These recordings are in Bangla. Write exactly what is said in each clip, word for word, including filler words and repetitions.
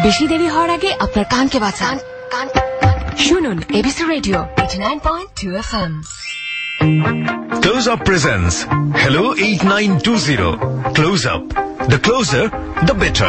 বেশি দেরি হওয়ার আগে আপনার কানকে বাঁচান। শুনুন ABC radio eighty nine point two F M. Close Up presents Hello eight nine two zero. Close Up. The closer, the better.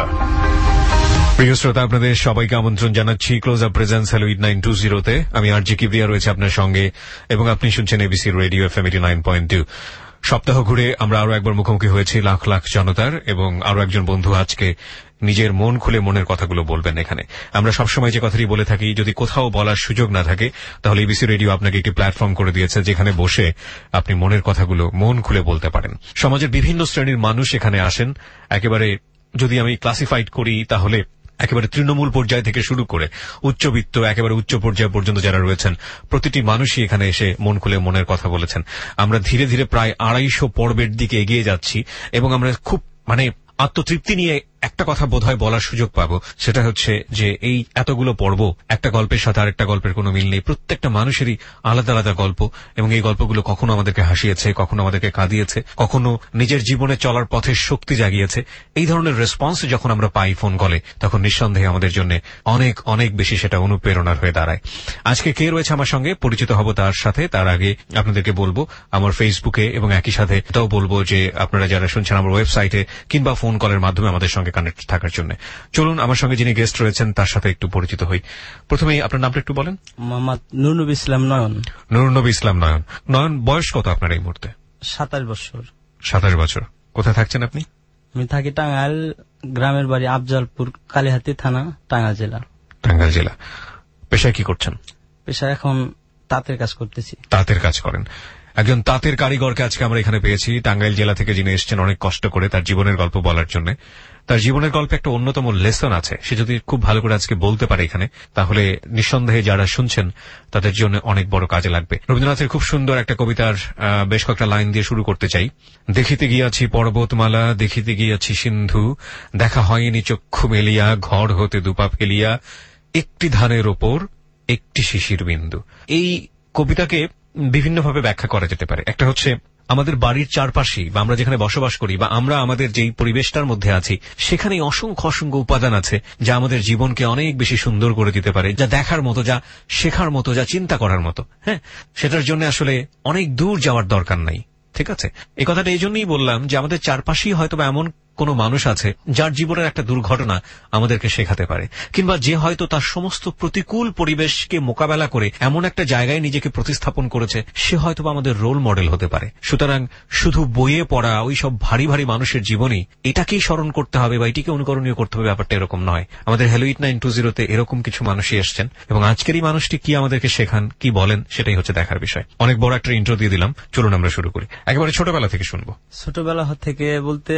প্রিয় শ্রোতা, আপনাদের সবাইকে আমন্ত্রণ জানাচ্ছি Close Up presents hello eight nine two zero তে। আমি আর জি কিবরিয়া রয়েছে আপনার সঙ্গে এবং আপনি শুনছেন ABC radio F M eighty nine point two. সপ্তাহ ঘুরে আমরা আরো একবার মুখোমুখি হয়েছি লাখ লাখ জনতার, এবং আরো একজন বন্ধু আজকে নিজের মন খুলে মনের কথাগুলো বলবেন এখানে। আমরা সবসময় যে কথাটি বলে থাকি, যদি কোথাও বলার সুযোগ না থাকে তাহলে এবিসি রেডিও আপনাকে একটি প্ল্যাটফর্ম করে দিয়েছে যেখানে বসে আপনি মনের কথাগুলো মন খুলে বলতে পারেন। সমাজের বিভিন্ন শ্রেণীর মানুষ এখানে আসেন। একেবারে যদি আমি ক্লাসিফাইড করি তাহলে একেবারে তৃণমূল পর্যায় থেকে শুরু করে উচ্চবিত্ত একেবারে উচ্চ পর্যায় পর্যন্ত যারা রয়েছেন, প্রতিটি মানুষই এখানে এসে মন খুলে মনের কথা বলেছেন। আমরা ধীরে ধীরে প্রায় আড়াইশো পর্বের দিকে এগিয়ে যাচ্ছি এবং আমরা খুব মানে আত্মতৃপ্তি নিয়ে একটা কথা বোধহয় বলার সুযোগ পাবো, সেটা হচ্ছে যে এই এতগুলো পর্ব একটা গল্পের সাথে আরেকটা গল্পের কোনো মিল নেই। প্রত্যেকটা মানুষেরই আলাদা আলাদা গল্প, এবং এই গল্পগুলো কখনো আমাদেরকে হাসিয়েছে, কখনো আমাদেরকে কাঁদিয়েছে, কখনো নিজের জীবনে চলার পথে শক্তি জাগিয়েছে। এই ধরনের রেসপন্স যখন আমরা পাই ফোন কলে, তখন নিঃসন্দেহে আমাদের জন্য অনেক অনেক বেশি সেটা অনুপ্রেরণার হয়ে দাঁড়ায়। আজকে কে রয়েছে আমার সঙ্গে পরিচিত হব তার সাথে। তার আগে আপনাদেরকে বলবো আমার ফেসবুকে, এবং একই সাথে এটাও বলবো যে আপনারা যারা শুনছেন আমার ওয়েবসাইটে কিংবা ফোন কলের মাধ্যমে আমাদের সঙ্গে কানেক্ট থাকার জন্য। চলুন আমার সঙ্গে যিনি গেস্ট রয়েছেন তার সাথে একটু পরিচিত হই। প্রথমেই আপনার নামটা একটু বলেন। মোহাম্মদ নুর নবী ইসলাম নয়ন। নুর নবী ইসলাম নয়ন। নয়ন, বয়স কত আপনার এই মুহূর্তে? সাতাশ বছর। সাতাশ বছর। কোথায় থাকছেন আপনি? আমি থাকি টাঙ্গাইল, গ্রামের বাড়ি আফজালপুর, কালিহাতী থানা, টাঙ্গাইল জেলা। টাঙ্গাইল জেলা। পেশায় কি করছেন? পেশায় এখন তাঁতের কাজ করতেছি। তাঁতের কাজ করেন। একজন তাঁতের কারিগরকে আজকে আমরা এখানে পেয়েছি, টাঙ্গাইল জেলা থেকে, যিনি এসেছেন অনেক কষ্ট করে তার জীবনের গল্প বলার জন্য। তার জীবনের গল্পে একটা অন্যতম লেসন আছে, সে যদি খুব ভালো করে আজকে বলতে পারে এখানে, তাহলে নিঃসন্দেহে যারা শুনছেন তাদের জন্য অনেক বড় কাজে লাগবে। রবীন্দ্রনাথের খুব সুন্দর একটা কবিতার বেশ কয়েকটা লাইন দিয়ে শুরু করতে চাই। দেখিতে গিয়াছি পর্বতমালা, দেখিতে গিয়াছি সিন্ধু, দেখা হয়নি চক্ষু মেলিয়া, ঘর হতে দুপা ফেলিয়া, একটি ধানের ওপর একটি শিশির বিন্দু। এই কবিতাকে বিভিন্নভাবে ব্যাখ্যা করা যেতে পারে। একটা হচ্ছে আমাদের বাড়ির চারপাশে বা আমরা যেখানে বসবাস করি বা আমরা আমাদের যেই পরিবেশটার মধ্যে আছি, সেখানে অসংখ্য অসংখ্য উপাদান আছে যা আমাদের জীবনকে অনেক বেশি সুন্দর করে দিতে পারে, যা দেখার মতো, যা শেখার মতো, যা চিন্তা করার মতো। হ্যাঁ, সেটার জন্য আসলে অনেক দূর যাওয়ার দরকার নাই। ঠিক আছে, এই কথাটা এই জন্যই বললাম যে আমাদের চারপাশেই হয়তো এমন কোন মানুষ আছে যার জীবনের একটা দুর্ঘটনা আমাদেরকে শেখাতে পারে, কিংবা যে হয়তো তার সমস্ত প্রতিকূল পরিবেশকে মোকাবেলা করে এমন একটা জায়গায় নিজেকে প্রতিস্থাপন করেছে, সে হয়তো আমাদের রোল মডেল হতে পারে। সুতরাং শুধু বইয়ে পড়া ওই সব ভারী ভারী মানুষের জীবনী এটাকেই স্মরণ করতে হবে বা এটিকে অনুকরণীয় করতে হবে, ব্যাপারটা এরকম নয়। আমাদের হ্যালো এইট নাইন টু জিরোতে এরকম কিছু মানুষই এসছেন, এবং আজকের এই মানুষটি কি আমাদেরকে শেখান, কি বলেন, সেটাই হচ্ছে দেখার বিষয়। অনেক বড় একটা ইন্ট্রো দিয়ে দিলাম, চলুন আমরা শুরু করি। একেবারে ছোটবেলা থেকে শুনবো। ছোটবেলা থেকে বলতে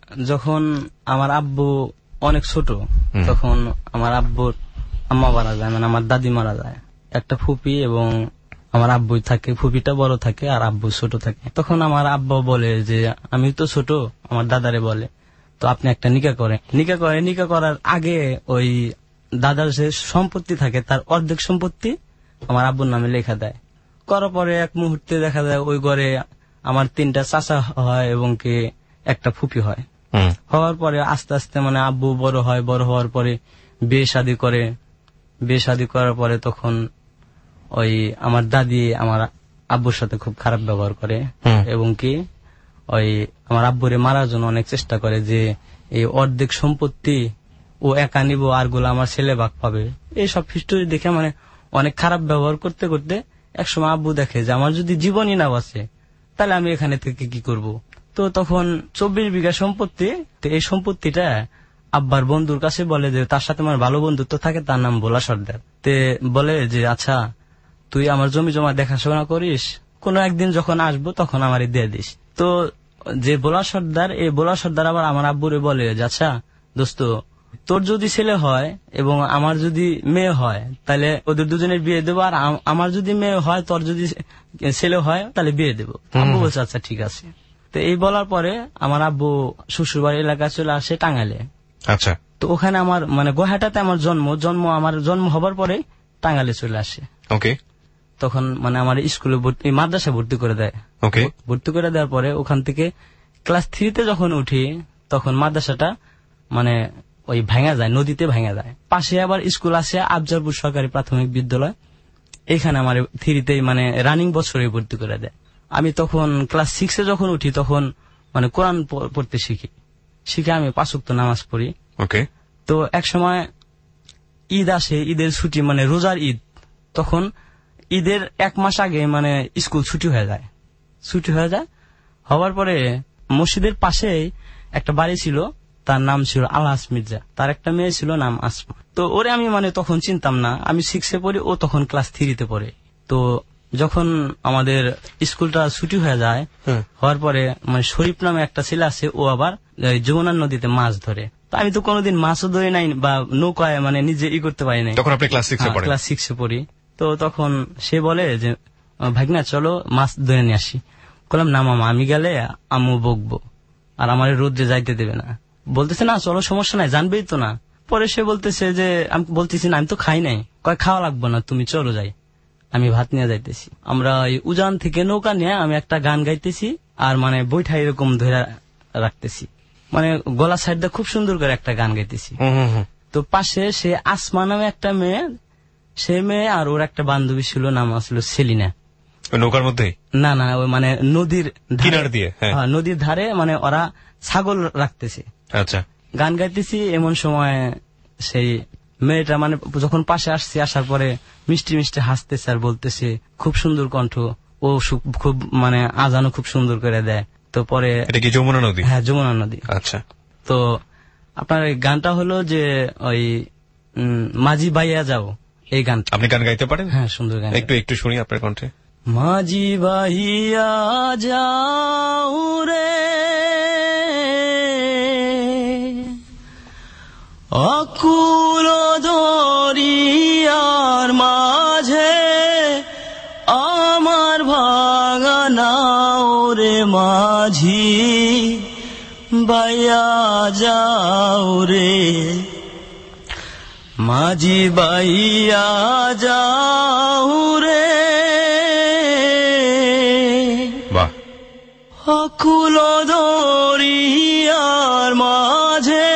যখন আমার আব্বু অনেক ছোট, তখন আমার আব্বুর আম্মা মারা যায়, মানে আমার দাদি মারা যায়। একটা ফুপি এবং আমার আব্বু থাকে, ফুপিটা বড় থাকে আর আব্বু ছোট থাকে। তখন আমার আব্বা বলে যে আমি তো ছোট, আমার দাদারে বলে তো আপনি একটা নিকা করে নিকা করে নিকা করার আগে ওই দাদার যে সম্পত্তি থাকে তার অর্ধেক সম্পত্তি আমার আব্বুর নামে লেখা দেয়। করার পরে এক মুহূর্তে দেখা যায় ওই ঘরে আমার তিনটা চাচা হয় এবং কি একটা ফুপি হয়। হওয়ার পরে আস্তে আস্তে মানে আব্বু বড় হয়, বড় হওয়ার পরে বিয়ে শাদী করে। বিয়ে শাদী করার পরে তখন ওই আমার দাদি আমার আব্বুর সাথে খুব খারাপ ব্যবহার করে এবং কি ওই আমার আব্বুরে মারার জন্য অনেক চেষ্টা করে যে এই অর্ধেক সম্পত্তি ও একা নিব আর গুলো আমার ছেলে ভাগ পাবে। এইসব হিস্টোরি দেখে মানে অনেক খারাপ ব্যবহার করতে করতে একসময় আব্বু দেখে যে আমার যদি জীবনই না বাঁচে তাহলে আমি এখানে থেকে কি করব। তো তখন চব্বিশ বিঘা সম্পত্তি, তো এই সম্পত্তিটা আব্বার বন্ধুর কাছে বলে যে তার সাথে আমার ভালো বন্ধুত্ব থাকে, তার নাম ভোলা সর্দার। তে বলে যে আচ্ছা তুই আমার জমি জমা দেখাশোনা করিস, কোন একদিন যখন আসবো তখন আমারে দিয়ে দিস। তো যে ভোলা সর্দার, এই ভোলা সর্দার আবার আমার আব্বুরে বলে যে আচ্ছা দোস্ত, তোর যদি ছেলে হয় এবং আমার যদি মেয়ে হয় তাহলে ওদের দুজনের বিয়ে দেবো, আর আমার যদি মেয়ে হয় তোর যদি ছেলে হয় তাহলে বিয়ে দেবো। আব্বু বলছে আচ্ছা ঠিক আছে। তো এই বলার পরে আমার আব্বু শ্বশুরবাড়ি এলাকায় চলে আসে টাঙ্গাইলে। আচ্ছা, তো ওখানে আমার মানে গোহাটাতে আমার জন্ম জন্ম আমার জন্ম হবার পরে টাঙ্গাইলে চলে আসে। ওকে। তখন মানে আমার স্কুলে ভর্তি, মাদ্রাসা ভর্তি করে দেয়। ওকে। ভর্তি করে দেওয়ার পরে ওখান থেকে ক্লাস থ্রিতে যখন উঠি তখন মাদ্রাসাটা মানে ওই ভাঙা যায়, নদীতে ভাঙা যায়। পাশে আবার স্কুল আছে আফজালপুর সরকারি প্রাথমিক বিদ্যালয়, এখানে আমার থ্রিতেই মানে রানিং বছরে ভর্তি করে দেয়। আমি তখন ক্লাস সিক্সে যখন উঠি তখন মানে কোরআন পড়তে শিখি, শিখে আমি পাঁচ ওয়াক্ত নামাজ পড়ি। ওকে। তো এক সময় ঈদ আসে, ঈদের ছুটি মানে রোজার ঈদ, তখন ঈদের এক মাস আগে মানে স্কুল ছুটি হয়ে যায়। ছুটি হয়ে যায় হওয়ার পরে মসজিদের পাশেই একটা বাড়ি ছিল, তার নাম ছিল আলহাস মির্জা, তার একটা মেয়ে ছিল নাম আসমা। তো ওরে আমি মানে তখন চিনতাম না, আমি সিক্সে পড়ি, ও তখন ক্লাস থ্রিতে পড়ে। তো যখন আমাদের স্কুলটা ছুটি হয়ে যায় হওয়ার পরে মানে শরীফ নামে একটা ছেলে আছে, ও আবার যমুনা নদীতে মাছ ধরে। তো আমি তো কোনোদিন মাছও ধরি নাই বা নৌকায় মানে নিজে ই করতে পারি নাই। তখন আপনি ক্লাস সিক্সে পড়েন? ক্লাস সিক্সে পড়ি। তো তখন সে বলে যে ভাগনা চলো মাছ ধরে নিয়ে আসি। বললাম না মামা, আমি গেলে আম্মু বকবো আর আমার রোদ্রে যাইতে দেবে না। বলতেছে না চলো সমস্যা নাই, জানবেই তো না। পরে সে বলতেছে যে আমি বলতেছি না আমি তো খাই নাই। কয় খাওয়া লাগবো না, তুমি চলো যাই, আমি ভাত নিয়ে যাইতেছি। আমরা উজান থেকে নৌকা নিয়ে আমি একটা গান গাইতেছি আর মানে বৈঠা এরকম ধরে রাখতেছি, মানে গলা সাইড দিয়ে খুব সুন্দর করে একটা গান গাইতেছি। তো পাশে সে আসমা নামে একটা মেয়ে, সে মেয়ে আর ওর একটা বান্ধবী ছিল, নাম ছিল সেলিনা। নৌকার মধ্যে? না না, ওই মানে নদীর কিনার দিয়ে, নদীর ধারে মানে ওরা ছাগল রাখতেছে। আচ্ছা। গান গাইতেছি, এমন সময় সেই মেয়েটা মানে যখন পাশে আসছে, আসার পরে মিষ্টি মিষ্টি হাসতেছে আর বলতেছে খুব সুন্দর কণ্ঠ, ও খুব মানে আজানও খুব সুন্দর করে দেয়। তো পরে এটা কি যমুনা নদী? হ্যাঁ যমুনা নদী। আচ্ছা। তো আপনার এই গানটা হলো যে ওই মাঝি বাইয়া যাও, এই গান। আপনি গান গাইতে পারেন? হ্যাঁ সুন্দর গান। একটু একটু শুনি আপনার কণ্ঠে। মাঝি বাইয়া যাও রে অকুল দরিয়ার মাঝে, আমার ভাঙা নাও রে মাঝি বাইয়া যাও রে, মাঝি বাইয়া যাও রে অকুল দরিয়ার মাঝে,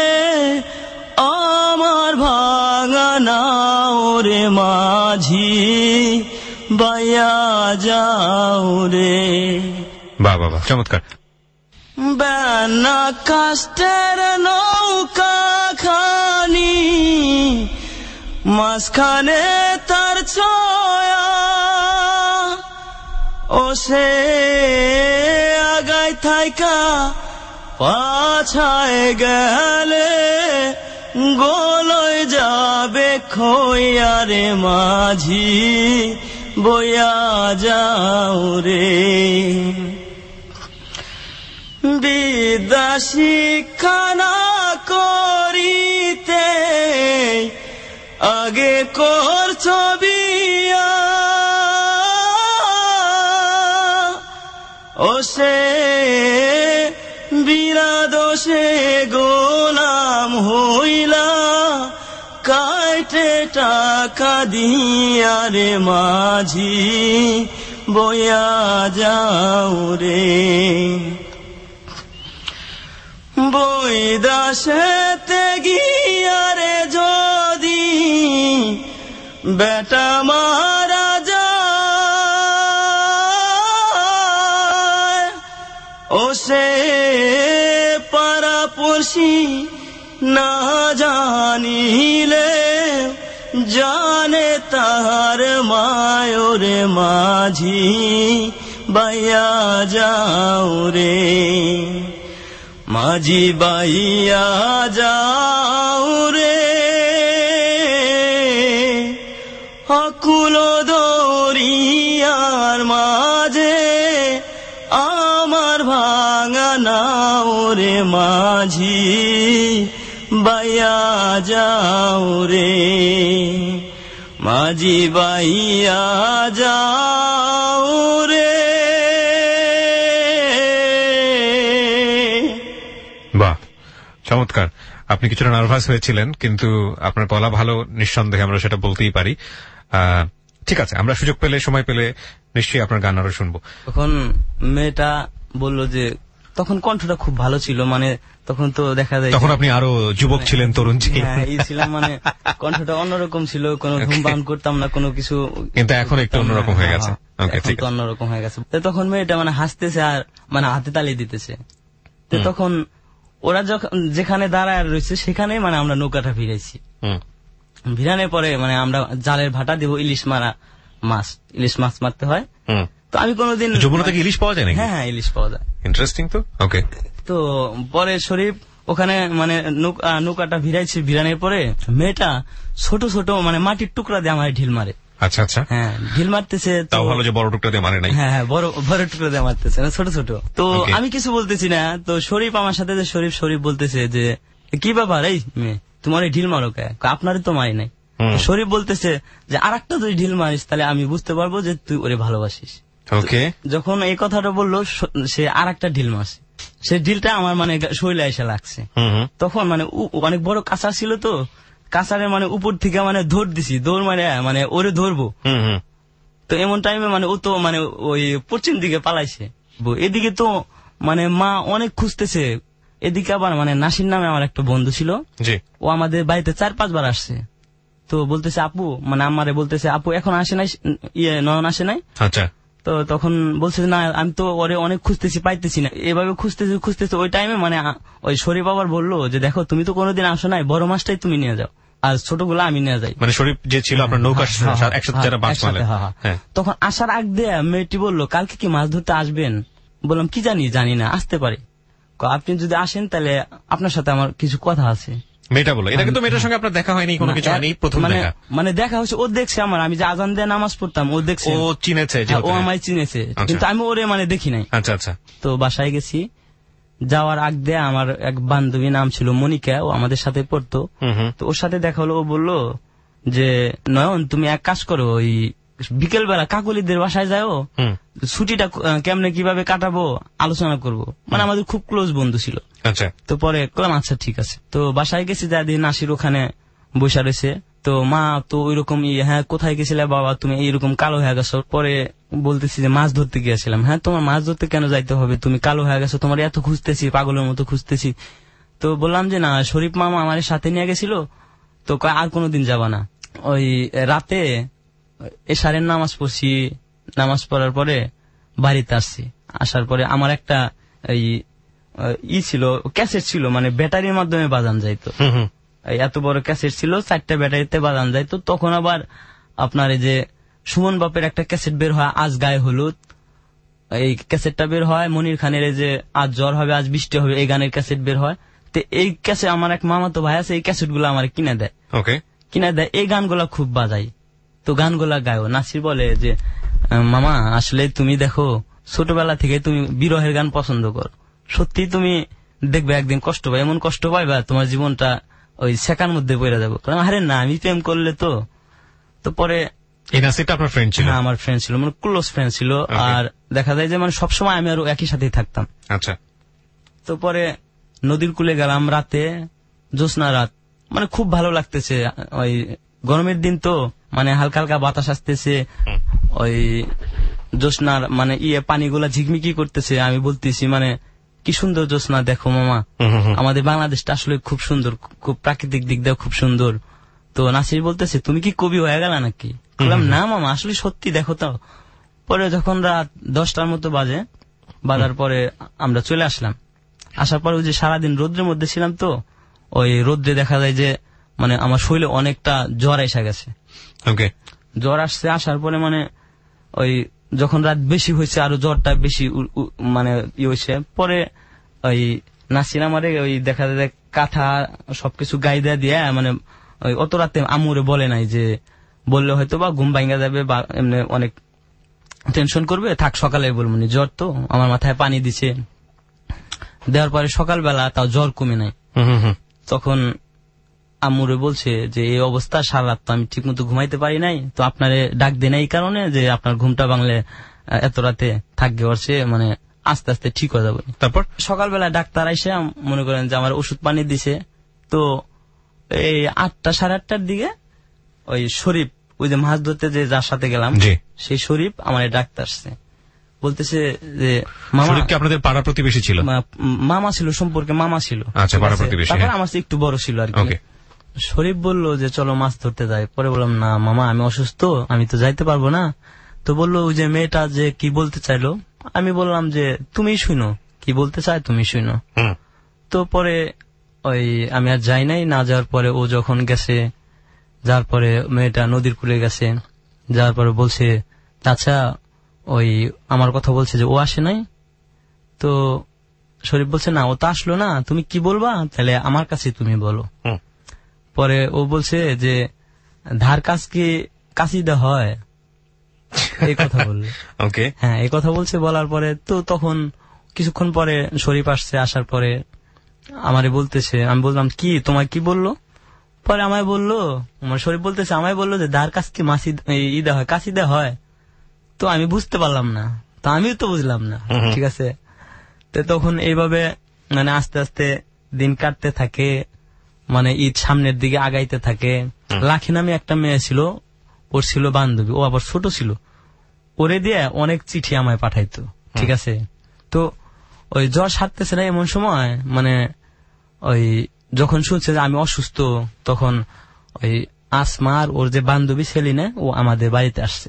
আমার ভাঙা নাও রে মাঝি বাইয়া যাও রে। বাহ বাহ, চমৎকার। বেনা কাস্টের নৌকা খানি, মাঝখানে তার ছয়া, ও সে আগায় থাইকা পাছায় গেলে গোলয় যাবে খইয়া রে মাঝি বইয়া যাও রে। বিদ্যা শিক্ষা না করিতে আগে করছ বিয়া, ও সে বিনা দোষে গোলাম হইলা কাইটে টাকা দিয়া রে মাঝি বইয়া যাও রে। বৈদাসেতে গিয়া রে যদি বেটা মারা যায়, ও সে পাড়াপড়শি না জানিলে জানে তার মায়োরে মাঝি বাইয়া যাও রে, মাঝি বাইয়া যাও রে অকুল দরিয়ার মাঝে, আমার ভাঙা নাও রে মাঝি বাইয়া যাও রে, মাঝি বাইয়া যাও রে। বাহ, চমৎকার। আপনি কিছুটা নার্ভাস হয়েছিলেন, কিন্তু আপনার গলা ভালো, নিঃসন্দেহে আমরা সেটা বলতেই পারি। ঠিক আছে, আমরা সুযোগ পেলে সময় পেলে নিশ্চয়ই আপনার গান আরো শুনবো। তখন মেয়েটা বলল যে তখন কণ্ঠটা খুব ভালো ছিল, মানে তখন তো দেখা যায় তখন আপনি আরো যুবক ছিলেন, তরুণ ছিলেন। হ্যাঁ এই ছিলাম, মানে কণ্ঠটা অন্যরকম ছিল, কোনো ধূমপান করতাম না, কোনো কিছু, কিন্তু এখন একটু অন্যরকম হয়ে গেছে। ওকে, ঠিক আছে, অন্যরকম হয়ে গেছে। তো তখন মেয়েটা মানে হাসতেছে আর মানে হাতে তালি দিতেছে। তো তখন ওরা যখন যেখানে দাঁড়ায় রয়েছে সেখানে মানে আমরা নৌকাটা ভিড়াইছি। ভিড়ানোর পরে মানে আমরা জালের ভাটা দিব, ইলিশ মারা মাছ, ইলিশ মাছ মারতে হয়। তো আমি কোনোদিন, যমুনা থেকে ইলিশ পাওয়া যায় নাকি? হ্যাঁ হ্যাঁ ইলিশ পাওয়া যায়। ইন্টারেস্টিং তো। ওকে, তো পরে শরীফ ওখানে মানে নৌকাটা ভিড়াইছে, ভিড়ানোর পরে মেয়েটা ছোট ছোট মানে মাটির টুকরা দিয়ে আমার ঢিল মারে। আচ্ছা আচ্ছা, হ্যাঁ ঢিল মারতেছে, তাও ভালো যে বড় টুকরা দিয়ে মারে নাই। হ্যাঁ হ্যাঁ বড় বড় টুকরা দিয়ে মারতেছে, ছোট ছোট। তো আমি কিছু বলতেছি না, তো শরীফ আমার সাথে যে শরীফ শরীফ বলতেছে যে কি ব্যাপার এই মেয়ে, তোমার এই ঢিল মারো কে? আপনারই তো মারি নাই। শরীফ বলতেছে যে আর একটা যদি ঢিল মারিস তাহলে আমি বুঝতে পারবো যে তুই ওরে ভালোবাসিস। ওকে, যখন এই কথাটা বললো সে আর একটা ঢিল মারছে, সে ঢিলটা আমার মানে শরীরে এসে লাগছে। তখন মানে অনেক বড় কাঁচা ছিল, তো কাঁচারে মানে উপর থেকে মানে ধর দিছি, দৌড় মানে মানে ওরে ধরবো। তো এমন টাইমে মানে ও তো মানে ওই পশ্চিম দিকে পালাইছে। এদিকে তো মানে মা অনেক খুঁজতেছে, এদিকে আবার মানে নাসির নামে আমার একটা বন্ধু ছিল, ও আমাদের বাড়িতে চার পাঁচবার আসছে। তো বলতেছে আপু, মানে আমারে বলতেছে আপু এখন আসে নাই, ইয়ে নয়ন আসে নাই। আচ্ছা, তো তখন বলছে না আমি তো ওরে অনেক খুঁজতেছি, পাইতেছি না। এভাবে খুঁজতেছি খুঁজতেছি ওই টাইমে মানে ওই শরীফ আবার বললো যে দেখো তুমি তো কোনোদিন আসো নাই, বড় মাছটাই তুমি নিয়ে যাও আর ছোটগুলো আমি নিয়ে যাই। মানে শরীফ যে ছিল আপনার নৌকা একসাথে যারা মাছ মারে। তখন আসার আগ দিয়ে মেয়েটি বললো কালকে কি মাছ ধরতে আসবেন? বললাম কি জানি, জানি না, আসতে পারে। আপনি যদি আসেন তাহলে আপনার সাথে আমার কিছু কথা আছে। মেয়েটা বলো, এটা কিন্তু মেয়েটার সঙ্গে আপনার দেখা হয়নি, কোনো কিছু হয়নি, প্রথম দেখা? মানে দেখা হচ্ছে, ও দেখছে আমার, আমি যে আজান দিয়ে নামাজ পড়তাম ও দেখছে, ও চিনেছে, ও আমায় চিনেছে, কিন্তু আমি ওরে মানে দেখি নাই। আচ্ছা আচ্ছা। তো বাসায় গেছি, যাওয়ার আগ দিয়ে আমার এক বান্ধবী নাম ছিল মনিকা, ও আমাদের সাথে পড়তো। তো ওর সাথে দেখা হলো, ও বললো যে নয়ন তুমি এক কাজ করো, ওই বিকেল বেলা কাকলিদের বাসায় যাও, ছুটিটা কেমনে কিভাবে কাটাবো আলোচনা করবো। মানে আমাদের খুব ক্লোজ বন্ধু ছিল। আচ্ছা। তো পরে করলাম আচ্ছা ঠিক আছে। তো বাসায় গেছি, যা দিয়ে নাসির ওখানে বসে রয়েছে। তো মা তো ওইরকম, হ্যাঁ কোথায় গেছিলে বাবা তুমি এইরকম কালো হয়ে গেছো? পরে বলতেছি যে মাছ ধরতে গিয়েছিলাম। হ্যাঁ তোমার মাছ ধরতে কেন যাইতে হবে, তুমি কালো হয়ে গেছো, তোমার এত খুঁজতেছি, পাগলের মতো খুঁজতেছি। তো বললাম যে না শরীফ মামা আমার সাথে নিয়ে গেছিল, তো আর কোনোদিন যাবা না। ওই রাতে এশারের নামাজ পড়ছি, নামাজ পড়ার পরে বাড়িতে আসছি। আসার পরে আমার একটা এই ই ছিল, ক্যাসেট ছিল, মানে ব্যাটারির মাধ্যমে বাজান যাইতো। এত বড় ক্যাসেট ছিল, চারটা ব্যাটারিতে বাজান যাইতো। তখন আবার আপনার এই যে সুমন বাপের একটা ক্যাসেট বের হয়, আজ গায়ে হলুদ, এই ক্যাসেটটা বের হয়। মনির খানের এই যে আজ জ্বর হবে আজ বৃষ্টি হবে, এই গানের ক্যাসেট বের হয়। তো এই ক্যাসেট আমার এক মামাতো ভাই আছে, এই ক্যাসেট গুলো আমার কিনে দেয়। ওকে, কিনে দেয়, এই গানগুলা খুব বাজাই। তো গানগুলা গায়ও। নাসির বলে যে মামা আসলে তুমি দেখো ছোটবেলা থেকে তুমি বিরহের গান পছন্দ করো, সত্যি তুমি দেখবে একদিন কষ্ট পাই, এমন কষ্ট পাইবা তোমার জীবনটা ওই শেখার মধ্যে পড়ে যাবো। আরে না আমি প্রেম করলে তো। তো পরে এই নাসিরটা আপনার ফ্রেন্ড ছিল? হ্যাঁ আমার ফ্রেন্ড ছিল, মানে ক্লোজ ফ্রেন্ড ছিল। আর দেখা যায় যে মানে সবসময় আমি আর একই সাথেই থাকতাম। আচ্ছা। তো পরে নদীর কূলে গেলাম রাতে, জ্যোৎস্না রাত, মানে খুব ভালো লাগতেছে। ওই গরমের দিন তো মানে হালকা হালকা বাতাস আসতেছে, ওই জ্যোৎস্নার মানে ইয়ে পানিগুলা ঝিকমিকি করতেছে। আমি বলতেছি মানে কি সুন্দর জ্যোৎস্না, দেখো মামা আমাদের বাংলাদেশটা আসলে খুব সুন্দর, খুব প্রাকৃতিক দিক দিয়ে খুব সুন্দর। তো নাসির বলতেছে তুমি কি কবি হয়ে গেল নাকি? বললাম না মামা আসলে সত্যি দেখো তো। পরে যখন রাত দশটার মতো বাজে, বাজার পরে আমরা চলে আসলাম। আসার পরে ওই যে সারাদিন রোদ্রের মধ্যে ছিলাম, তো ওই রোদ্রে দেখা যায় যে মানে আমার শরীরে অনেকটা জ্বর এসে গেছে। ওকে, জ্বর আসছে। আসার পরে মানে ওই যখন রাত বেশি হয়েছে আরো জ্বরটা বেশি মানে ই হয়েছে। পরে ওই নাসির আমারে ওই দেখা যায় কাঁথা সবকিছু গায়ে দেয়া দিয়ে মানে ওই অত রাতে আমুরে বলে নাই, যে বললে হয়তো বা ঘুম ভাঙা যাবে বা এমনি অনেক টেনশন করবে, থাক সকালে বলবো নি, জ্বর তো। আমার মাথায় পানি দিছে, দেওয়ার পরে সকালবেলা তাও জ্বর কমে নাই। তখন আম্মুরে বলছে যে এই অবস্থা, সারা রাত তো আমি ঠিক মতো ঘুমাইতে পারি নাই, তো আপনারে ডাক দেন এই কারণে যে আপনার ঘুমটা ভাঙলে এত রাতে থাকবে বসে মানে আস্তে আস্তে ঠিক হয়ে যাবে। তারপর সকালবেলা ডাক্তার এসে মনে করেন যে আমার ওষুধ পানি দিছে। তো এই আটটা সাড়ে আটটার দিকে ওই শরীফ, ওই যে মাছ ধরতে যে যার সাথে গেলাম সেই শরীফ আমার ডাক্তার আসছে। ও বলতেছে যে মামা, শরীফ কি আপনাদের পাড়া প্রতিবেশী ছিল? মামা ছিল, সম্পর্কে মামা ছিল। আচ্ছা, পাড়া প্রতিবেশী। তারপর আমার একটু বড় ছিল আর কি। শরীফ বলল যে চলো মাছ ধরতে যাই। পরে বললাম না মামা, আমি অসুস্থ, আমি তো যাইতে পারবো না। তো বললো ওই যে মেয়েটা যে কি বলতে চাইলো, আমি বললাম যে তুমি শুনো, কি বলতে চাই তুমি শুনো। তো পরে ওই আমি আর যাই নাই। না যাওয়ার পরে ও যখন গেছে, যার পরে মেয়েটা নদীর কূলে গেছে, যাওয়ার পরে বলছে আচ্ছা ওই আমার কথা বলছে যে ও আসে নাই। তো শরীফ বলছে না, ও তো আসলো না, তুমি কি বলবা, তাহলে আমার কাছে তুমি বলো। পরে ও বলছে যে ধার কাজ কি কাশিদা হয়, এই কথা বললো। ওকে, হ্যাঁ এই কথা বলছে। বলার পরে তো তখন কিছুক্ষণ পরে শরীফ আসছে, আসার পরে আমারে বলতেছে, আমি বললাম কি তোমার কি বললো। পরে আমায় বললো, আমার শরীফ বলতেছে আমায় বললো যে ধার কাজ কি মাসি ইদা হয়, কাশিদা হয়। তো আমি বুঝতে পারলাম না, তো আমিও তো বুঝলাম না, ঠিক আছে। তো তখন এইভাবে মানে আস্তে আস্তে দিন কাটতে থাকে, মানে ঈদ সামনের দিকে আগাইতে থাকে। লাখি নামে একটা মেয়ে ছিল, ওর ছিল বান্ধবী, ও আবার ছোট ছিল, ওরে দিয়ে অনেক চিঠি আমায় পাঠাইতো, ঠিক আছে। তো ওই জ্বর সারতেছে না এমন সময়, মানে ওই যখন শুনছে যে আমি অসুস্থ, তখন ওই আসমার ওর যে বান্ধবী সেলিনা, ও আমাদের বাড়িতে আসছে।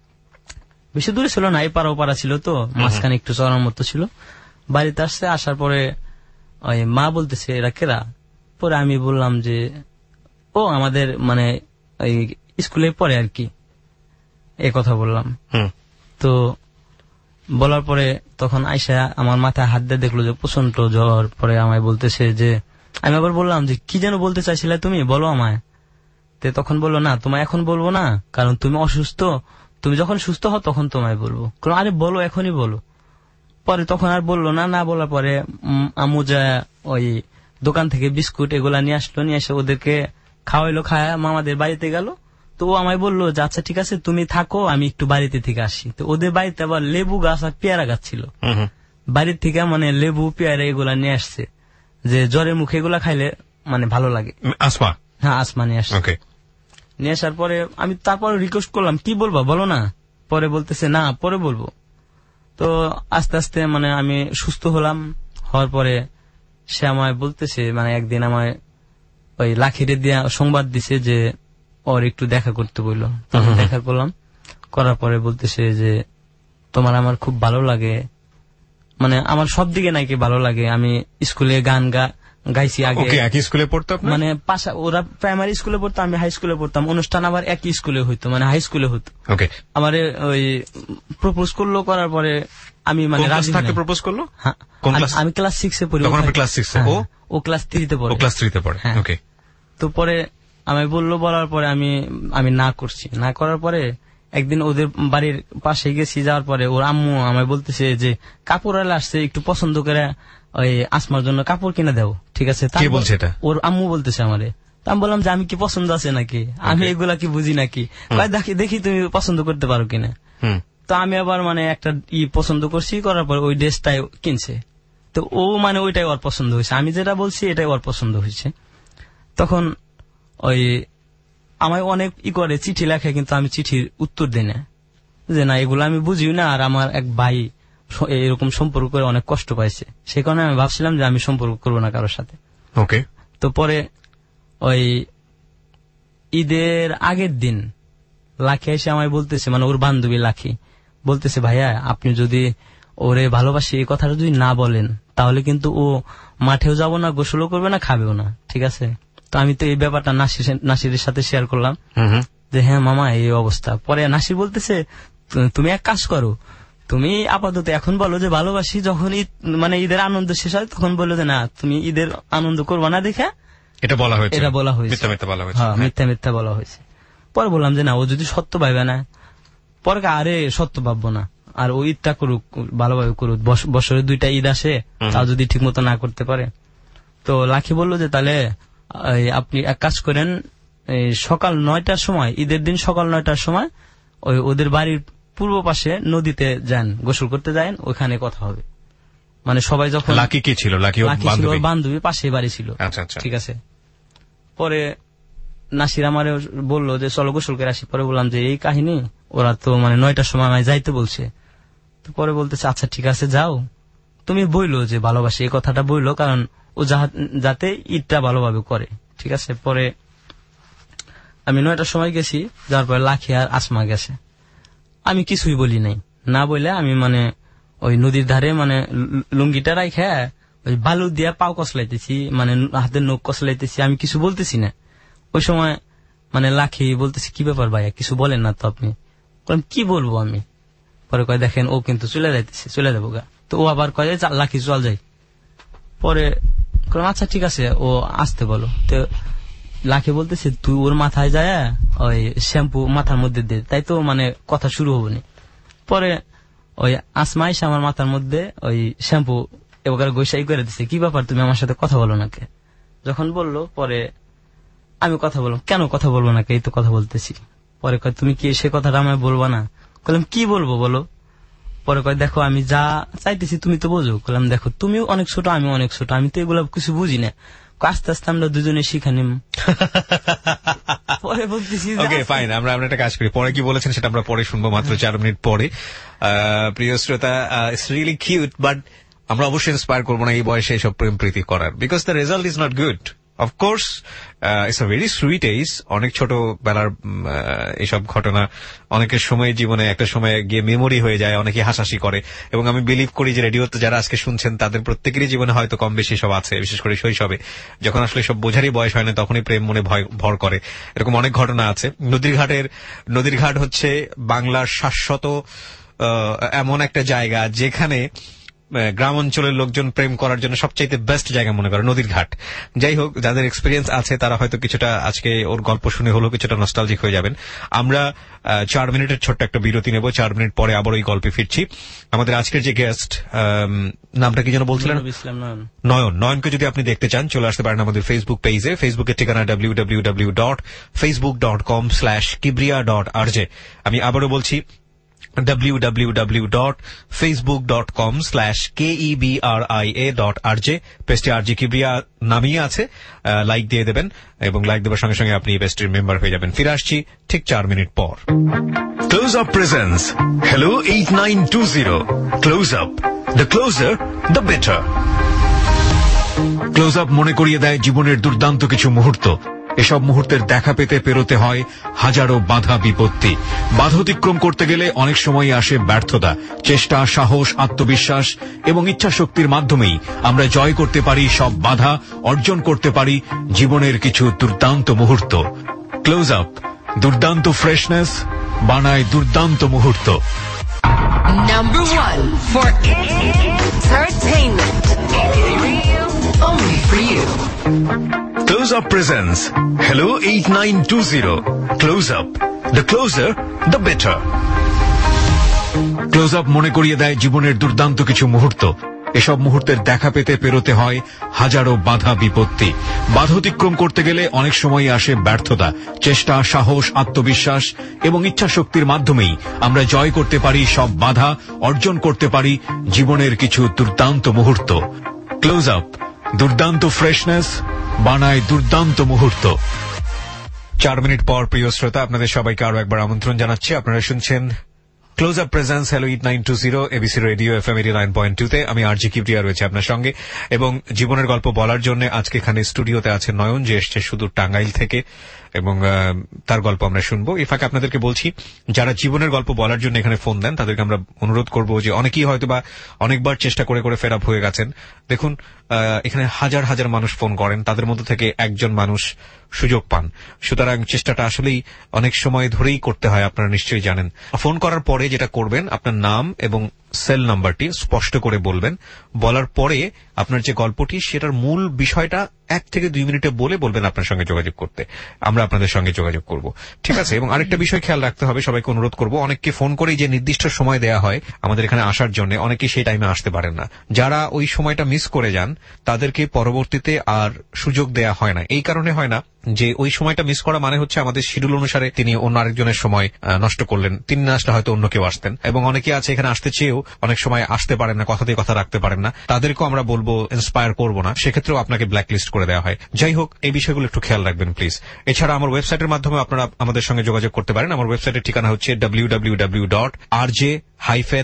বেশি দূরে ছিল না, এই পাড়া ও পাড়া ছিল, তো মাঝখানে একটু চড়ার মতো ছিল। বাড়িতে আসছে, আসার পরে ওই মা বলতেছে এরা কেরা। পরে আমি বললাম যে ও আমাদের মানে ওই স্কুলে পড়ে আর কি, এই কথা বললাম। তো বলার পরে তখন আইসা আমার মাথায় হাত দিয়ে দেখলো যে প্রচন্ড জ্বর। পরে আমায় বলতেছে যে, আমি আবার বললাম যে কি যেন বলতে চাইছিলে তুমি, বলো আমায়। তো তখন বললো না তোমায় এখন বলবো না, কারণ তুমি অসুস্থ, তুমি যখন সুস্থ হও তখন তোমায় বলবো। আরে বলো, এখনই বলো। পরে তখন আর বললো না। না বলার পরে আমু যা ওই দোকান থেকে বিস্কুট এগুলা নিয়ে আসলো, নিয়ে এসে ওদেরকে খাওয়াইলো, খায়া মামাদের বাড়িতে গেল। তো ও আমায় বললো যে আচ্ছা ঠিক আছে তুমি থাকো, আমি একটু বাড়িতে থেকে আসি। তো ওদের বাড়িতে আবার লেবু গাছ আর পেয়ারা গাছ ছিল, বাড়ির থেকে মানে লেবু পেয়ারা এগুলা নিয়ে আসছে, যে জ্বরের মুখে এগুলা খাইলে মানে ভালো লাগে। আসমা, হ্যাঁ আসমা নিয়ে আসছে। নিয়ে আসার পরে আমি তারপরে রিকোয়েস্ট করলাম কি বলবা বলো না। পরে বলতেছে না পরে বলবো। তো আস্তে আস্তে মানে আমি সুস্থ হলাম। হওয়ার পরে সে আমায় বলতেছে, মানে একদিন আমায় ওই লাখিরে দিয়ে সংবাদ দিছে যে ওর একটু দেখা করতে বললো। দেখা করলাম, করার পরে বলতেছে যে তোমার আমার খুব ভালো লাগে, মানে আমার সব দিকে নাকি ভালো লাগে। আমি স্কুলে গান গা গাইছি আগে, একই স্কুলে পড়তাম, মানে পাশা ওরা প্রাইমারি স্কুলে পড়তাম, আমি হাই স্কুলে পড়তাম। অনুষ্ঠান আবার একই স্কুলে হইতো, মানে হাই স্কুলে হতো। আমার ওই প্রপোজ করলো, করার পরে আমি মানে প্রপোজ করলো, আমি ক্লাস সিক্স এ পড়ি, ও ক্লাস থ্রিতে পড়ে, ক্লাস থ্রিতে পড়ে। তো পরে আমি বললো, বলার পরে আমি আমি না করছি। না করার পরে একদিন ওদের বাড়ির পাশে গেছি, যাওয়ার পরে ওর আম্মু আমায় বলতেছে যে কাপড় আলা আসছে, একটু পছন্দ করে ওই আসমার জন্য কাপড় কিনে দাও, ঠিক আছে। ওর আম্মু বলতেছে আমারে। আমি বললাম যে আমি কি পছন্দ আছে নাকি, আমি এগুলা কি বুঝি নাকি, দেখি দেখি তুমি পছন্দ করতে পারো কিনা। তো আমি আবার মানে একটা ই পছন্দ করছি, করার পর ওই ড্রেসটাই কিনছে। তো ও মানে ওইটাই ওর পছন্দ হয়েছে, আমি যেটা বলছি এটাই ওর পছন্দ হয়েছে। তখন ওই আমায় অনেক ই করে চিঠি লেখে, কিন্তু আমি চিঠির উত্তর দিই না, যে না এগুলো আমি বুঝিও না। আর আমার এক ভাই এরকম সম্পর্ক করে অনেক কষ্ট পাইছে, সে কারণে আমি ভাবছিলাম যে আমি সম্পর্ক করবো না কারোর সাথে। ওকে। তো পরে ওই ঈদের আগের দিন লাখি এসে আমায় বলতেছে, মানে ওর বান্ধবী লাখি বলতেছে, ভাইয়া আপনি যদি ওরে ভালোবাসি এই কথাটা যদি না বলেন, তাহলে কিন্তু ও মাঠেও যাবো না, গোসলও করবে না, খাবেও না, ঠিক আছে। তো আমি তো এই ব্যাপারটা নাসির নাসিরের সাথে শেয়ার করলাম যে হ্যাঁ মামা এই অবস্থা। পরে নাসির বলতেছে তুমি এক কাজ করো, তুমি আপাতত এখন বলো যে ভালোবাসি, যখন ঈদ মানে ঈদের আনন্দ শেষ হয় তখন বললো যে না তুমি ঈদের আনন্দ করবা না, দেখে এটা বলা হয়েছে, এটা বলা হয়েছে, মিথ্যা মিথ্যা বলা হয়েছে, হ্যাঁ মিথ্যা মিথ্যা বলা হয়েছে। পরে বললাম যে না ও যদি সত্য ভাবে না, পরে আরে সত্য ভাববো না, আর ও ঈদটা করুক, ভালোভাবে করুক, বছরে দুইটা ঈদ আসে, তাও যদি ঠিক মতো না করতে পারে। তো লাখি বললো যে তাহলে আপনি এক কাজ করেন, সকাল নয়টার সময়, ঈদের দিন সকাল নয়টার সময় ওই ওদের বাড়ির পূর্ব পাশে নদীতে যান, গোসল করতে যান, ওখানে কথা হবে। মানে সবাই যখন লাকি কি ছিল, লাকি ছিল বান্ধবী, পাশে বাড়ি ছিল, ঠিক আছে। পরে নাসির আমারে বললো যে চলো গোসল করে আসি। পরে বললাম যে এই কাহিনী, ওরা তো মানে নয়টার সময় আমায় যাইতে বলছে। তো তো পরে বলতেছে আচ্ছা ঠিক আছে যাও, তুমি বইলো যে ভালোবাসি, এই কথাটা বইলো, কারণ ও যাতে ঈদটা ভালোভাবে করে। ঠিক আছে, পরে আমি নয়টার সময় গেছি, যার পরে লাখি আর আসমা গেছে। আমি কিছুই বলি নাই, না বলে আমি মানে ওই নদীর ধারে মানে লুঙ্গিটা রাইখা ওই বালু দিয়া পাও কসলাইতেছি, মানে হাতের নখ কসলাইতেছি, আমি কিছু বলতেছি না। ওই সময় মানে লাখি বলতেছি কি ব্যাপার ভাইয়া, কিছু বলেন না তো আপনি? বললাম কি বলবো আমি। পরে কয় দেখেন ও কিন্তু চলে যাইতেছে, চলে যাবো গা। তো ও আবার কয় লাখি চল যাই। পরে আচ্ছা ঠিক আছে ও আসতে বলো। তো লাখি বলতেছে তুই ওর মাথায় যায় ওই শ্যাম্পু মাথার মধ্যে দে, তাই তো মানে কথা শুরু হবনি। পরে ওই আসমা এসে আমার মাথার মধ্যে ওই শ্যাম্পু এবার গোসাই করে দিচ্ছে, কি ব্যাপার তুমি আমার সাথে কথা বলো না কে? যখন বললো পরে আমি কথা বললাম, কেন কথা বলবো না কে, এই তো কথা বলতেছি। পরে কয় তুমি কি সে কথাটা আমায় বলবো না? বললাম কি বলবো বলো। পরে কয় দেখো আমি যা চাইতেছি তুমি তো বোঝো। বললাম দেখো তুমিও অনেক ছোট, আমি অনেক ছোট, আমি তো এগুলো কিছু বুঝি না, আস্তে আস্তে আমরা দুজনে শিখা নিম। পরে বলতেছি ওকে ফাইন, আমরা আমরা একটা কাজ করি, পরে কি বলেছেন সেটা আমরা পরে শুনবো, মাত্র চার মিনিট পরে। প্রিয় শ্রোতা, ইটস রিয়েলি কিউট, বাট আমরা অবশ্যই ইন্সপায়ার করবো না এই বয়সে এসব প্রেম প্রীতি করার, because the result is not good. Of course it's a very sweet age, অনেক ছোটবেলার এইসব ঘটনা অনেকের সময় জীবনে একটা সময় গিয়ে মেমোরি হয়ে যায়, অনেকে হাসাহাসি করে, এবং আমি বিলিভ করি যে রেডিওতে যারা আজকে শুনছেন তাদের প্রত্যেকেরই জীবনে হয়তো কম বেশি সব আছে, বিশেষ করে শৈশবে যখন আসলে সব বোঝারই বয়স হয় না তখনই প্রেম মনে ভয় ভর করে। এরকম অনেক ঘটনা আছে। নদীর ঘাটের নদীর ঘাট হচ্ছে বাংলার শাশ্বত এমন একটা জায়গা যেখানে গ্রাম অঞ্চলের লোকজন প্রেম করার জন্য সবচাইতে বেস্ট জায়গা মনে করে নদীর ঘাট। যাই হোক, যাদের এক্সপিরিয়েন্স আছে তারা হয়তো কিছুটা আজকে ওর গল্প শুনে হলো কিছুটা নস্টালজিক হয়ে যাবেন। আমরা চার মিনিটের ছোট্ট একটা বিরতি নেব, চার মিনিট পরে আবার ওই গল্পে ফিরছি। আমাদের আজকের যে গেস্ট, নামটা কি যেন বলছিলেন? নয়ন। নয়নকে যদি আপনি দেখতে চান চলে আসতে পারেন আমাদের ফেসবুক পেজে। ফেসবুকের ঠিকানা W W W dot Facebook dot com slash Kibria dot RJ. আমি আবারও বলছি W W W dot Facebook dot com slash K E B R I A dot RJ. পেজটি আরজে কিবরিয়া নামিয়ে আছে, লাইক দিয়ে দেবেন এবং লাইক দেওয়ার সঙ্গে সঙ্গে আপনি পেজটির মেম্বার হয়ে যাবেন। ফিরে আসছি ঠিক চার মিনিট পর। Close Up presents hello eight nine two zero. Close Up, the closer the better. Close Up মনে করিয়ে দেয় জীবনের দুর্দান্ত কিছু মুহূর্ত। এসব মুহূর্তের দেখা পেতে পেরোতে হয় হাজারো বাধা বিপত্তি। বাধা অতিক্রম করতে গেলে অনেক সময় আসে ব্যর্থতা। চেষ্টা, সাহস, আত্মবিশ্বাস এবং ইচ্ছাশক্তির মাধ্যমেই আমরা জয় করতে পারি সব বাধা, অর্জন করতে পারি জীবনের কিছু দুর্দান্ত মুহূর্ত। ক্লোজ আপ দুর্দান্ত ফ্রেশনেস বানায় দুর্দান্ত মুহূর্ত। Number one for entertainment. Only for you. Close Up presents Hello eight nine two zero. Close Up, the closer, the better. Close Up মনে করিয়ে দেয় জীবনের দুর্দান্ত কিছু মুহূর্ত। এসব মুহূর্তের দেখা পেতে পেরোতে হয় হাজারো বাধা বিপত্তি। বাধা অতিক্রম করতে গেলে অনেক সময় আসে ব্যর্থতা। চেষ্টা, সাহস, আত্মবিশ্বাস এবং ইচ্ছাশক্তির মাধ্যমেই আমরা জয় করতে পারি সব বাধা, অর্জন করতে পারি জীবনের কিছু দুর্দান্ত মুহূর্ত। ক্লোজ আপ দুর্দান্ত ফ্রেশনেস বানায় দুর্দান্ত মুহূর্ত। চার মিনিট পর প্রিয় শ্রোতা, আপনাদের সবাইকে আরো একবার আমন্ত্রণ জানাচ্ছি। আপনারা শুনছেন Close Up presents hello eight nine two zero ABC radio F M eighty nine point two তে। আমি আরজি কিবরিয়া রয়েছে আপনার সঙ্গে এবং জীবনের গল্প বলার জন্য আজকে এখানে স্টুডিওতে আছে নয়ন, যে এসছে শুধু টাঙ্গাইল থেকে, এবং তার গল্প আমরা শুনবো। এই ফাঁকে আপনাদেরকে বলছি, যারা জীবনের গল্প বলার জন্য এখানে ফোন দেন তাদেরকে আমরা অনুরোধ করবো যে অনেকেই হয়তো বা অনেকবার চেষ্টা করে করে ফেড আপ হয়ে গেছেন। দেখুন, এখানে হাজার হাজার মানুষ ফোন করেন, তাদের মধ্যে থেকে একজন মানুষ সুযোগ পান। সুতরাং চেষ্টাটা আসলেই অনেক সময় ধরেই করতে হয়, আপনারা নিশ্চয়ই জানেন। ফোন করার পরে যেটা করবেন, আপনার নাম এবং সেল নাম্বারটি স্পষ্ট করে বলবেন। বলার পরে আপনার যে গল্পটি সেটার মূল বিষয়টা এক থেকে দুই মিনিটে বলে বলবেন আপনার সঙ্গে যোগাযোগ করতে। আমরা আপনাদের সঙ্গে যোগাযোগ করব, ঠিক আছে? এবং আরেকটা বিষয় খেয়াল রাখতে হবে, সবাইকে অনুরোধ করব, অনেককে ফোন করে যে নির্দিষ্ট সময় দেয়া হয় আমাদের এখানে আসার জন্য, অনেকে সেই টাইমে আসতে পারেন না। যারা ওই সময়টা মিস করে যান তাদেরকে পরবর্তীতে আর সুযোগ দেয়া হয় না। এই কারণে হয় না যে ওই সময়টা মিস করা মানে হচ্ছে আমাদের শিডিউল অনুসারে তিনি অন্য আরেকজনের সময় নষ্ট করলেন, তিনি না আসলে হয়তো অন্য কেউ আসতেন। এবং অনেকে আছে এখানে আসতে চেয়েও অনেক সময় আসতে পারেন না, কথা দিয়ে কথা রাখতে পারেন না, তাদেরকেও আমরা বলবো ইন্সপায়ার করবো না, সেক্ষেত্রেও আপনাকে ব্ল্যাকলিস্ট করে দেওয়া হয়। যাই হোক, এই বিষয়গুলো একটু খেয়াল রাখবেন প্লিজ। এছাড়া আমার ওয়েবসাইটের মাধ্যমে আপনারা আমাদের সঙ্গে যোগাযোগ করতে পারেন। আমার ওয়েবসাইটের ঠিকানা হচ্ছে W W W dot RJ hyphen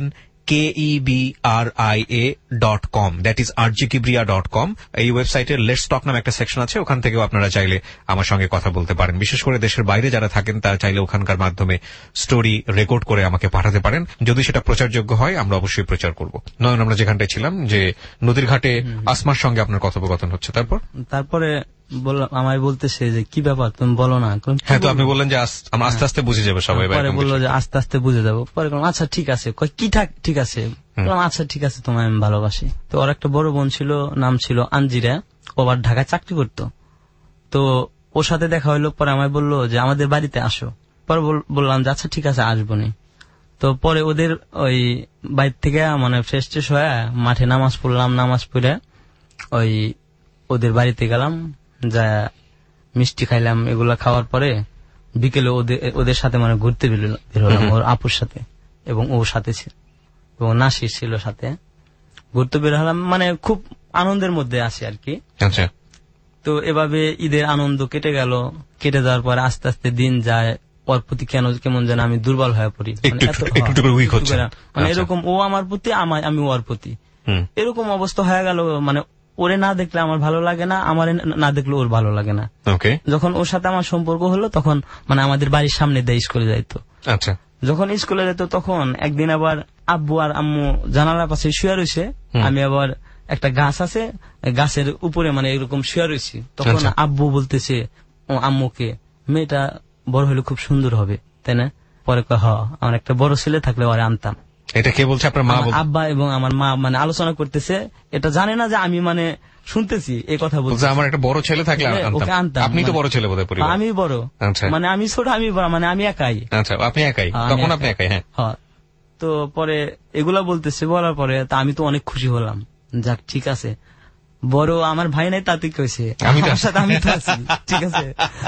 K E B R I A dot com, that is R J Kibria dot com. এই ওয়েবসাইটের লেটস টক নামে একটা সেকশন আছে, ওখান থেকেও আপনারা চাইলে আমার সঙ্গে কথা বলতে পারেন। বিশেষ করে দেশের বাইরে যারা থাকেন তারা চাইলে ওখানকার মাধ্যমে স্টোরি রেকর্ড করে আমাকে পাঠাতে পারেন। যদি সেটা প্রচারযোগ্য হয় আমরা অবশ্যই প্রচার করব। নয়ন, আমরা যেখানটায় ছিলাম যে নদীর ঘাটে আসমার সঙ্গে আপনার কথোপকথন হচ্ছে, তারপর তারপরে বললাম, আমায় বলতেছে যে কি ব্যাপার তুমি বলো না। হ্যাঁ, তো আপনি বললেন যে আমরা আস্তে আস্তে বুঝে যাবে সবাই। পরে বললো যে আস্তে আস্তে বুঝে যাবো। পরে বললাম আচ্ছা ঠিক আছে। কি ঠিক আছে? বললাম আচ্ছা ঠিক আছে, তোমায় আমি ভালোবাসি। তো ওর একটা বড় বোন ছিল, নাম ছিল আঞ্জিরা, ও আবার ঢাকায় চাকরি করতো। তো ওর সাথে দেখা হইলো। পরে আমায় বললো যে আমাদের বাড়িতে আসো। পরে বললাম যে আচ্ছা ঠিক আছে আসবো নি। তো পরে ওদের ওই বাইর থেকে মানে ফ্রেশ ট্রেশ হয়ে মাঠে নামাজ পড়লাম। নামাজ পড়ে ওই ওদের বাড়িতে গেলাম, যা মিষ্টি খাইলাম। এগুলা খাওয়ার পরে বিকেলে ওদের ওদের সাথে মানে ঘুরতে বের হলাম, ওর আপুর সাথে এবং ওর সাথে ছিল এবং নাসির ছিল সাথে। ঘুরতে বের হলাম, মানে খুব আনন্দের মধ্যে আছি আর কি। আচ্ছা। তো এভাবে ঈদের আনন্দ কেটে গেল। কেটে যাওয়ার পরে আস্তে আস্তে দিন যায়। ওর প্রতি কেন কেমন যেন আমি দুর্বল হয়ে পড়ি, মানে এরকম ও আমার প্রতি, আমি ওর প্রতি, এরকম অবস্থা হয়ে গেল। মানে ওরে না দেখলে আমার ভালো লাগে না, আমার না দেখলে ওর ভালো লাগে না। যখন ওর সাথে আমার সম্পর্ক হলো তখন মানে আমাদের বাড়ির সামনে দিয়ে স্কুলে যাইতো। আচ্ছা। যখন স্কুলে যেত তখন একদিন আবার আব্বু আর আম্মু জানালার পাশে শুয়ে রয়েছে, আমি আবার একটা গাছ আছে গাছের উপরে মানে এরকম শুয়ে রয়েছি। তখন আব্বু বলতেছে ও আম্মুকে, মেয়েটা বড় হলে খুব সুন্দর হবে, তাই না? পরে হ, আমার একটা বড় ছেলে থাকলে ওরে আনতাম। এটা কে বলছে? আপনার মা? আব্বা এবং আমার মা মানে আলোচনা করতেছে। এটা জানে না যে আমি মানে শুনতেছি এই কথা বলছে। আমার একটা বড় ছেলে থাকলে ওকে আনতাম। আপনি তো বড় ছেলে বোধহয় পরিবারে? আমি বড়, মানে আমি ছোট, আমি বড়, মানে আমি একাই। আচ্ছা, আপনি একাই? তখন আপনি একাই? হ্যাঁ। তো পরে এগুলা বলতেছে, বলার পরে তা আমি তো অনেক খুশি হলাম। যাক ঠিক আছে, বড় আমার ভাই নাই তাতে কইছে, আমার সাথে আমি তো আছি, ঠিক আছে।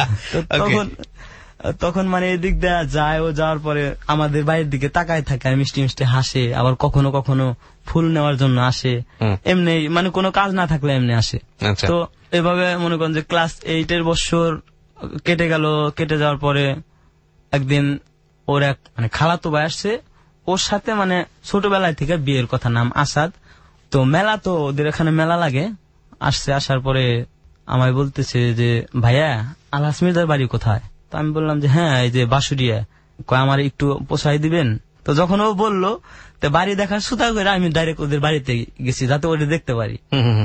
তখন তখন মানে এদিক দেয়া যায়, ও যাওয়ার পরে আমাদের বাইরের দিকে তাকায় থাকে, মিষ্টি মিষ্টি হাসে। আবার কখনো কখনো ফুল নেওয়ার জন্য আসে, এমনি মানে কোনো কাজ না থাকলে এমনি আসে। তো এভাবে মনে করেন যে ক্লাস এইটের বছর কেটে গেল। কেটে যাওয়ার পরে একদিন ওর এক মানে খালাতো ভাই আসছে, ওর সাথে মানে ছোটবেলায় থেকে বিয়ের কথা, নাম আসাদ। তো মেলা, তো ওদের এখানে মেলা লাগে। আসছে, আসার পরে আমায় বলতেছে যে ভাইয়া আলাসমিদার বাড়ি কোথায়? তো আমি বললাম যে হ্যাঁ এই যে বাসুরিয়া। কয় আমার একটু পোষাই দিবেন? তো যখন ও বললো তো বাড়ি দেখার সুতা করে আমি ডাইরেক্ট ওদের বাড়িতে গেছি যাতে ওরে দেখতে পারি।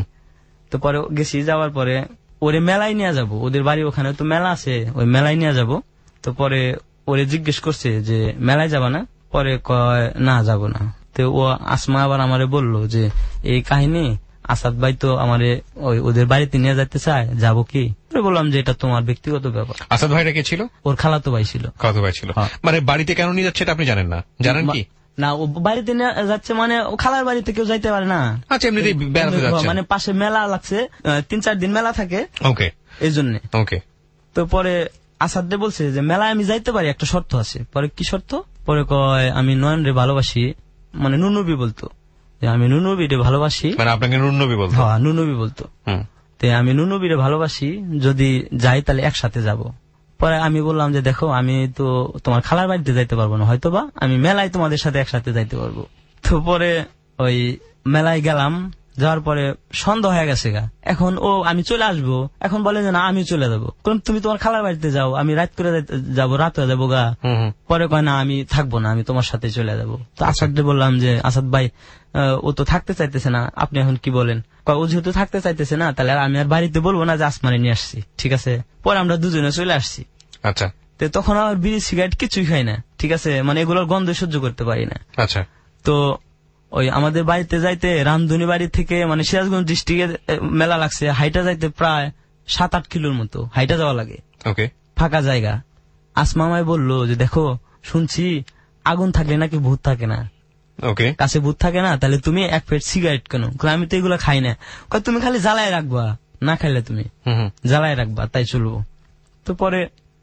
তো পরে গেছি, যাওয়ার পরে ওরে মেলায় নিয়ে যাব, ওদের বাড়ি ওখানে তো মেলা আছে, ওই মেলায় নিয়ে যাব। তো পরে ওরে জিজ্ঞেস করছে যে মেলায় যাবা না? পরে কয় না যাব না। তো ও আসমা আবার আমারে বললো যে এই কাহিনী, আসাদ ভাই তো আমারে ওদের বাড়িতে নিয়ে যেতে চায়, যাবো কি? বললাম যে এটা তোমার ব্যক্তিগত ব্যাপার। আসাদ ভাইটা কে ছিল? ওর খালাতো ভাই ছিল। খালাতো ভাই ছিল, মানে বাড়িতে কেন নিয়ে যাচ্ছে এটা আপনি জানেন না? জানেন কি না? ও বাড়িতে নিয়ে যাচ্ছে মানে ও খালার বাড়িতে কেউ যাইতে পারে না। আচ্ছা, এমনিতেই বেড়াতে যাচ্ছে, মানে পাশে মেলা লাগছে, তিন চার দিন মেলা থাকে, ওকে, এই জন্য। ওকে। তো পরে আসাদ দে বলছে যে মেলায় আমি যাইতে পারি, একটা শর্ত আছে। পরে কি শর্ত? পরে কয় আমি নয়ন রে ভালোবাসি, মানে নুনবি বলতো, আমি নুনবিরে ভালোবাসি। মানে আপনাকে নুনবি বলতো? হ্যাঁ, নুনবি বলতো। তো আমি নুনবিরে ভালোবাসি, যদি যাই তাহলে একসাথে যাব। পরে আমি বললাম যে দেখো আমি তো তোমার খালার বাড়িতে যাইতে পারবো না, হয়তো বা আমি মেলায় তোমাদের সাথে একসাথে যাইতে পারবো। তো পরে ওই মেলায় গেলাম, যাওয়ার পরে সন্ধ্যা হয়ে গেছে গা। এখন ও আমি চলে আসবো, এখন বলে যে না আমি চলে যাবো। তুমি তোমার খালার বাড়িতে যাও, আমি রাত করে যাবো, রাত হয়ে যাবো গা। পরে কয় না আমি থাকবো না, আমি তোমার সাথে চলে যাবো। তো আসাদকে বললাম যে আসাদ ভাই ও তো থাকতে চাইতেছে না, আপনি এখন কি বলেন? ও যেহেতু থাকতে চাইতেছে না তাহলে আমি আর বাড়িতে বলবো না যে আসমানে নিয়ে আসছি, ঠিক আছে? পরে আমরা দুজনে চলে আসছি। আচ্ছা। তো তখন আমার বিড়ি সিগারেট কিছুই খাই না, ঠিক আছে, মানে এগুলোর গন্ধ সহ্য করতে পারি না। আচ্ছা। তো ওই আমাদের বাড়িতে যাইতে রামধুনি বাড়ি থেকে মানে সিরাজগঞ্জ ডিস্ট্রিক্টে মেলা লাগছে, হাইটা যাইতে প্রায় সাত আট কিলোর মতো হাইটা যাওয়া লাগে। ওকে। ফাঁকা জায়গা। আসমা আমায় বললো যে দেখো শুনছি আগুন থাকলে নাকি ভূত থাকে না। ওকে। কাছে ভূত থাকে না, তাহলে তুমি এক প্লেট সিগারেট কেন? আমি তো এগুলো খাই না। তুমি খালি জ্বালায় রাখবা, না খাইলে তুমি জ্বালায় রাখবা, তাই চলবো। তো পরে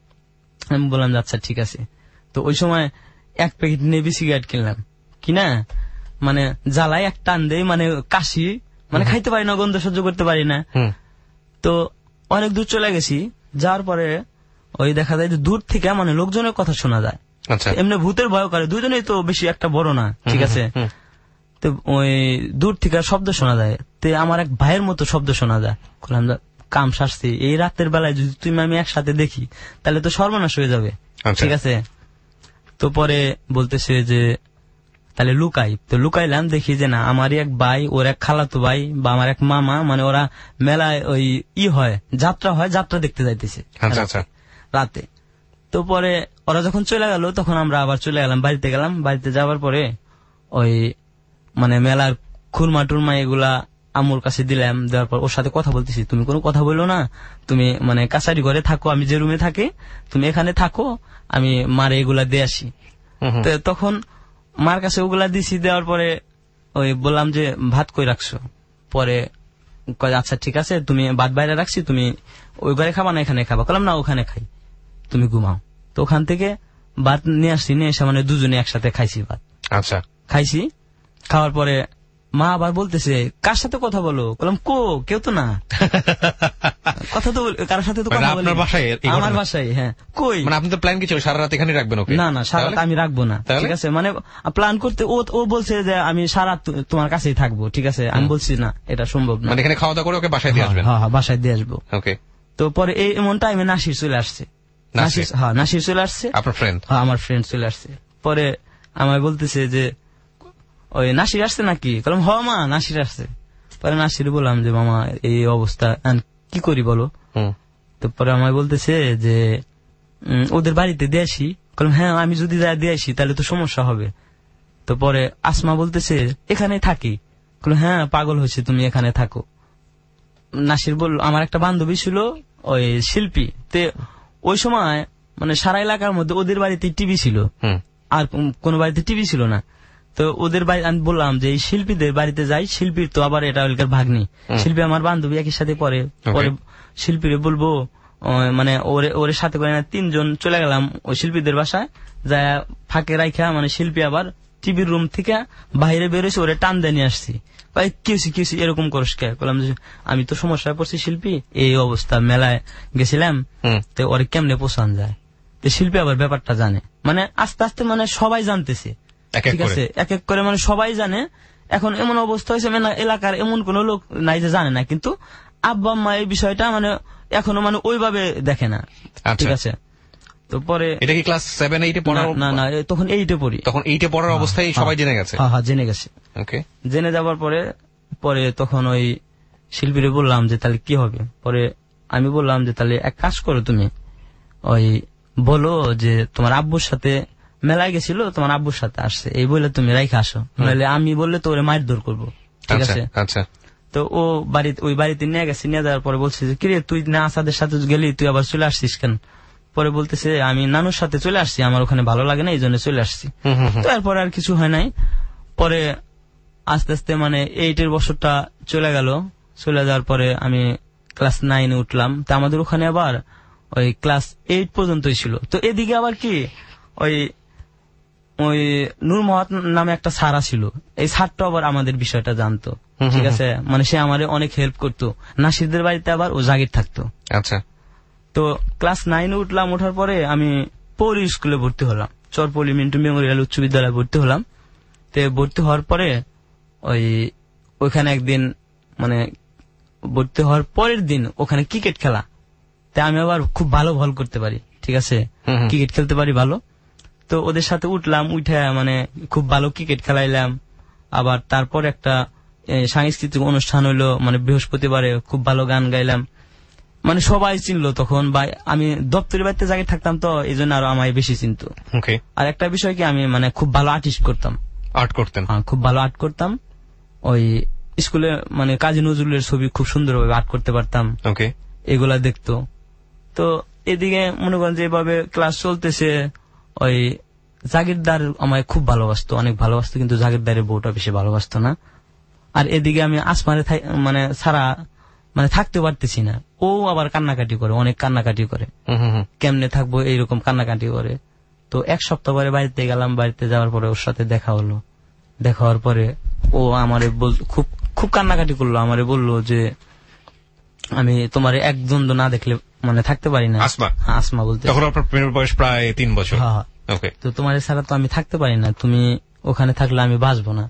আমি বললাম আচ্ছা ঠিক আছে। তো ওই সময় এক প্যাকেট নেভি সিগারেট কিনলাম, কিনা মানে জ্বালায় এক টান দেয়, মানে কাশি, মানে খাইতে পারি না, গন্ধ সহ্য করতে পারি না। তো অনেক দূর চলে গেছি, যাওয়ার পরে ওই দেখা যায় যে দূর থেকে মানে লোকজনের কথা শোনা যায়। এমনি ভূতের ভয় করে, দুজনেই তো বেশি একটা বড় না, ঠিক আছে। তো ওই দূর থেকে শব্দ শোনা যায়, তে আমার এক ভাইয়ের মতো শব্দ শোনা যায়। বললাম কাম সারছি, এই রাতের বেলায় যদি তুমি আমি একসাথে দেখি তাহলে তো সর্বনাশ হয়ে যাবে, ঠিক আছে। তো পরে বলতেছে যে তাহলে লুকাই, তো লুকাইলাম, দেখি যে না আমারই এক ভাই, ওর এক খালাতো ভাই বা আমার এক মামা, মানে ওরা মেলায় ওই ই হয় যাত্রা হয়, যাত্রা দেখতে যাইতেছে রাতে। তো পরে ওরা যখন চলে গেল তখন আমরা আবার চলে গেলাম বাড়িতে গেলাম। বাড়িতে যাওয়ার পরে ওই মানে মেলার খুরমা টুরমা এগুলা আম্মুর কাছে দিলাম, দেওয়ার পর ওর সাথে কথা বলতেছি, তুমি কোনো কথা বললো না, তুমি মানে কাছারি ঘরে থাকো, আমি যে রুমে থাকি তুমি এখানে থাকো, আমি মারে এগুলা দিয়ে আসি। তো তখন মার কাছে ওগুলা দিছি, দেওয়ার পরে ওই বললাম যে ভাত কই রাখছো, পরে আচ্ছা ঠিক আছে তুমি ভাত বাইরে রাখছি, তুমি ওই ঘরে খাবা না এখানে খাবা, বললাম না ওখানে খাই, তুমি ঘুমাও। তো ওখান থেকে ভাত নিয়ে আসছি, নিয়ে এসে মানে দুজনে একসাথে খাইছি ভাত। আচ্ছা খাইছি, খাওয়ার পরে মা আবার বলতেছে কার সাথে কথা বলো, বললাম কো কেউ তো না, কথা তো কারোর সাথে তো কথা বলি, আমার বাসায়। হ্যাঁ কই, মানে আপনি তো প্ল্যান কিছু সারা রাত এখানে রাখবেন? না না সারা রাত আমি রাখবো না, ঠিক আছে, মানে প্ল্যান করতে ও ও বলছে যে আমি সারা রাত তোমার কাছেই থাকবো, ঠিক আছে। আমি বলছি না এটা সম্ভব না, মানে এখানে খাওয়া দাওয়া করে ওকে বাসায় দিয়ে আসবেন? হ্যাঁ বাসায় দিয়ে আসবো। ওকে। তো পরে এই এমন টাইমে নাসির চলে আসছে, নাসির হ্যাঁ নাসির চলে আসছে, আপনার ফ্রেন্ড? হ্যাঁ আমার ফ্রেন্ড চলে আসছে। পরে আমায় বলতেছে যে ওই নাসির আসছে নাকি, বললাম হ মা নাসির আসছে। পরে নাসির বললাম যে মামা এই অবস্থা কি করি বলো। তো পরে আমায় বলতেছে যে ওদের বাড়িতে দিয়ে আসি, বললাম হ্যাঁ আমি যদি দিয়ে আসি তাহলে তো সমস্যা হবে। তো পরে আসমা বলতেছে এখানে থাকি, বললাম হ্যাঁ পাগল হয়েছে তুমি এখানে থাকো। নাসির বলল আমার একটা বান্ধবী ছিল ওই শিল্পী, তে ওই সময় মানে সারা এলাকার মধ্যে ওদের বাড়িতে টিভি ছিল, আর কোন বাড়িতে টিভি ছিল না। তো ওদের বাড়ি আমি বললাম যে এই শিল্পীদের বাড়িতে যাই, শিল্পীর তো আবার এটা ওইকার ভাগ্নি, শিল্পী আমার বান্ধবী একই সাথে পরে। পরে শিল্পীরে বলবো মানে ওরে ওর সাথে করে না তিনজন চলে গেলাম ওই শিল্পীদের বাসায়, যা ফাঁকে রাখা মানে শিল্পী আবার টিভির রুম থেকে বাইরে বেরোছে, ওরে টান দিয়ে নিয়ে আসছি। কিউসি কিউসি এরকম করস কে, বললাম যে আমি তো সমস্যায় পড়ছি শিল্পী, এই অবস্থা মেলায় গেছিলাম, তো ওরে কেমনে পোষান যায়। তো শিল্পী আবার ব্যাপারটা জানে, মানে আস্তে আস্তে মানে সবাই জানতেছে, ঠিক আছে, এক এক করে মানে সবাই জানে। এখন এমন অবস্থা হয়েছে মানে এলাকার এমন কোন লোক নাই যে জানে না, কিন্তু আব্বা আম্মা এই বিষয়টা মানে এখনো মানে ওইভাবে দেখে না, ঠিক আছে। তো পরে এটা কি ক্লাস সেভেন এইটে পড়ার? না না তখন এইটে পড়ি, তখন এইটে পড়ার অবস্থায় সবাই জেনে গেছে? হ্যাঁ হ্যাঁ জেনে গেছে। ওকে। জেনে যাওয়ার পরে পরে তখন ওই শিল্পীরে বললাম যে তাহলে কি হবে। পরে আমি বললাম যে তাহলে এক কাজ করো, তুমি ওই বলো যে তোমার আব্বুর সাথে মেলায় গেছিল, তোমার আব্বুর সাথে আসছে, এই বলে তুমি রাইখে আসো, নাহলে আমি বললে তো ওরে মাইর দৌড় করবো, ঠিক আছে। আচ্ছা। তো ও বাড়িতে ওই বাড়িতে নিয়ে গেছে, নিয়ে যাওয়ার পরে বলছে যে কিরে তুই না আসাদের সাথে গেলি, তুই আবার চলে আসছিস কেন? পরে বলতেছে আমি নানুর সাথে চলে আসছি, আমার ওখানে ভালো লাগে না এই জন্য চলে আসছি। তো এরপরে আর কিছু হয় নাই। পরে আস্তে আস্তে মানে এইটের বছরটা চলে গেল, চলে যাওয়ার পরে আমি ক্লাস নাইনে উঠলাম। তা আমাদের ওখানে আবার ওই ক্লাস এইট পর্যন্তই ছিল। তো এদিকে আবার কি ওই ওই নূর মহাত নামে একটা সারা ছিল, এই সারটা আবার আমাদের বিষয়টা জানতো, ঠিক আছে, মানে সে আমারে অনেক হেল্প করতো। নাসিরদের বাড়িতে আবার ও জাগির থাকতো। আচ্ছা। তো ক্লাস নাইনে উঠলাম, ওঠার পরে আমি পৌরি স্কুলে ভর্তি হলাম, চরপল্লী মিন্টু মেমোরিয়াল উচ্চ বিদ্যালয়ে ভর্তি হলাম। তো ভর্তি হওয়ার পরে ওই ওইখানে একদিন মানে ভর্তি হওয়ার পরের দিন ওখানে ক্রিকেট খেলা, তাই আমি আবার খুব ভালো বল করতে পারি, ঠিক আছে, ক্রিকেট খেলতে পারি ভালো। তো ওদের সাথে উঠলাম, উঠে মানে খুব ভালো ক্রিকেট খেলাইলাম। আবার তারপর একটা সাংস্কৃতিক অনুষ্ঠান হইলো, মানে বৃহস্পতিবারে খুব ভালো গান গাইলাম, মানে সবাই চিনলো তখন। বা আমি দপ্তরি বাড়িতে জায়গায় থাকতাম, তো এই জন্য আরো আমায় বেশি চিনতো। আর একটা বিষয় কি আমি মানে খুব ভালো আর্টিস্ট করতাম, আর্ট করতেন? হ্যাঁ খুব ভালো আর্ট করতাম। ওই স্কুলে মানে কাজী নজরুলের ছবি খুব সুন্দরভাবে আর্ট করতে পারতাম, এগুলা দেখতো। তো এদিকে মনে করেন যে এভাবে ক্লাস চলতেছে, ওই জাগিরদার আমায় খুব ভালোবাসতো, অনেক ভালোবাসতো, কিন্তু জাগিরদারের বউটা বেশি ভালোবাসতো না। আর এদিকে আমি আসমানে মানে সারা মানে থাকতে পারতেছি না, ও আবার কান্নাকাটি করে, অনেক কান্নাকাটি করে, কেমনে থাকবো এইরকম কান্নাকাটি করে। তো এক সপ্তাহ পরে বাড়িতে গেলাম, বাড়িতে যাওয়ার পরে ওর সাথে দেখা হলো। দেখা হওয়ার পরে ও আমারে খুব খুব কান্নাকাটি করলো, আমারে বললো যে আমি তোমার একজন না দেখলে মানে থাকতে পারি না। আসমা? আসমা বলতে তখন আপনার প্রেমের বয়স প্রায় তিন বছর। হ্যাঁ। তো তোমার ছাড়া তো আমি থাকতে পারি না, তুমি ওখানে থাকলে আমি বাঁচবো না,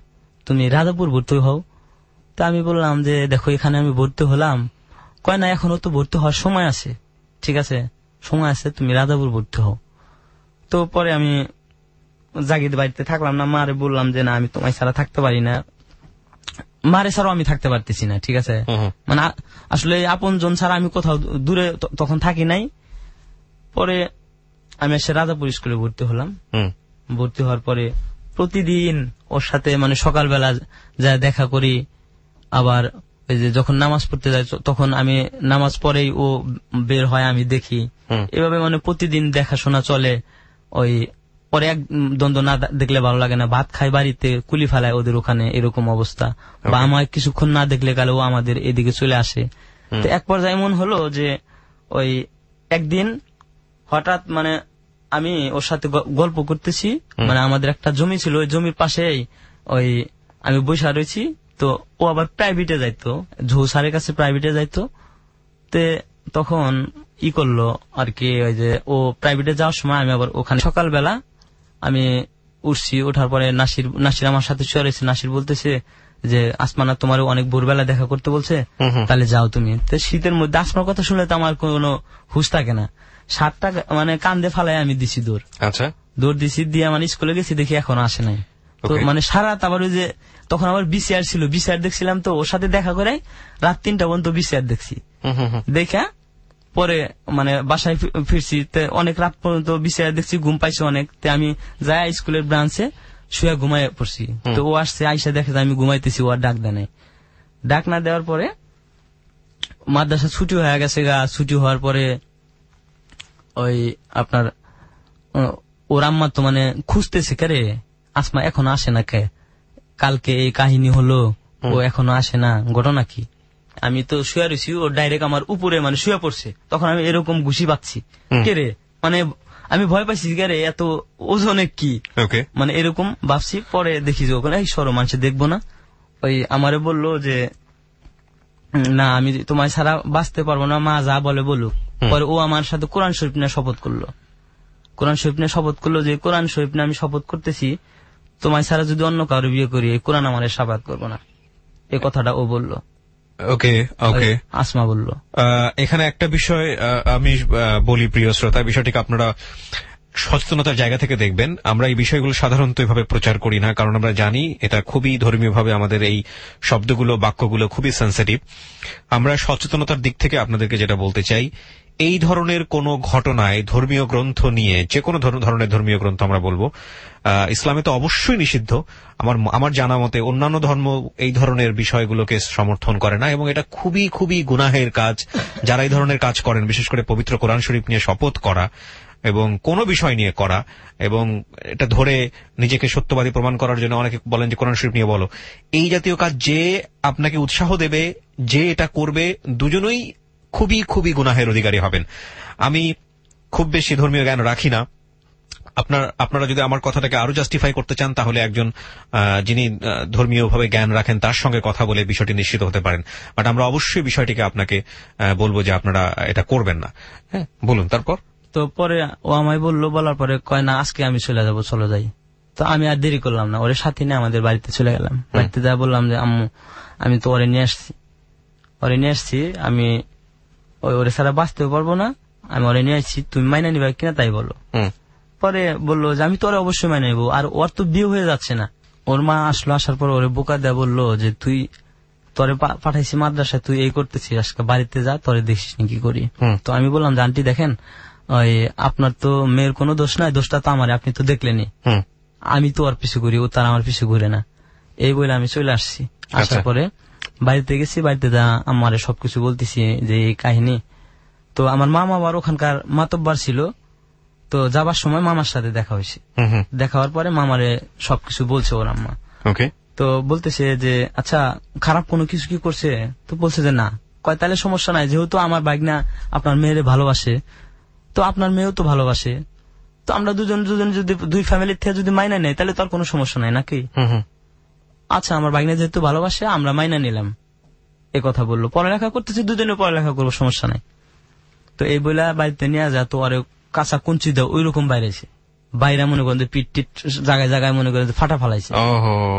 তুমি রাজাপুর ভর্তি হও। তা আমি বললাম যে দেখো এখানে আমি ভর্তি হলাম, কয় না এখনো তো ভর্তি হওয়ার সময় আছে, ঠিক আছে সময় আছে, তুমি রাজাপুর ভর্তি হও। তো পরে আমি জাগিদ বাড়িতে থাকলাম না, মারে বললাম যে না আমি তোমায় ছাড়া থাকতে পারি না, মারে ছাড়াও আমি থাকতে পারতেছি না, ঠিক আছে মানে আসলে আপন জন ছাড়া আমি কোথাও দূরে তখন থাকি নাই। পরে আমি এসে রাজাপুর স্কুলে ভর্তি হলাম। ভর্তি হওয়ার পরে প্রতিদিন ওর সাথে মানে সকালবেলা যা দেখা করি, আবার ওই যে যখন নামাজ পড়তে যায় তখন আমি নামাজ পড়েই ও বের হয় আমি দেখি, এভাবে মানে প্রতিদিন দেখাশোনা চলে। ওই পরে এক দ্বন্দ্ব না দেখলে ভালো লাগে না, ভাত খাই বাড়িতে কুলি ফেলায় ওদের ওখানে, এরকম অবস্থা। বা আমার কিছুক্ষণ না দেখলে গেলে ও আমাদের এদিকে চলে আসে। তো এক পর্যায়ে এমন হলো যে ওই একদিন হঠাৎ মানে আমি ওর সাথে গল্প করতেছি, মানে আমাদের একটা জমি ছিল, ওই জমির পাশেই ওই আমি বসে রয়েছি। তো ও আবার প্রাইভেটে যাইতো, ঝৌ স্যারের কাছে প্রাইভেটে যাইতো। তে তখন ই করলো আর কি, ওই যে ও প্রাইভেটে যাওয়ার সময় আমি আবার ওখানে সকালবেলা আমি উঠছি, ওঠার পরে নাসির নাসির আমার সাথে শুয়ে রয়েছে। নাসির বলতেছে যে আসমানা তোমার অনেক ভোরবেলা দেখা করতে বলছে, তাহলে যাও তুমি। তো শীতের মধ্যে আসমার কথা শুনলে তো আমার কোনো হুশ থাকে না, সাতটা মানে কান্দে ফালাই আমি দিছি দৌড়। আচ্ছা দৌড় দিছি, দিয়ে মানে স্কুলে গেছি, দেখি এখনো আসে নাই। তো মানে সারা তারপর ওই যে তখন আবার বিসিআর ছিল, বিসিআর দেখছিলাম, তো ওর সাথে দেখা করে রাত তিনটা পর্যন্ত বিসিআর দেখছি। দেখা পরে মানে বাসায় ফিরছি, অনেক রাত পর্যন্ত বিসিআর দেখছি, ঘুম পাইছি অনেক। তো আমি যাই স্কুলের ব্রাঞ্চে শুয়ে ঘুমাই পড়ছি। তো ও আসছে, আইসা দেখে আমি ঘুমাইতেছি, ও আর ডাক দেয় নাই। ডাক না দেওয়ার পরে মাদ্রাসা ছুটি হয়ে গেছে গা। ছুটি হওয়ার পরে ওই আপনার ওর আম্মা তো মানে খুঁজতেছে, কে রে আসমা এখনো আসে না, কে কালকে এই কাহিনী হলো, ও এখনো আসে না, ঘটনা কি? আমি তো শুয়ে রয়েছি, ও ডাইরেক্ট আমার উপরে মানে শুয়ে পড়ছে। তখন আমি এরকম ঘুষি পাচ্ছি, কে রে মানে আমি ভয় পাইছি, কে রে এত ওজনে কি, মানে এরকম ভাবছি। পরে দেখি যে ওখানে এই সরো মানুষ দেখবো না, ওই আমারে বললো যে না আমি তোমার ছাড়া বাঁচতে পারবো না, মা যা বলে বলুক। পরে ও আমার সাথে কোরআন শরীফ নিয়ে শপথ করলো, কোরআন শরীফ নিয়ে শপথ করলো যে কোরআন শরীফ নিয়ে আমি শপথ করতেছি, তোমার ছাড়া যদি অন্য কারো বিয়ে করি এই কোরআন আমার সাবাত করবো না, এই কথাটা ও বললো। ওকে ওকে আসমা বললো। এখানে একটা বিষয় আমি বলি প্রিয় শ্রোতা, বিষয়টিকে আপনারা সচেতনতার জায়গা থেকে দেখবেন। আমরা এই বিষয়গুলো সাধারণত এভাবে প্রচার করি না, কারণ আমরা জানি এটা খুবই ধর্মীয়ভাবে আমাদের এই শব্দগুলো বাক্যগুলো খুবই সেন্সিটিভ। আমরা সচেতনতার দিক থেকে আপনাদেরকে যেটা বলতে চাই, এই ধরনের কোন ঘটনায় ধর্মীয় গ্রন্থ নিয়ে, যে কোনো ধরনের ধর্মীয় গ্রন্থ আমরা বলবো, ইসলামে তো অবশ্যই নিষিদ্ধ। আমার আমার জানা মতে অন্যান্য ধর্ম এই ধরনের বিষয়গুলোকে সমর্থন করে না, এবং এটা খুবই খুবই গুনাহের কাজ। যারা এই ধরনের কাজ করেন, বিশেষ করে পবিত্র কোরআন শরীফ নিয়ে শপথ করা এবং কোনো বিষয় নিয়ে করা, এবং এটা ধরে নিজেকে সত্যবাদী প্রমাণ করার জন্য অনেকে বলেন যে কোরআন শরীফ নিয়ে বলো, এই জাতীয় কাজ যে আপনাকে উৎসাহ দেবে, যে এটা করবে, দুজনই খুবই খুবই গুনাহের অধিকারী হবেন। আমি খুব বেশি ধর্মীয় জ্ঞান রাখি না, আপনার আপনারা যদি আমার কথাটাকে আরো জাস্টিফাই করতে চান তাহলে একজন যিনি ধর্মীয়ভাবে জ্ঞান রাখেন তার সঙ্গে কথা বলে বিষয়টি নিশ্চিত হতে পারেন। বাট আমরা অবশ্যই বিষয়টিকে আপনাকে বলবো যে আপনারা এটা করবেন না। হ্যাঁ বলুন। তারপর তো পরে ও আমায় বললো, বলার পরে কয় না আজকে আমি চলে যাবো, চলো যাই। তো আমি আর দেরি করলাম না, ওর সাথে নিয়ে আমাদের বাড়িতে চলে গেলাম। বাড়িতে যা বললাম যে আম্মু আমি তো ওরে নিয়ে আসছি, ওরে নিয়ে আসছি, আমি ওই ওরে ছাড়া বাঁচতেও পারবো না, আমি ওরে নিয়ে আসছি, তুমি মাইনা নিবা কিনা তাই বলো। পরে বললো যে আমি তো ওরে অবশ্যই মাইনা নিবো, আর ওর তো বিয়ে হয়ে যাচ্ছে না। ওর মা আসলো, আসার পর ওরে বোকা দেয়া বললো যে তুই তোরে পাঠাইছি মাদ্রাসায়, তুই এই করতেছিস, আজকে বাড়িতে যা, তোরে দেখিস নি কি করি। তো আমি বললাম যে আন্টি দেখেন, ওই আপনার তো মেয়ের কোনো দোষ নাই, দোষটা তো আমার, আপনি তো দেখলেনি, আমি তো ওর পিছু ঘুরি, ও তার আমার পিছু ঘুরে না। এই বলে আমি চলে আসছি। আসার পরে বাড়িতে গেছি, বাড়িতে যা আমার সবকিছু বলতেছি যে এই কাহিনী। তো আমার মামা আবার ওখানকার মাতব্বার ছিল, তো যাবার সময় মামার সাথে দেখা হয়েছে। দেখা হওয়ার পরে মামারে সবকিছু বলছে ওর আম্মা। তো বলতেছে যে আচ্ছা খারাপ কোনো কিছু কি করছে? তো বলছে যে না। কয় তাহলে সমস্যা নাই, যেহেতু আমার ভাগনা আপনার মেয়েরে ভালোবাসে, তো আপনার মেয়েও তো ভালোবাসে, তো আমরা দুজন দুজন যদি দুই ফ্যামিলির থেকে যদি মাইনা নেই তাহলে তো আর কোনো সমস্যা নাই নাকি? আচ্ছা আমার ভাগনা যেহেতু ভালোবাসে আমরা মাইনা নিলাম, এ কথা বললো। পড়ালেখা করতেছে, দুজনে পড়ালেখা করবো, সমস্যা নাই। তো এই বইলা বাড়িতে নিয়ে যা, তো আরে কাঁচা কুঞ্চি দেও ওই রকম বাইরেছে, বাইরে মনে করেন পিট টিট জায়গায় জায়গায় মনে করেন ফাটা ফালাইছে।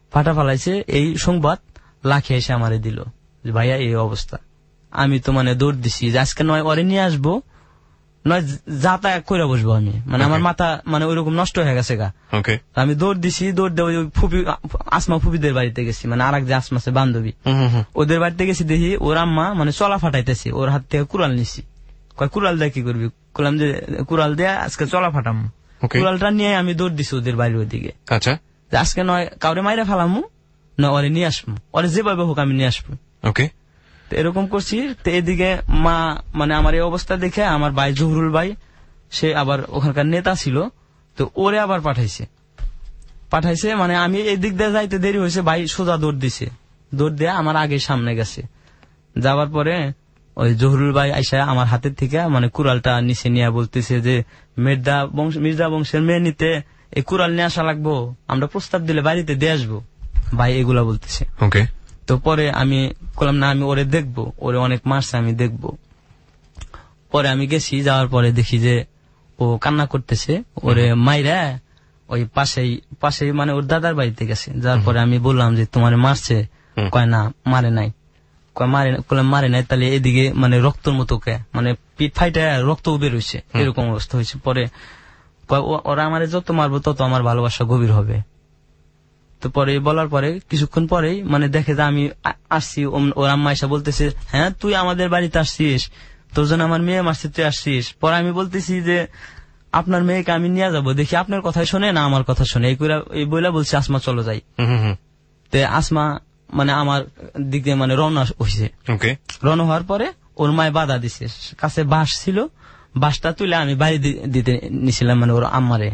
ফাটা ফালাইছে এই সংবাদ লাখে এসে আমারে দিল যে ভাইয়া এই অবস্থা। আমি তো মানে দৌড় দিছি যে আজকে নয় ওরে নিয়ে আসবো, নয় যাতায়াত করে বসবো আমি, মানে আমার মাথা মানে ওইরকম নষ্ট হয়ে গেছে গা। আমি দৌড় দিছি, দৌড় দিয়ে ওই ফুপি আসমা ফুপিদের বাড়িতে গেছি, মানে আর এক যে আসমা আছে বান্ধবী, ওদের বাড়িতে গেছি। দেখি ওর আম্মা মানে চলা ফাটাইতেছে, ওর হাত থেকে কুড়াল নিছি। কয় কুড়াল দিয়ে কি করবি? বললাম যে কুড়াল দিয়ে আজকে চলা ফাটাম। কুড়ালটা নিয়ে আমি দৌড় দিছি ওদের বাড়ির ওইদিকে। আচ্ছা, আজকে নয় কাউরে মাইরা ফেলামু, না ওরে নিয়ে আসবো, ওরে যেভাবে হোক আমি নিয়ে আসবো। ওকে, এরকম করছি। তো এদিকে মা মানে আমার এই অবস্থা দেখে আমার ভাই জহুরুল ভাই, সে আবার ওখানকার নেতা ছিল, তো ওরে আবার পাঠাইছে পাঠাইছে মানে আমি এদিক দিয়ে যাইতে দেরি হয়েছে, ভাই সোজা দৌড় দিছে, দৌড় দিয়ে আমার আগে সামনে গেছে। যাওয়ার পরে ওই জহুরুল ভাই আইসা আমার হাতের থেকে মানে কুড়ালটা নিচে নিয়ে বলতেছে যে মির্জা বংশ মির্জা বংশের মেয়ে নিতে এই কুড়াল নিয়ে আসা লাগবো, আমরা প্রস্তাব দিলে বাড়িতে দিয়ে আসবো ভাই, এগুলা বলতেছে। ওকে, তো পরে আমি বললাম না আমি ওরে দেখবো, ওরে অনেক মারছে আমি দেখবো। পরে আমি গেছি, যাওয়ার পরে দেখি যে ও কান্না করতেছে, ওরে মাইরা ওই পাশেই পাশেই মানে ওর দাদার বাড়িতে গেছে। যাওয়ার পরে আমি বললাম যে তোমার মারছে? কয় না মারে নাই। কয় মারে মারে নাই, তাহলে এদিকে মানে রক্তর মতো কে মানে পিঠ ফাইটা রক্ত বের হয়েছে, এরকম অবস্থা হয়েছে। পরে ওরা আমারে যত মারবো তত আমার ভালোবাসা গভীর হবে। তো পরে বলার পরে কিছুক্ষণ পরেই মানে দেখে যে আমি আসছি, ওর আম্মা এসে বলতেছে হ্যাঁ তুই আমাদের বাড়িতে আসছিস, তোর জন্য আমার মেয়ে মারছে, তুই আসছিস। পরে আমি বলতেছি যে আপনার মেয়েকে আমি নিয়ে যাবো, দেখি আপনার কথাই শোনে না আমার কথা শোনে, এই বইলা বলছি আসমা চলো যাই। তে আসমা মানে আমার দিক দিয়ে মানে রওনা হয়েছে। রওনা হওয়ার পরে ওর মায় বাধা দিছে, কাছে বাঁশ ছিল, বাঁশটা তুলে আমি বাড়ি দিতে নিছিলাম, মানে ওর আম্মারে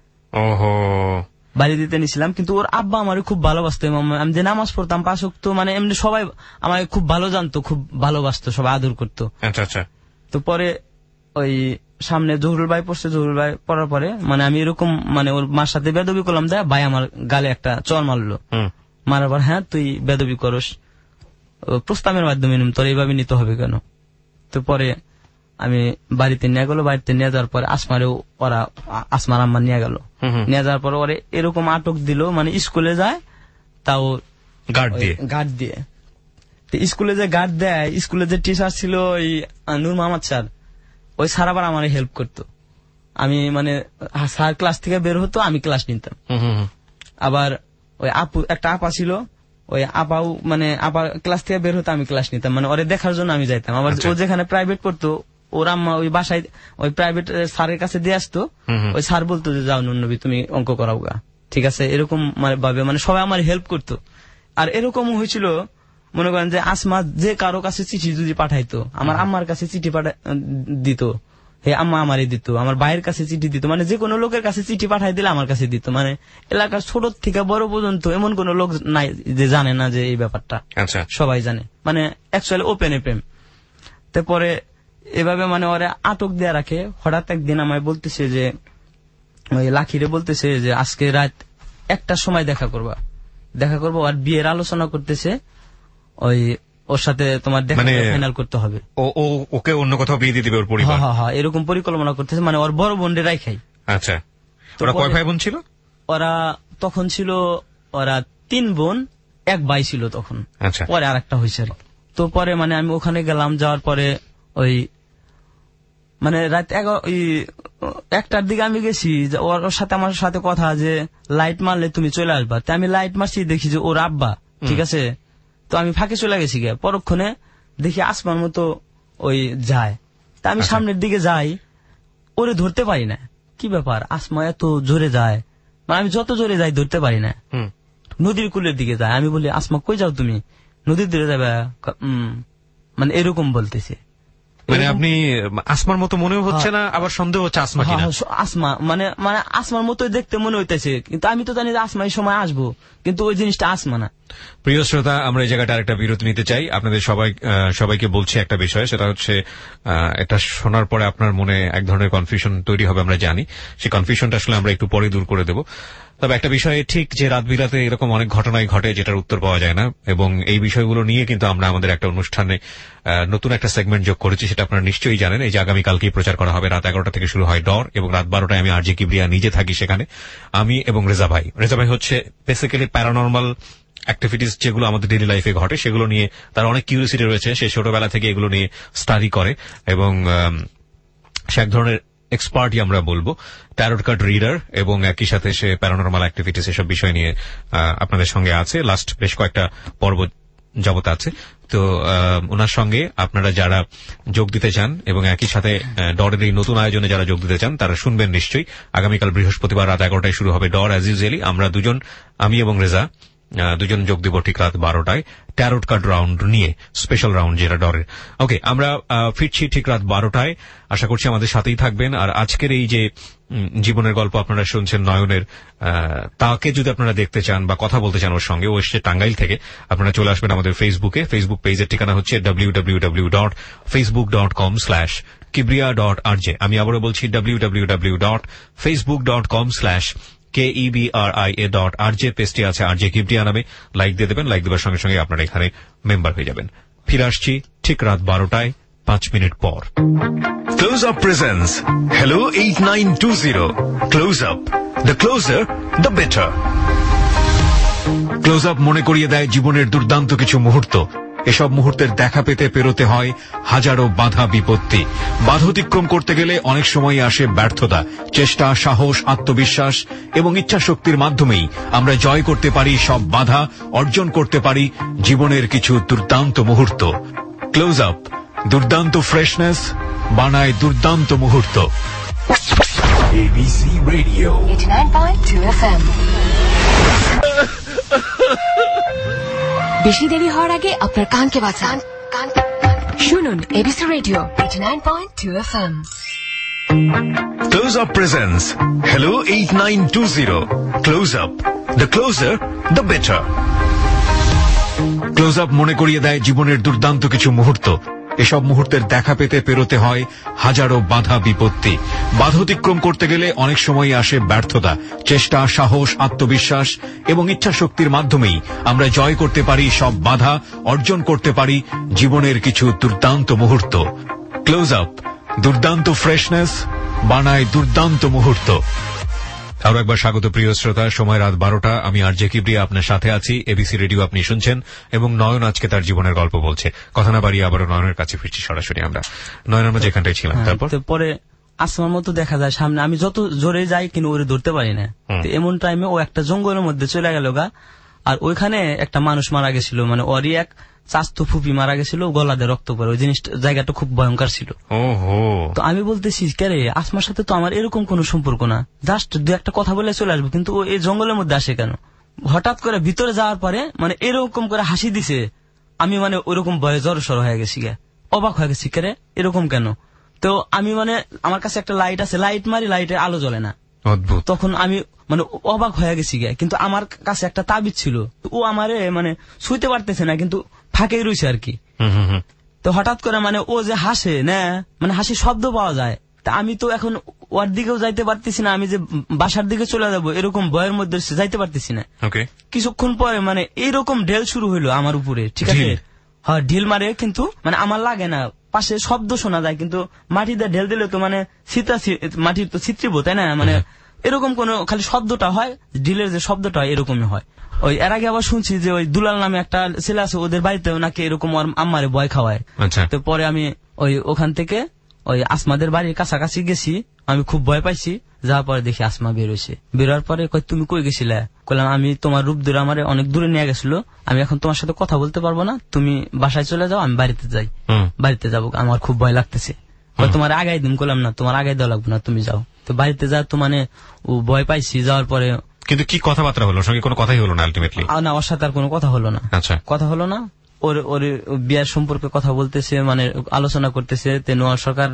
বাড়ি দিতে নিছিলাম। কিন্তু ওর আব্বা আমার খুব ভালোবাসতো, আমি যে নামাজ পড়তাম পাঁচ ওয়াক্ত, মানে এমনি সবাই আমাকে খুব ভালো জানতো, খুব ভালোবাসতো, সবাই আদর করতো। আচ্ছা আচ্ছা। তো পরে ওই সামনে জহুরুল ভাই পড়ছে, জহুরুল ভাই পড়ার পরে মানে আমি এরকম মানে ওর মার সাথে বেদবি করলাম, দেয় ভাই আমার গালে একটা চর মারলো, মারার পর হ্যাঁ তুই বেদবি করস, প্রস্তাবের মাধ্যমে তোর এইভাবে নিতে হবে কেন? তো পরে আমি বাড়িতে নিয়ে গেল, বাড়িতে নিয়ে যাওয়ার পরে আসমারেও ওরা আসমার আম্মা নিয়ে গেল, নিয়ে যাওয়ার পরে ওরে এরকম আটক দিল, মানে স্কুলে যায় তাও গার্ড দিয়ে গার্ড দিয়ে স্কুলে যে গার্ড দেয়, স্কুলে যে টিচার ছিল ওই নূর মোহাম্মদ স্যার, ওই স্যার আবার আমার হেল্প করতো। আমি মানে স্যার ক্লাস থেকে বের হতো, আমি ক্লাস নিতাম। আবার ওই আপু একটা আপা ছিল, ওই আপাও মানে আপা ক্লাস থেকে বের হতো, আমি ক্লাস নিতাম, মানে ওরে দেখার জন্য আমি যাইতাম। আবার ও যেখানে প্রাইভেট পড়তো, ওর আম্মা ওই বাসায় ওই প্রাইভেট স্যারের কাছে দিয়ে আসতো, ওই স্যার বলতো যে যাও নুনবী তুমি অঙ্ক করাও গা, ঠিক আছে, এরকম ভাবে মানে সবাই আমার হেল্প করতো। আর এরকম হয়েছিল মনে করেন যে আসমা যে কারো কাছে চিঠি যদি পাঠাইতো, আমার আম্মার কাছে চিঠি পাঠা দিত, হে আম্মা আমারই দিত, আমার ভাইয়ের কাছে চিঠি দিত, মানে যে কোনো লোকের কাছে চিঠি পাঠাই দিলে আমার কাছে দিত। মানে এলাকার ছোট থেকে বড় পর্যন্ত এমন কোন লোক নাই যে জানে না যে এই ব্যাপারটা, সবাই জানে, মানে অ্যাকচুয়ালি ওপেন প্রেম। তারপরে এভাবে মানে ওরা আটক দিয়ে রাখে। হঠাৎ একদিন আমায় বলতেছে যে ওই লাখিরে বলতেছে যে আজকে রাত একটার সময় দেখা করবা, দেখা করবো, আর বিয়ের আলোচনা করতেছে, ওই ওর সাথে তোমার দেখা ফাইনাল করতে হবে, ও ওকে অন্য কোথাও বিয়ে দিয়ে দিবে ওর পরিবার, হ্যাঁ হ্যাঁ এরকম পরিকল্পনা করতেছে, মানে ওর বড় বোনদের রাখাই। আচ্ছা, ওরা কয় ভাই বোন ছিল? ওরা তখন ছিল ওরা তিন বোন, এক ভাই ছিল তখন, পরে আর একটা হয়েছে। তো পরে মানে আমি ওখানে গেলাম, যাওয়ার পরে ওই মানে রাত এগারো একটার দিকে আমি গেছি, ওর সাথে আমার সাথে কথা যে লাইট মারলে তুমি চলে আসবা। তো আমি লাইট মারছি, দেখি যে ওর আব্বা, ঠিক আছে, তো আমি ফাঁকে চলে গেছি গিয়ে, পরক্ষণে দেখি আসমান মতো ওই যায়। তা আমি সামনের দিকে যাই, ওরে ধরতে পারি না, কি ব্যাপার আসমা এত জোরে যায়, মানে আমি যত জোরে যাই ধরতে পারি না। নদীর কূলের দিকে যায়, আমি বলি আসমা কই যাও তুমি? নদীর দিকে যাবে, মানে এরকম বলতেছে। মানে আপনি আসমার মতো মনে হচ্ছে না, আবার সন্দেহ হচ্ছে আসমা কিনা? আসমা মানে মানে আসমার মতোই দেখতে মনে হইতেছে, কিন্তু আমি তো জানি যে আসমা এই সময় আসবো, কিন্তু ওই জিনিসটা আসমা না। প্রিয় শ্রোতা, আমরা এই জায়গাটা আরেকটা বিরতি নিতে চাই। আপনাদের সবাই সবাইকে বলছি একটা বিষয়, সেটা হচ্ছে এটা শোনার পরে আপনার মনে এক ধরনের কনফিউশন তৈরি হবে, আমরা জানি। সেই কনফিউশনটা আসলে আমরা একটু পরে দূর করে দেব। তবে একটা বিষয়ে ঠিক যে রাত বিলাতে এরকম অনেক ঘটনাই ঘটে যেটার উত্তর পাওয়া যায় না, এবং এই বিষয়গুলো নিয়ে কিন্তু আমরা আমাদের একটা অনুষ্ঠানে নতুন একটা সেগমেন্ট যোগ করেছি, সেটা আপনারা নিশ্চয়ই জানেন। এই যে আগামীকালকেই প্রচার করা হবে, রাত এগারোটা থেকে শুরু হয় ডর, এবং রাত বারোটায় আমি আরজে কিবরিয়া নিজে থাকি সেখানে, আমি এবং রেজা ভাই। রেজা ভাই হচ্ছে বেসিক্যালি প্যারানর্মাল অ্যাক্টিভিটিস যেগুলো আমাদের ডেইলি লাইফে ঘটে সেগুলো নিয়ে তার অনেক কিউরিওসিটি রয়েছে, সে ছোটবেলা থেকে এগুলো নিয়ে স্টাডি করে, এবং সে এক ধরনের এক্সপার্টই আমরা বলবো, ট্যারোট কার্ড রিডার, এবং একই সাথে সে প্যারানর্মাল অ্যাক্টিভিটিস এসব বিষয় নিয়ে আপনাদের সঙ্গে আছে, লাস্ট বেশ কয়েকটা পর্ব যাবত আছে। তো ওনার সঙ্গে আপনারা যারা যোগ দিতে চান এবং একই সাথে ডরের এই নতুন আয়োজনে যারা যোগ দিতে চান তারা শুনবেন নিশ্চয়ই। আগামীকাল বৃহস্পতিবার রাত এগারোটায় শুরু হবে ডর অ্যাজ ইউজুয়ালি। আমরা দুজন, আমি এবং রেজা দুজন যোগ দিব ঠিক রাত বারোটায় ট্যারোট কার্ড রাউন্ড নিয়ে, স্পেশাল রাউন্ড যেটা ডরের। ওকে, আমরা ফিরছি ঠিক রাত বারোটায়, আশা করছি আমাদের সাথেই থাকবেন। আর আজকের এই যে জীবনের গল্প আপনারা শুনছেন নয়নের, তাকে যদি আপনারা দেখতে চান বা কথা বলতে চান ওর সঙ্গে, ও এসছে টাঙ্গাইল থেকে, আপনারা চলে আসবেন আমাদের ফেসবুকে। ফেসবুক পেজের ঠিকানা হচ্ছে W W W dot Facebook dot com slash Kibria dot RJ. আমি আবারও বলছি W W W dot Facebook dot com slash K E B R I A dot RJ. পেজটি আছে আরজে কিবরিয়া নামে, লাইক দিয়ে দেবেন। লাইক দেওয়ার সঙ্গে সঙ্গে আপনারা এখানে মেম্বার হয়ে যাবেন। ফিরে আসছি ঠিক রাত বারোটায় পাঁচ মিনিট পর। Close Up presents Hello eight nine two zero. Close Up. The closer, the better. Close Up মনে করিয়ে দেয় জীবনের দুর্দান্ত কিছু মুহূর্ত। এসব মুহূর্তের দেখা পেতে পেরোতে হয় হাজারো বাধা বিপত্তি। বাধা অতিক্রম করতে গেলে অনেক সময় আসে ব্যর্থতা। চেষ্টা, সাহস, আত্মবিশ্বাস এবং ইচ্ছাশক্তির মাধ্যমেই আমরা জয় করতে পারি সব বাধা, অর্জন করতে পারি জীবনের কিছু দুর্দান্ত মুহূর্ত। ক্লোজ আপ দুর্দান্ত ফ্রেশনেস বানায় দুর্দান্ত মুহূর্ত। ABC radio eighty nine point two F M. বেশি দেরি হওয়ার আগে আপনার কানকে বাঁচান। শুনুন ABC radio eighty nine point two F M. Close Up presents Hello eight nine two zero. Close Up. The closer, the better. Close Up মনে করিয়ে দেয় জীবনের দুর্দান্ত কিছু মুহূর্ত। এসব মুহূর্তের দেখা পেতে পেরোতে হয় হাজারো বাধা বিপত্তি। বাধা অতিক্রম করতে গেলে অনেক সময় আসে ব্যর্থতা। চেষ্টা, সাহস, আত্মবিশ্বাস এবং ইচ্ছাশক্তির মাধ্যমেই আমরা জয় করতে পারি সব বাধা, অর্জন করতে পারি জীবনের কিছু দুর্দান্ত মুহূর্ত। ক্লোজ আপ দুর্দান্ত ফ্রেশনেস বানায় দুর্দান্ত মুহূর্ত। আরো একবার স্বাগত প্রিয় শ্রোতা, সময় রাত বারোটা। আমি আরজে কিবরিয়া আপনার সাথে আছি। এবিসি রেডিও আপনি শুনছেন, এবং নয়ন আজকে তার জীবনের গল্প বলছে। কথা না বাড়িয়ে আবারও নয়নের কাছে ফিরছি সরাসরি আমরা। নয়ন, আমরা যেখানটায় ছিলাম, তারপর পরে আসমার মতো দেখা যায় সামনে, আমি যত জোরে যাই কিন্তু ওরে ধরতে পারি না। এমন টাইমে ও একটা জঙ্গলের মধ্যে চলে গেল গা, আর ওইখানে একটা মানুষ মারা গেছিল, মানে ওরই এক চাস্তো ফুপি মারা গেছিল, গলাতে রক্ত করে। ওই জিনিসটা, জায়গাটা খুব ভয়ঙ্কর ছিল। তো আমি বলতেছি, কে রে, আসমার সাথে তো আমার এরকম কোনো সম্পর্ক না, জাস্ট দু একটা কথা বলে চলে আসবো, কিন্তু ও এই জঙ্গলের মধ্যে আসে কেন? হঠাৎ করে ভিতরে যাওয়ার পরে মানে এরকম করে হাসি দিছে, আমি মানে ওইরকম ভয়ে জড় সড় হয়ে গেছি, গে অবাক হয়ে গেছি, কে রে এরকম কেন? তো আমি মানে আমার কাছে একটা লাইট আছে, লাইট মারি, লাইটের আলো জ্বলে না। অদ্ভুত। তখন আমি মানে অবাক হয়ে গেছি, গে কিন্তু আমার কাছে একটা তাবিজ ছিল, ও আমারে মানে শুইতে পারতেছে না, কিন্তু ফাঁকেই রয়েছে আর কি। তো হঠাৎ করে মানে ও যে হাসে না, মানে হাসি শব্দ পাওয়া যায়, তা আমি তো এখন ওর দিকেও যাইতে পারতেছি না, আমি যে বাসার দিকে চলে যাব এরকম ভয়ের মধ্যে যাইতে পারতেছি না। কিছুক্ষণ পরে মানে এইরকম ঢেল শুরু হইলো আমার উপরে, ঠিক আছে? হ্যাঁ, ঢিল মারে, কিন্তু মানে আমার লাগে না, পাশে শব্দ শোনা যায়, কিন্তু মাটিতে ঢেল দিলে তো মানে চিতা মাটির তো ছিত্রিব, তাই না? মানে এরকম কোন খালি শব্দটা হয়, ঢিলের যে শব্দটা হয় এরকমই হয়। ওই এর আগে আবার শুনছি যে ওই দুলাল নামে একটা ছেলে আছে, ওদের বাড়িতেও নাকি এরকম আম্মারে ভয় খাওয়ায়। তো পরে আমি ওই ওখান থেকে ওই আসমাদের বাড়ির কাছাকাছি গেছি, আমি খুব ভয় পাইছি। যাওয়ার পরে দেখি আসমা বেরোইছে। বেরোয়ার পরে কই, তুমি কই গেছিলে? বললাম, আমি তোমার রূপ ধরে আমার অনেক দূরে নিয়ে গেছিল, আমি এখন তোমার সাথে কথা বলতে পারবো না, তুমি বাসায় চলে যাও, আমি বাড়িতে যাই। বাড়িতে যাবো, আমার খুব ভয় লাগতেছে। তোমার আগাই দিন, করলাম না, তোমার আগাই দেওয়া লাগবে না, তুমি যাও। তো বাড়িতে যা তো মানে ও ভয় পাইছি। যাওয়ার পরে কিন্তু কি কথাবার্তা হলো? সঙ্গে কোনো কথাই হলো না আলটিমেটলি? না, ওর সাথে আর কোনো কথা হলো না। আচ্ছা, কথা হলো না। ওর ওর বিয়ার সম্পর্কে কথা বলতেছে, মানে আলোচনা করতেছে। নোয়ার সরকার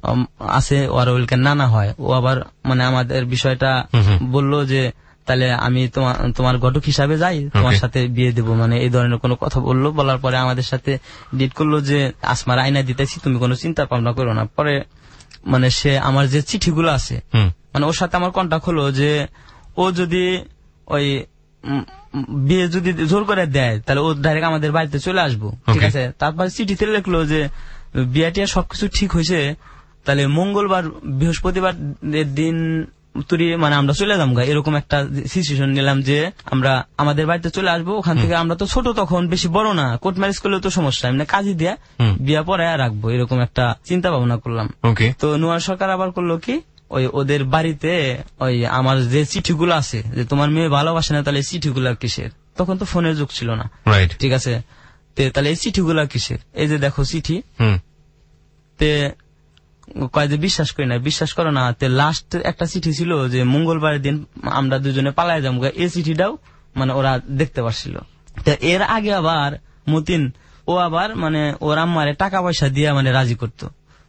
আছে, ওর ওইখানে নানা হয়। ও আবার মানে আমাদের বিষয়টা বললো যে তাহলে আমি তোমার তোমার ঘটক হিসাবে যাই, তোমার সাথে বিয়ে দেবো, মানে এই ধরনের কোনো কথা বললো। বলার পরে আমাদের সাথে ডিট করলো যে আসমার আয়না দিতেছি, তুমি কোনো চিন্তা ভাবনা করো না। পরে মানে সে আমার যে চিঠিগুলো আছে, মানে ওর সাথে আমার কন্টাক্ট হলো যে ও যদি ওই বিয়ে যদি জোর করে দেয় তাহলে ও ডাইরেক্ট আমাদের বাড়িতে চলে আসবো, ঠিক আছে। তারপর চিঠিতে লিখলো যে বিয়েটিয়া সবকিছু ঠিক হয়েছে, তাহলে মঙ্গলবার বৃহস্পতিবার দিন তুই মানে আমরা চলে যাবো, এরকম একটা সিচুয়েশন নিলাম যে আমরা আমাদের বাড়িতে চলে আসবো। ওখান থেকে আমরা তো ছোট, তখন বেশি বড় না, কোর্ট ম্যারেজ করলেও তো সমস্যা, এমনি কাজী দিয়ে বিয়া পরে রাখবো, এরকম একটা চিন্তা ভাবনা করলাম। তো নোয়ার সরকার আবার করলো কি, ওই ওদের বাড়িতে ওই আমার যে চিঠিগুলো আছে যে তোমার মেয়ে ভালোবাসে না, তাহলে চিঠিগুলা কিসের, তখন তো ফোনের যুগ ছিল না, ঠিক আছে। তাহলে এই চিঠিগুলা কিসের, এই যে দেখো চিঠি, তে কয় যে বিশ্বাস করি না, বিশ্বাস করো না। তে লাস্ট একটা চিঠি ছিল যে মঙ্গলবারের দিন আমরা দুজনে পালাই যাবো, এই চিঠিটাও মানে ওরা দেখতে পারছিল। তো এর আগে আবার মতিন ও আবার মানে ওর আম্মারে টাকা পয়সা দিয়ে মানে রাজি করতো।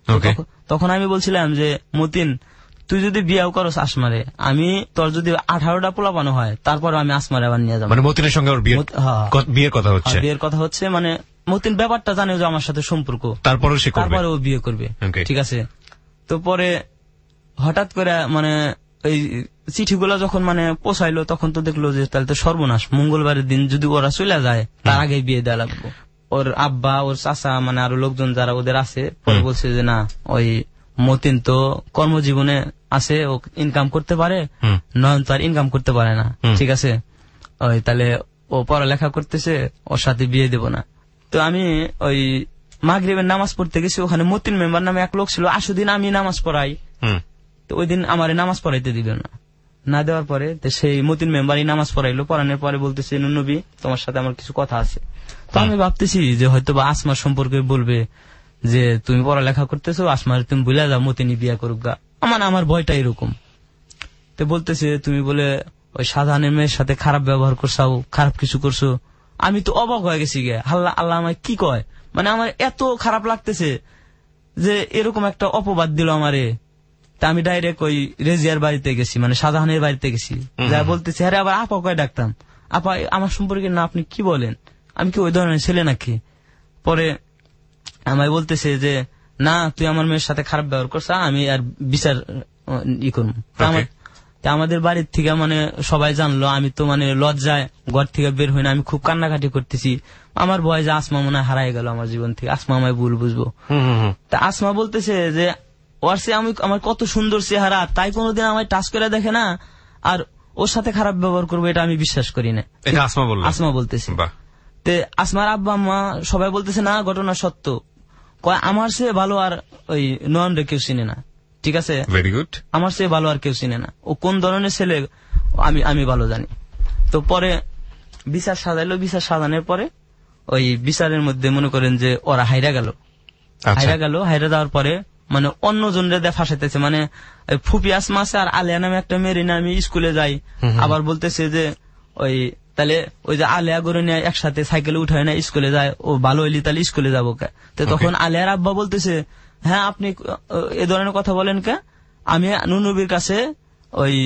তখন আমি বলছিলাম যে মতিন তুই যদি বিয়েও করস আসমারে, আমি তোর যদি আঠারোটা পোলাপানো হয় তারপর আমি আসমারে আবার নিয়ে যাবো। মানে মতিনের সঙ্গে ওর বিয়ের কথা হচ্ছে, বিয়ের কথা হচ্ছে, মানে মতিন ব্যাপারটা জানে যে আমার সাথে সম্পর্ক, তারপরে সে তারপরে ও বিয়ে করবে, ঠিক আছে। তো পরে হঠাৎ করে মানে এই চিঠিগুলো যখন মানে পৌঁছাইলো তখন তো দেখলো যে তাহলে তো সর্বনাশ, মঙ্গলবারের দিন যদি ওরা চলে যায় তার আগে বিয়ে দেওয়া লাগবে। ওর আব্বা ওর চাচা মানে আরো লোকজন যারা ওদের আছে পরে বলছে যে না, ওই মতিন তো কর্মজীবনে আছে, ও ইনকাম করতে পারে, নয়ন তো আর ইনকাম করতে পারে না, ঠিক আছে। ওই তাহলে ও পড়ালেখা করতেছে, ওর সাথে বিয়ে দেব না। তো আমি ওই মাগরিবের নামাজ পড়তে গেছি, ওখানে মতিন মেম্বার নামে এক লোক ছিল, আসুদিন আমি নামাজ পড়াই, তো ওই দিন আমার নামাজ পড়াইতে দিল না, না দেওয়ার পরে সেই মতিন মেম্বারই নামাজ পড়াইলো। পড়ানোর পরে বলতেছে নবী তোমার সাথে আমার কিছু কথা আছে। তো আমি ভাবতেছি যে হয়তো বা আসমার সম্পর্কে বলবে যে তুমি পড়ালেখা করতেছো, আসমার তুমি বলে যাও মতিনি বিয়া করুক গা, আমার আমার ভয়টা এরকম। তো বলতেছে তুমি বলে ওই সাধারণের মেয়ের সাথে খারাপ ব্যবহার করছাও, খারাপ কিছু করছো। আমি তো অবাক হয়ে গেছি গে, আল্লাহ আল্লাহ আমায় কি কয়, মানে আমার এত খারাপ লাগতেছে যে এরকম একটা অপবাদ দিল আমারে। তা আমি ডাইরেক্ট ওই রেজিয়ার বাড়িতে গেছি, মানে শাহজাহানের বাড়িতে গেছি, যা বলতেছি আরে আবার আপা কয় ডাকতাম, আপা আমার সম্পর্কে না আপনি কি বলেন, আমি কি ওই ধরনের ছেলে নাকি। পরে আমায় বলতেছে যে না তুই আমার মেয়ের সাথে খারাপ ব্যবহার করছ, আমি আর বিচার ই করবো। আমাদের বাড়ির থেকে মানে সবাই জানলো, আমি তো মানে লজ্জায় ঘর থেকে বের হই না, আমি খুব কান্নাকাটি করতেছি, আমার ভয় যে আসমা মনে হয় হারাই গেল আমার জীবন থেকে, আসমা আমায় ভুল বুঝবো। তা আসমা বলতেছে যে ওর সে আমি আমার কত সুন্দর চেহারা, তাই কোনোদিন আমায় টাচ করে দেখে না, আর ওর সাথে খারাপ ব্যবহার করবো এটা আমি বিশ্বাস করি না, আসমা বলতেছে। তে আসমার আব্বা আম্মা সবাই বলতেছে না ঘটনা সত্য, কয় আমার সে ভালো আর ওই নয়ন রে কেউ চিনে না, ঠিক আছে, ভেরি গুড, আমার সে ভালো আর কেউ চিনে না, ও কোন ধরনের ছেলে আমি আমি ভালো জানি। তো পরে বিচার সাজাইলো, বিচার সাজানোর পরে ওই বিচারের মধ্যে মনে করেন যে ওরা হাইরা গেল, হাইরা গেল, হাইরা যাওয়ার পরে মানে অন্য জনরে দিয়ে ফাঁসাইতেছে, মানে ফুপি আসমা আছে আর আলিয়া নামে একটা মেয়ে না, আমি স্কুলে যাই, আবার বলতেছে যে ওই তাহলে ওই যে আলিয়া গরু নিয়ে একসাথে সাইকেলে উঠায় না স্কুলে যায়, ও ভালো হইলি তাহলে স্কুলে যাবো কে। তো তখন আলিয়ার আব্বা বলতেছে হ্যাঁ আপনি এ ধরনের কথা বলেন কে, আমি নুনবীর কাছে ওই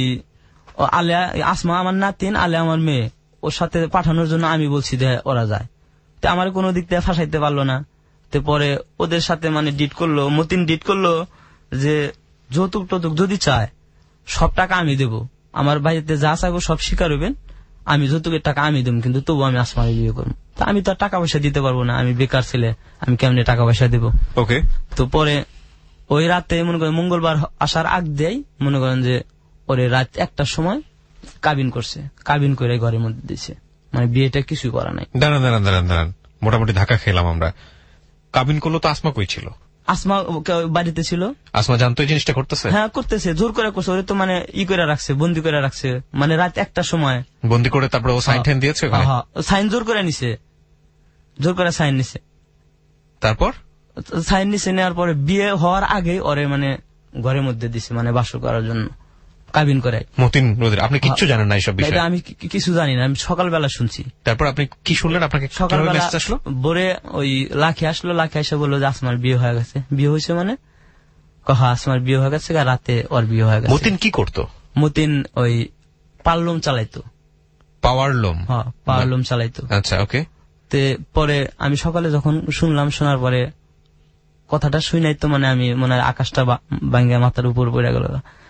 আলিয়া আসমা আমার নাতিন, আলিয়া আমার মেয়ে, ওর সাথে পাঠানোর জন্য আমি বলছি যে ওরা যায়। তো আমার কোনো দিক থেকে ফাঁসাইতে পারলো না। তো পরে ওদের সাথে মানে ডিট করলো, মতিন ডিট করলো যে যৌতুক টৌতুক যদি চায় সব টাকা আমি দেব, আমার বাড়িতে যা চাইবো সব স্বীকার হইবেন, আমি যৌতুকের টাকা আমি দেব, কিন্তু তবু আমি আসমারে বিয়ে করবো। তা আমি তো টাকা পয়সা দিতে পারবো না, আমি বেকার ছেলে, আমি কেমনে টাকা পয়সা দেব। ওকে। তো পরে ওই রাতে মনে করেন মঙ্গলবার আসার আগ দিয়েই মনে করেন যে ওরে রাত একটার সময় কাবিন করছে, কাবিন করে ঘরের মধ্যে দিয়েছে, মানে বিয়েটা কিছুই করা নাই। দাঁড়ান দাঁড়ান দাঁড়ান দাঁড়ান মোটামুটি ধাক্কা খেলাম আমরা। কাবিন করলো তো আসমা কই ছিল? আসমা বাড়িতে ছিল। আসমা জানতো এই জিনিসটা করতেছে? হ্যাঁ করতেছে, জোর করে করছে, ওরে তো মানে ই করে রাখছে, বন্দি করে রাখছে, মানে রাত একটার সময় বন্দি করে। তারপরে ও সাইন ঠাইন দিয়েছে, সাইন জোর করে নিছে, জোর করে সাইন নিছে। তারপর সাইন নিছে, নেওয়ার পরে বিয়ে হওয়ার আগে ওরে মানে ঘরের মধ্যে দিছে, মানে বাসর করার জন্য কাবিন করে। মতিন নদীর আপনি কিচ্ছু জানেন না এইসব বিষয়ে? আমি কিছু জানি না, আমি সকালবেলা শুনছি। তারপর আপনি কি শুনলেন? আপনাকে সকালবেলা আসলো ভোরে ওই লাখি আসলো, লাখি এসে বললো যে আসমার বিয়ে হয়ে গেছে। বিয়ে হয়েছে মানে কহা আসমার বিয়ে হয়ে গেছে, রাতে ওর বিয়ে হয়ে গেছে। মতিন কি করতো? মতিন ওই পাওয়ার লুম চালাইতো। পাওয়ার লুম? হ্যাঁ পাওয়ার লুম চালাইতো। আচ্ছা ওকে। তে পরে আমি সকালে যখন শুনলাম, শোনার পরে কথাটা শুই নাই তো মানে আমি মনে হয় আকাশটা ভাঙ্গা মাথার উপর পড়ে গেল।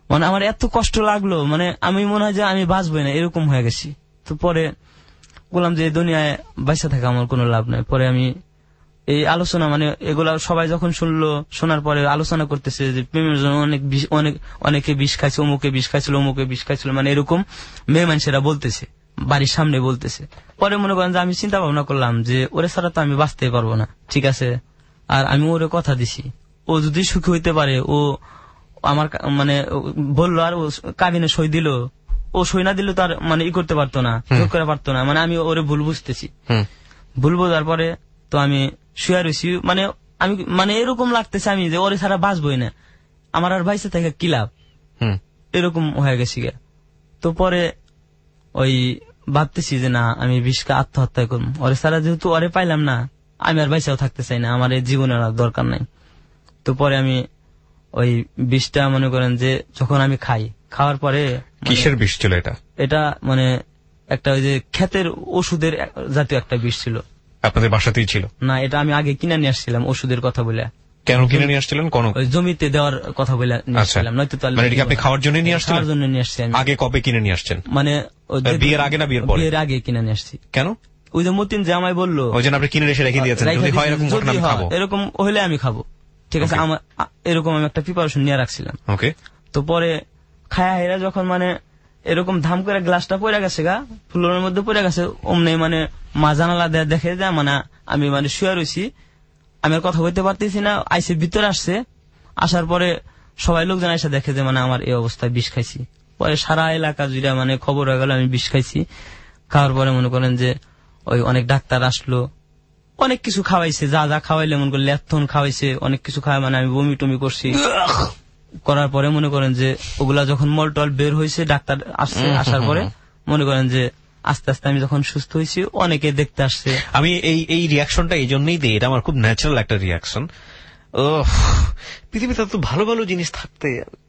মানে আমার এত কষ্ট লাগলো, মানে আমি মনে হয় যে আমি বাঁচবই না এরকম হয়ে গেছি। তো পরে বললাম যে দুনিয়ায় বাইসা থাকা আমার কোনো লাভ নাই। পরে আমি এই আলোচনা মানে এগুলা সবাই যখন শুনলো, শোনার পরে আলোচনা করতেছে যে প্রেমের জন্য অনেক অনেক অনেকে বিষ খাইছে, অমুকে বিষ খাইছিল, অমুকে বিষ খাইছিল, মানে এরকম মেয়ে মানুষেরা বলতেছে, বাড়ির সামনে বলতেছে। পরে মনে করেন যে আমি চিন্তা ভাবনা করলাম যে ওরে ছাড়া তো আমি বাঁচতে পারবো না, ঠিক আছে। আর আমি ওরে কথা দিছি, ও যদি সুখী হইতে পারে, ও আমার মানে বললো আর ও কাবিনে সই দিল, ও সই না দিলে তো আর মানে ই করতে পারতো না, জোর করে পারতো না। মানে আমি ওরে ভুল বুঝতেছি, ভুল বোঝার পরে তো আমি শুয়ে রয়েছি, মানে আমি মানে এরকম লাগতেছে আমি যে ওরে ছাড়া বাঁচবই না, আমার আর বাইসে থেকে কি লাভ, এরকম হয়ে গেছি গে। তো পরে ওই ভাবতেছি যে না আমি বিষকে আত্মহত্যা করবো, ওরে ছাড়া যেহেতু ওরে পাইলাম না, আমি আর বাইসাও থাকতে চাই না, আমার এই জীবনের আর দরকার নাই। তো পরে আমি ওই বিষটা মনে করেন যে যখন আমি খাই, খাওয়ার পরে কিসের বিষ ছিল এটা? এটা মানে একটা ওই যে ক্ষেতের ওষুধের জাতীয় একটা বিষ ছিল। আপনাদের বাসাতেই ছিল? না, এটা আমি আগে কিনে নিয়ে আসছিলাম ওষুধের কথা বলে। কেন কিনে নিয়ে আসছিলেন? কোন জমিতে দেওয়ার কথা বলে নিয়ে আসছিলাম, নয়তো মানে এটা আপনি খাওয়ার জন্য নিয়ে আসছিলেন? খাওয়ার জন্য নিয়ে আসছি আমি। আগে কবে কিনে নিয়ে আসছেন? মানে বিয়ের আগে না বিয়ের পরে? বিয়ের আগে কিনে নিয়ে আসছি। কেন? ওই যে মতিন যে আমায় বললো, ওই জন্য আপনি কিনে এসে রেখে দিয়েছেন, যদি হয় এরকম ঘটনা আমি খাবো, এরকম হলে আমি খাবো, ঠিক আছে। আমার এরকম আমি একটা প্রিপারেশন নিয়ে রাখছিলাম। ওকে। তো পরে খায়া হেরা যখন মানে এরকম ধাম করে গ্লাসটা পড়ে গেছে গা, ফুলের মধ্যে পড়ে গেছে, অমনি মানে মা জানালা দেয়া দেখে যায়, মানে আমি মানে শুয়ে রয়েছি, আমি আর কথা বলতে পারতেছি না। আইসে ভিতরে আসছে, আসার পরে সবাই লোকজন এসে দেখে যে মানে আমার এই অবস্থায় বিষ খাইছি। পরে সারা এলাকা জুড়ে মানে খবর হয়ে গেল আমি বিষ খাইছি। খাওয়ার পরে মনে করেন যে ওই অনেক ডাক্তার আসলো, অনেক কিছু খাওয়াইছে, যা যা খাওয়াইলে মনে করেন লেথন খাওয়াইছে, অনেক কিছু খাওয়াই, মানে আমি বমি টমি করছি। করার পরে মনে করেন যে ওগুলা যখন মল টল বের হয়েছে, ডাক্তার আসছে, আসার পরে মনে করেন যে আস্তে আস্তে আমি যখন সুস্থ হয়েছি, অনেকে দেখতে আসছে। আমি এই এই রিয়াকশনটা এই জন্যই দিই, এটা আমার খুব ন্যাচারাল একটা রিয়াকশন। ও পৃথিবীতে তো ভালো ভালো জিনিস থাকতে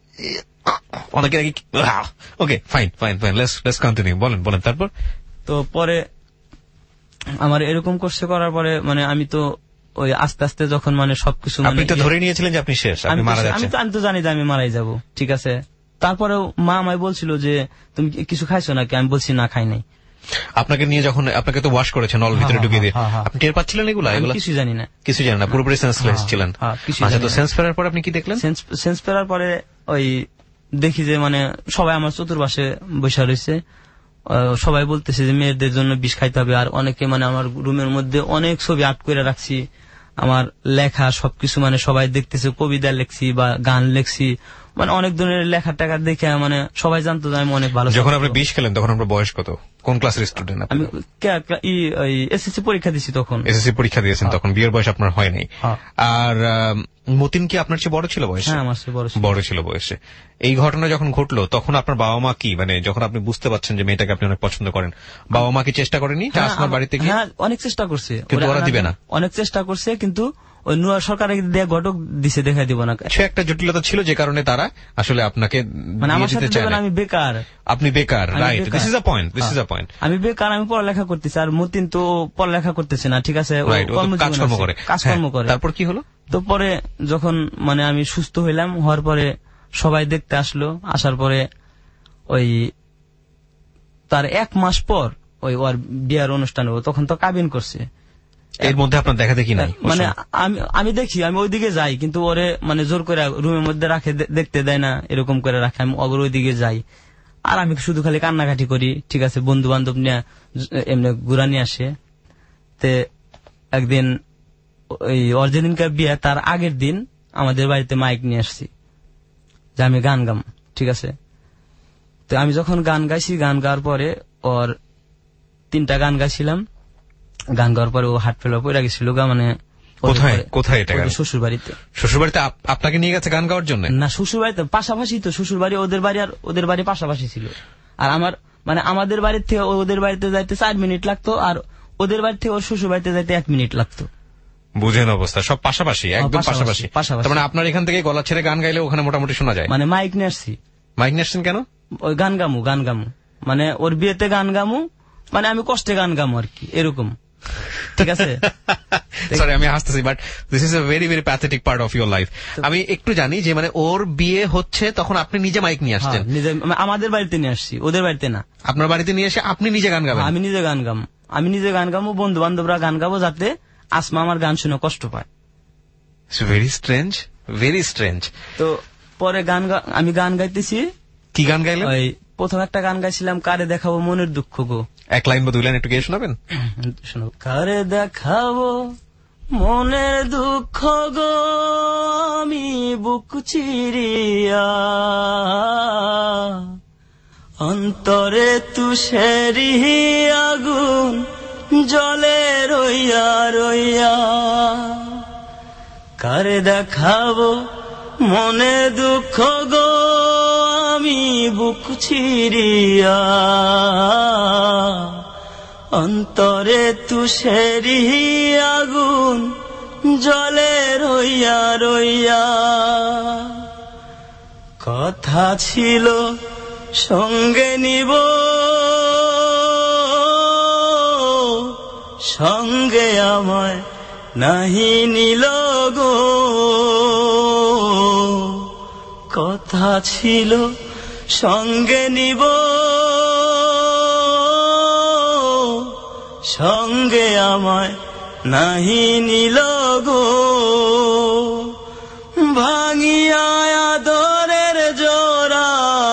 অনেকে। Okay, fine fine fine, let's let's continue, বলেন বলেন। তারপর তো পরে আমার এরকম করছে, করার পরে মানে আমি তো ওই আস্তে আস্তে যখন মানে সবকিছু, আপনি তো ধরে নিয়েছিলেন যে আপনি শেষ, আপনি মারা যাচ্ছেন। আমি তো জানি যে আমি মারাই যাব, ঠিক আছে। তারপরেও মা আমায় বলছিল যে তুমি কিছু খাইছো নাকি, আমি বলছি না খাই নাই। আপনাকে নিয়ে যখন আপনাকে তো ওয়াশ করেছেন, নল ভিতরে ঢুকিয়ে দিয়ে, আপনি টের পাচ্ছিলেন এগুলা? এগুলা কিছু জানি না, কিছু জানেন না, পুরোপুরি সেন্সলেস ছিলেন। আচ্ছা, তো সেন্স ফেরার পরে আপনি কি দেখলেন? সেন্স ফেরার পরে ওই দেখি যে মানে সবাই আমার চতুর্পাশে বসে রয়েছে, সবাই বলতেছে যে মেয়েদের জন্য বিষ খাইতে হবে। আর অনেকে মানে আমার রুমের মধ্যে অনেক ছবি আর্ট করে রাখছি, আমার লেখা সবকিছু মানে সবাই দেখতেছে, কবিতা লেখছি বা গান লেখছি, মানে অনেক ধরনের লেখা টাকা দেখে মানে সবাই জানতো যে আমি অনেক ভালো। যখন আপনি বিষ খেলেন তখন আপনার বয়স কত? কোন ক্লাসের স্টুডেন্ট? আমি এসএসসি পরীক্ষা দিছি তখন। এসএসসি পরীক্ষা দিয়েছেন তখন, বিয়ের বয়স আপনার হয়নি। আর মতিন কি আপনার চেয়ে বড় ছিল বয়সে? হ্যাঁ, আমার চেয়ে বড় ছিল। বড় ছিল বয়সে। এই ঘটনা যখন ঘটলো তখন আপনার বাবা মা কি, মানে যখন আপনি বুঝতে পারছেন যে মেয়েটাকে আপনি অনেক পছন্দ করেন, বাবা মা কি চেষ্টা করেনি আপনার বাড়িতে গিয়ে? হ্যাঁ, অনেক চেষ্টা করছে, কিন্তু ওরা দিবে না। অনেক চেষ্টা করছে, কিন্তু ওই নুয়া সরকারের দেয়া ঘটক দিছে, দেখা দিব না। সে একটা জটিলতা ছিল যে কারণে তারা আসলে আপনাকে মানে আমার সাথে দেবেন, আমি বেকার। আপনি বেকার, right, this is a point, this is a point. আমি বেকার, আমি পড়ালেখা করতেছি, আর মতিন তো পড়ালেখা করতেছে না, ঠিক আছে, কাজকর্ম করে কাজকর্ম করে। তারপর কি হলো? তো পরে যখন মানে আমি সুস্থ হইলাম, হওয়ার পরে সবাই দেখতে আসলো, আসার পরে ওই তার এক মাস পর ওই ওর বিয়ার অনুষ্ঠান হলো, তখন তো কাবিন করছে। এর মধ্যে আপনার দেখা দেখি নাই? মানে আমি আমি দেখি, আমি ওইদিকে যাই, কিন্তু ওরে মানে জোর করে রুমের মধ্যে রাখে, দেখতে দেয় না, এরকম করে রাখে। আমি অগর ওইদিকে যাই, আর আমি শুধু খালি কান্নাকাটি করি, ঠিক আছে। বন্ধু বান্ধব নিয়ে এমনি ঘুরা নিয়ে আসে। তে একদিন ওই ওর যেদিনকার বিয়ে, তার আগের দিন আমাদের বাড়িতে মাইক নিয়ে আসছি যে আমি গান গাম, ঠিক আছে। তো আমি যখন গান গাইছি, গান গাওয়ার পরে ওর তিনটা গান গাইছিলাম, গান গাওয়ার পরে ও হাট ফেলা পড়ে গেছিল গা, মানে কোথায় কোথায় এটা? শ্বশুর বাড়িতে। শ্বশুর বাড়িতে আপনাকে নিয়ে গেছে গান গাওয়ার জন্য? না, শ্বশুর বাড়িতে পাশাপাশি তো, শ্বশুর বাড়ি ওদের বাড়ি আর ওদের বাড়ি পাশাপাশি ছিল। আর আমার মানে আমাদের বাড়ির থেকে ওদের বাড়িতে যাইতে চার মিনিট লাগতো, আর ওদের বাড়ি থেকে ওর শ্বশুর বাড়িতে যাইতে এক মিনিট লাগতো। বুঝেন অবস্থা, সব পাশাপাশি, একদম পাশাপাশি। তার মানে আপনার এখান থেকে গলা ছেড়ে গান গাইলে ওখানে মোটামুটি শোনা যায়। মানে মাইক নিয়ে আসছি। মাইক নিয়ে আসছেন কেন? ওই গান গামু, গান গামু, মানে ওর বিয়েতে গান গামু, মানে আমি কষ্টে গান গামু আর কি, এরকম। ঠিক আছে? সরি আমি হাসতেছি, but this is a very very pathetic part of your life. আমি একটু জানি যে মানে ওর বিয়ে হচ্ছে তখন আপনি নিজে মাইক নিয়ে আসছেন? আমাদের বাড়িতে নিয়ে আসছি, ওদের বাড়িতে না। আপনার বাড়িতে নিয়ে এসে আপনি নিজে গান গাবেন? আমি নিজে গান গাম, আমি নিজে গান গাবো, বন্ধু বান্ধবরা গান গাবো, যাতে আসমা আমার গান শুনে কষ্ট পায়। Very strange, very strange. তো পরে গান আমি গান গাইতেছি। কি গান গাইলেন? ওই প্রথম একটা গান গাইছিলাম, কারে দেখাবো মনের দুঃখ গো। এক লাইন বা দুই লাইন একটু গিয়ে শোনাবেন? শোনো। কারে দেখাবো মনের দুঃখ গো, আমি বুক চিরিয়া, অন্তরে তুষেরি আগুন জলে রইয়া রইয়া। কারে দেখাবো মনে দুঃখ গো, আমি বুক চিরিয়া, অন্তরে তুষেরি আগুন জলে রইয়া রইয়া। কথা ছিল সঙ্গে নিব, সঙ্গে আমায় নাহি নিল গো। কথা ছিল সঙ্গে নিব, সঙ্গে আমায় নাহি নিল গো। ভাঙিয়া আদরের জোড়া,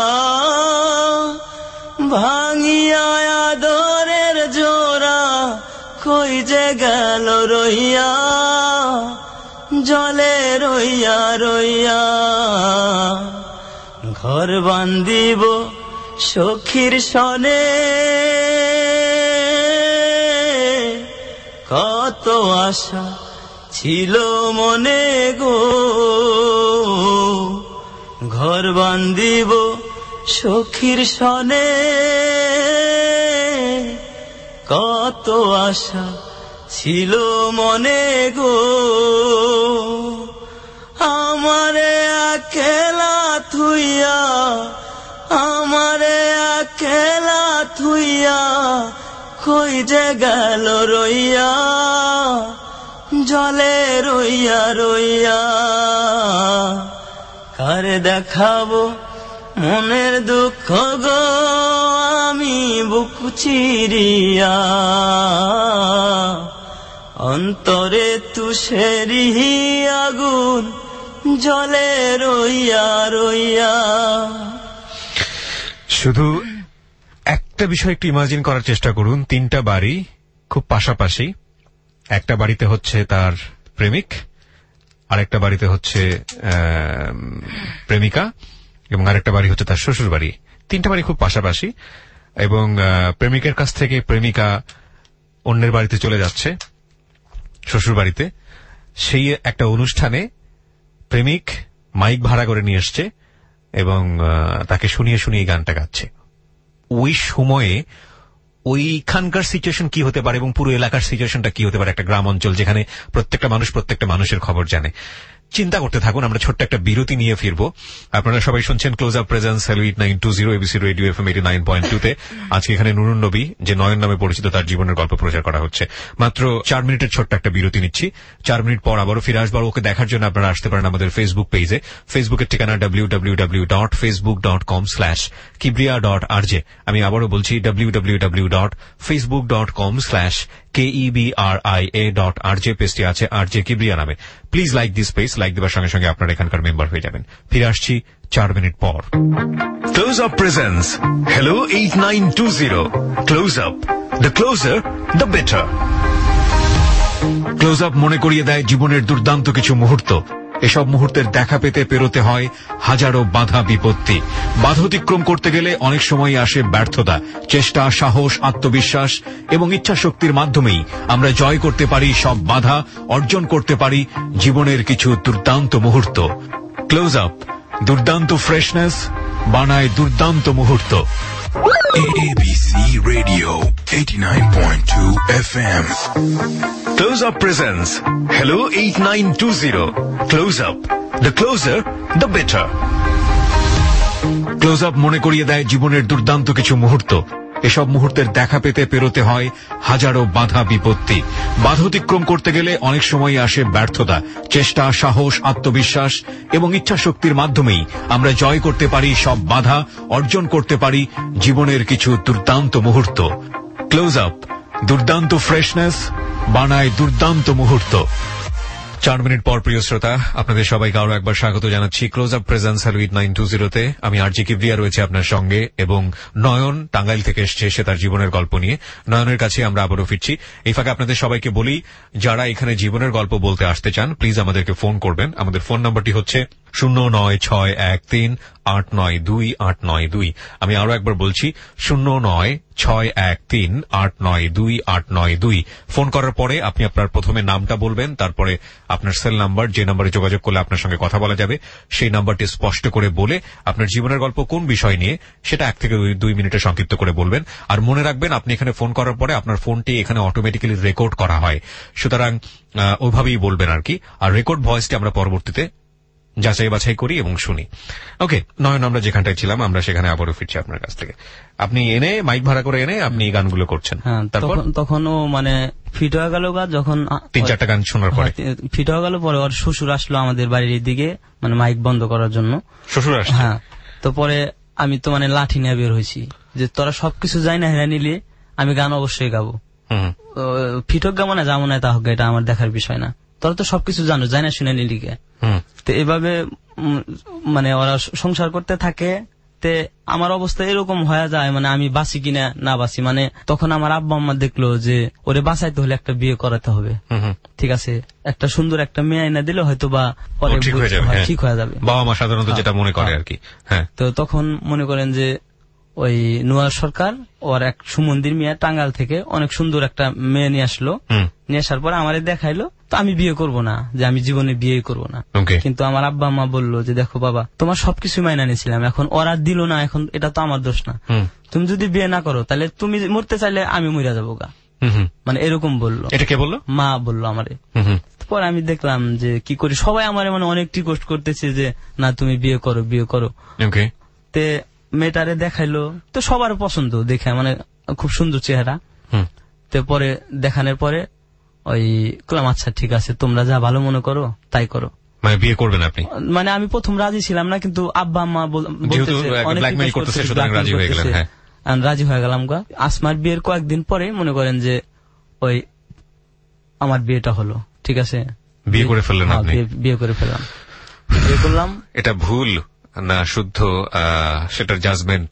ভাঙিয়া আদরের জোড়া, কই যে গেল রইয়া, জলে রইয়া রইয়া। ঘর বান্ধিব সখীর সনে, কত আশা ছিল মনে গো। ঘর বান্ধিব সখীর সনে, কত আশা ছিল মনে গো। আমারে একলা থুইয়া, আমারে একলা থুইয়া, কই যে গেল রইয়া, জলে রইয়া রইয়া। কারে দেখাবো মনের দুঃখ গো, আমি বুক চিরিয়া, অন্তরে তুষেরি আগুন জলে রইয়া রইয়া। শুধু একটা বিষয় একটু ইমাজিন করার চেষ্টা করুন, তিনটা বাড়ি খুব পাশাপাশি, একটা বাড়িতে হচ্ছে তার প্রেমিক, আরেকটা বাড়িতে হচ্ছে প্রেমিকা, এবং আরেকটা বাড়ি হচ্ছে তার শ্বশুর বাড়ি। তিনটা বাড়ি খুব পাশাপাশি, এবং প্রেমিকের কাছ থেকে প্রেমিকা অন্যের বাড়িতে চলে যাচ্ছে, শ্বশুর বাড়িতে। সেই একটা অনুষ্ঠানে প্রেমিক মাইক ভাড়া করে নিয়ে এসছে এবং তাকে শুনিয়ে শুনিয়ে গানটা গাচ্ছে। ওই সময়ে ওইখানকার সিচুয়েশন কি হতে পারে এবং পুরো এলাকার সিচুয়েশনটা কি হতে পারে, একটা গ্রাম অঞ্চল যেখানে প্রত্যেকটা মানুষ প্রত্যেকটা মানুষের খবর জানে। চিন্তা করতে থাকুন, আমরা ছোট্ট একটা বিরতি নিয়ে ফিরবো। আপনারা সবাই শুনছেন Close Up presents hello eight nine two zero ABC radio FM eighty nine point two তে। আজকে এখানে নুরুন নবী, যে নয়ন নামে পরিচিত, তার জীবনের গল্প প্রচার করা হচ্ছে। মাত্র চার মিনিটের ছোট্ট একটা বিরতি নিচ্ছি, চার মিনিট পর আবারও ফিরে আসবার। ওকে দেখার জন্য আপনারা আসতে পারেন আমাদের ফেসবুক পেজে। ফেসবুকের ঠিকানা W W W dot Facebook dot com slash Kibria dot RJ. আমি আবারও বলছি W W W dot Facebook dot com slash K E B R I A dot RJ. পেজটি আছে আরজে কিবরিয়া নামে। Please like this page, like দেওয়ার সঙ্গে সঙ্গে আপনারা এখানকার মেম্বার হয়ে যাবেন। ফিরে আসছি চার মিনিট পর। Close Up presents Hello eight nine two zero. Close Up. The closer, the better. Close Up মনে করিয়ে দেয় জীবনের দুর্দান্ত কিছু মুহূর্ত। এসব মুহূর্তের দেখা পেতে পেরোতে হয় হাজারো বাধা বিপত্তি। বাধা অতিক্রম করতে গেলে অনেক সময় আসে ব্যর্থতা। চেষ্টা, সাহস, আত্মবিশ্বাস এবং ইচ্ছা শক্তির মাধ্যমেই আমরা জয় করতে পারি সব বাধা, অর্জন করতে পারি জীবনের কিছু দুর্দান্ত মুহূর্ত। ক্লোজ আপ দুর্দান্ত ফ্রেশনেস বানায় দুর্দান্ত মুহূর্ত। A B C Radio eighty-nine point two F M. Close Up presents Hello eight nine two zero. Close Up. The closer, the better. Close Up মনে করিয়ে দেয় জীবনের দুর্দান্ত কিছু মুহূর্ত। এসব মুহূর্তের দেখা পেতে পেরোতে হয় হাজারো বাধা বিপত্তি। বাধা অতিক্রম করতে গেলে অনেক সময় আসে ব্যর্থতা। চেষ্টা, সাহস, আত্মবিশ্বাস এবং ইচ্ছাশক্তির মাধ্যমেই আমরা জয় করতে পারি সব বাধা, অর্জন করতে পারি জীবনের কিছু দুর্দান্ত মুহূর্ত। ক্লোজ আপ দুর্দান্ত ফ্রেশনেস বানায় দুর্দান্ত মুহূর্ত। চার মিনিট পর প্রিয় শ্রোতা, আপনাদের সবাইকে আরো একবার স্বাগত জানাচ্ছি Close Up presents hello eight nine two জিরোতে। আমি আরজি কিবরিয়া রয়েছে আপনার সঙ্গে, এবং নয়ন টাঙ্গাইল থেকে এসছে সে তার জীবনের গল্প নিয়ে। নয়নের কাছে আমরা আবারও ফিরছি। এই ফাঁকে আপনাদের সবাইকে বলি, যারা এখানে জীবনের গল্প বলতে আসতে চান প্লিজ আমাদেরকে ফোন করবেন। আমাদের ফোন নম্বরটি হচ্ছে শূন্য নয় ছয় এক তিন আট নয় দুই আট নয় দুই। আমি আরো একবার বলছি শূন্য নয় ছয় এক তিন আট নয় দুই আট নয় দুই। ফোন করার পরে আপনি আপনার প্রথমে নামটা বলবেন, তারপরে আপনার সেল নাম্বার, যে নাম্বারে যোগাযোগ করলে আপনার সঙ্গে কথা বলা যাবে সেই নাম্বারটি স্পষ্ট করে বলে আপনার জীবনের গল্প কোন বিষয় নিয়ে সেটা এক থেকে দুই মিনিটে সংক্ষিপ্ত করে বলবেন। আর মনে রাখবেন, আপনি এখানে ফোন করার পরে আপনার ফোনটি এখানে অটোমেটিক্যালি রেকর্ড করা হয়, সুতরাং ওইভাবেই বলবেন আর কি। আর রেকর্ড ভয়েসটি আমরা পরবর্তীতে যাচাই বাছাই করি এবং শুনি। ওকে নয়ন, আমরা যেখানটায় ছিলাম আমরা সেখানে আবারও ফিরছি আপনার কাছ থেকে। আপনি এনে মাইক ভাড়া করে এনে আপনি গানগুলো করছেন। তারপর তখনও মানে ফিট হয়ে গেল, যখন তিন চারটা গান শোনার পরে ফিট হয়ে গেল, পরে ওর শ্বশুর আসলো আমাদের বাড়ির দিকে, মানে মাইক বন্ধ করার জন্য। শ্বশুর আসলো? হ্যাঁ। তো পরে আমি তো মানে লাঠি নিয়ে বের হয়েছি যে তোরা সবকিছু যাই না হেরা নিলে আমি গান অবশ্যই গাবো। ফিট হোক গাবো না যাবো না তা হোক, এটা আমার দেখার বিষয় না। তোরা তো সবকিছু জানো, যাই না শুনে নিলি গে। তো এভাবে মানে ওরা সংসার করতে থাকে। তে আমার অবস্থা এরকম হয়ে যায়, মানে আমি বাঁচি কিনা না বাঁচি। মানে তখন আমার আব্বা আম্মা দেখলো যে ওরে বাঁচাইতে হলে একটা বিয়ে করাতে হবে, ঠিক আছে, একটা সুন্দর একটা মেয়ে আইনা দিলে হয়তো বা পরে ঠিক হয়ে যাবে, বাবা মা সাধারণত যেটা মনে করে আর কি। হ্যাঁ। তো তখন মনে করেন যে ওই নোয়ার সরকার ওর এক সুমন্দির মেয়ে টাঙ্গাইল থেকে অনেক সুন্দর একটা মেয়ে নিয়ে আসলো। নিয়ে আসার পরে আমারে দেখাইলো। তো আমি বিয়ে করব না, যে আমি জীবনে বিয়ে করব না। কিন্তু আমার আব্বা আম্মা বললো যে দেখো বাবা, তোমার সবকিছু মাইনা নিয়েছিলাম, এখন ওরা দিল না, এখন এটা তো আমার দোষ না। তুমি যদি বিয়ে না করো তাহলে তুমি মরতে চাইলে আমি মরে যাবো গা, মানে এরকম বললো। এটা কে বললো? মা বললো আমারে। পরে আমি দেখলাম যে কি করি, সবাই আমারে মানে অনেক রিকোয়েস্ট করতেছে যে না তুমি বিয়ে করো বিয়ে করো। তে মেয়েটারে দেখাইলো, তো সবার পছন্দ দেখে, মানে খুব সুন্দর চেহারা। তো পরে দেখানোর পরে ওই করলাম আচ্ছা ঠিক আছে, তোমরা যা ভালো মনে করো তাই করো। মানে বিয়ে করবেন আপনি? মানে আমি প্রথম রাজি ছিলাম না, কিন্তু আব্বা আম্মা রাজি হয়ে গেলাম গা। আসমার বিয়ের কয়েকদিন পরে মনে করেন যে ওই আমার বিয়েটা হলো, ঠিক আছে, বিয়ে করে ফেললেন আপনি? বিয়ে করে ফেললাম, বিয়ে করলাম। এটা ভুল না শুদ্ধ সেটার জাজমেন্ট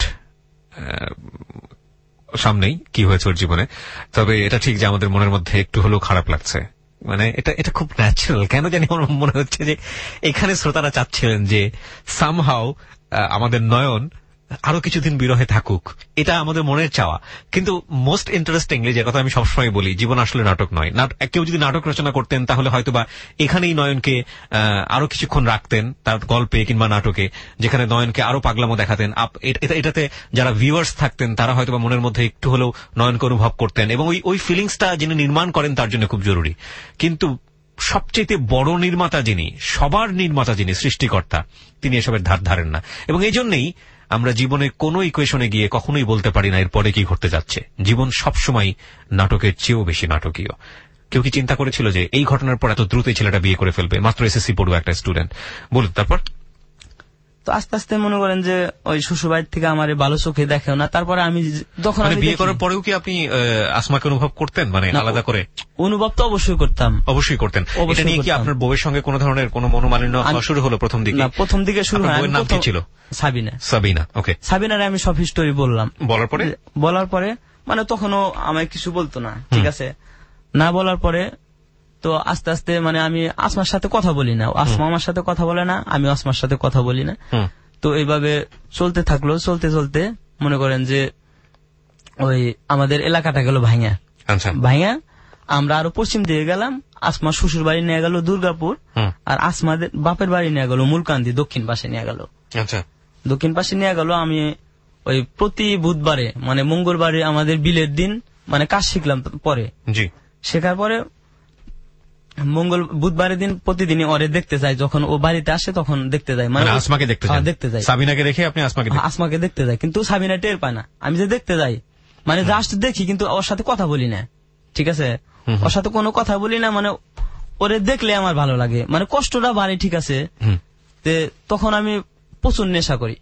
সামনেই কি হয়েছে ওর জীবনে। তবে এটা ঠিক যে আমাদের মনের মধ্যে একটু হলেও খারাপ লাগছে, মানে এটা এটা খুব ন্যাচারাল। কেন জানি আমার মনে হচ্ছে যে এখানে শ্রোতারা চাচ্ছিলেন যে সামহাও আমাদের নয়ন আরো কিছুদিন বিরহে থাকুক, এটা আমাদের মনের চাওয়া। কিন্তু মোস্ট ইন্টারেস্টিংলি যে কথা আমি সবসময় বলি, জীবন আসলে নাটক নয়। কেউ যদি নাটক রচনা করতেন তাহলে হয়তোবা এখানেই নয়নকে আরো কিছুক্ষণ রাখতেন তার গল্পে কিংবা নাটকে, যেখানে নয়নকে আরো পাগলামো দেখাতেন। এটাতে যারা ভিউয়ার্স থাকতেন তারা হয়তোবা মনের মধ্যে একটু হলেও নয়নকে অনুভব করতেন, এবং ওই ওই ফিলিংসটা যিনি নির্মাণ করেন তার জন্য খুব জরুরি। কিন্তু সবচেয়ে বড় নির্মাতা যিনি, সবার নির্মাতা যিনি, সৃষ্টিকর্তা, তিনি এসবের ধার ধারেন না। এবং এই জন্যই আমরা জীবনে কোনো ইকুয়েশনে গিয়ে কখনোই বলতে পারি না এরপরে কি ঘটতে যাচ্ছে। জীবন সবসময় নাটকের চেয়েও বেশি নাটকীয়। কেউ কি চিন্তা করেছিল যে এই ঘটনার পর এত দ্রুত ছেলেটা বিয়ে করে ফেলবে? মাত্র এসএসসি পড়ুয়া একটা স্টুডেন্ট। বলুন তারপর। তো আস্তে আস্তে মনে করেন যে ওই শ্বশুরবাড়ির থেকে আমার ভালো চোখে দেখেও না। তারপরে আমি যখন বিয়ে করার পরেও কি আপনি আসমাকে অনুভব করতেন, মানে আলাদা করে? অনুভব তো অবশ্যই করতাম। অবশ্যই করতেন। এটা নিয়ে কি আপনার বউয়ের সঙ্গে কোনো ধরনের কোনো মনোমালিন্য শুরু হলো প্রথম দিকে? না, প্রথম দিকে শুরু হয়। বউয়ের নাম কি ছিল? সাবিনা। সাবিনা, ওকে। সাবিনারে আমি সব হিস্টোরি বললাম। বলার পরে বলার পরে মানে তখনও আমায় কিছু বলতো না, ঠিক আছে। না বলার পরে তো আস্তে আস্তে মানে আমি আসমার সাথে কথা বলি না, আসমা আমার সাথে কথা বলে না, আমি আসমার সাথে কথা বলি না। তো এইভাবে চলতে থাকলো। চলতে চলতে মনে করেন যে ওই আমাদের এলাকাটা গেল ভাঙা। ভাঙা আমরা আরো পশ্চিম দিকে গেলাম। আসমা শ্বশুর বাড়ি নিয়ে গেল দুর্গাপুর, আর আসমাদের বাপের বাড়ি নিয়ে গেল মূলকান্দি, দক্ষিণ পাশে নিয়ে গেল। দক্ষিণ পাশে নিয়ে গেল। আমি ওই প্রতি বুধবারে মানে মঙ্গলবারে আমাদের বিলের দিন মানে কাজ শিখলাম পরে। শেখার পরে মঙ্গল বুধবারের দিন প্রতিদিনই ওরে দেখতে যাই, যখন ও বাড়িতে আসে তখন দেখতে যাই, মানে আসমাকে দেখতে যাই। দেখতে যাই সাবিনাকে রেখে আপনি আসমাকে আসমাকে দেখতে যাই, কিন্তু সাবিনা টের পায় না আমি যে দেখতে যাই। মানে জাস্ট দেখি কিন্তু ওর সাথে কথা বলি না, ঠিক আছে, ওর সাথে কোনো কথা বলি না, মানে ওরে দেখলে আমার ভালো লাগে, মানে কষ্টটা বাড়ে, ঠিক আছে। তখন আমি প্রচুর নেশা করি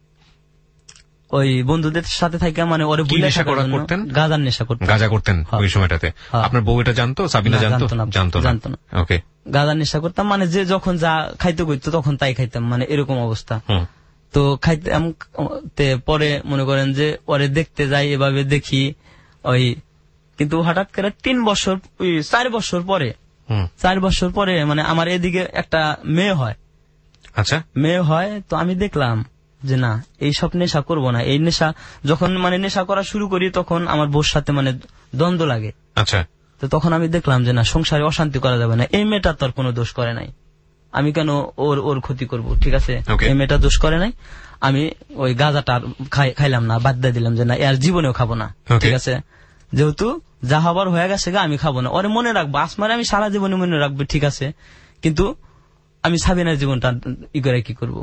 ওই বন্ধুদের সাথে থাকি, মানে ওরে ভুলে করতেন, গাঁজার নেশা করতেন, গাঁজা করতেন ওই সময়টাতে। আপনার বউ এটা জানতো? সাবিনা জানতো? জানতো জানতো না। ওকে, গাঁজার নেশা করতাম, মানে যে যখন যা খাইতে করতো তখন তাই খাইতাম, মানে এরকম অবস্থা। তো খাইতাম, পরে মনে করেন যে ওরে দেখতে যাই, এভাবে দেখি ওই, কিন্তু হঠাৎ করে তিন বছর চার বছর পরে চার বছর পরে মানে আমার এদিকে একটা মেয়ে হয়। আচ্ছা, মেয়ে হয়, তো আমি দেখলাম যে না, এই সব নেশা করবো না। এই নেশা যখন মানে নেশা করা শুরু করি তখন আমার বউর সাথে মানে দ্বন্দ্ব লাগে। আচ্ছা, তো তখন আমি দেখলাম যে না, সংসারে অশান্তি করা যাবে না। এই মেয়েটা তোর কোনো দোষ করে নাই, আমি কেন ওর ওর ক্ষতি করব, ঠিক আছে, এই মেয়েটা দোষ করে নাই। আমি ওই গাঁজাটা খাইলাম না, বাদ দিয়ে দিলাম যে না, এর জীবনেও খাবো না, ঠিক আছে, যেহেতু যা হবার হয়ে গেছে গা, আমি খাবো না। ওরে মনে রাখবো, আসমারে আমি সারা জীবনে মনে রাখবো, ঠিক আছে, কিন্তু আমি সাবিনার জীবনটা ই করে কি করবো।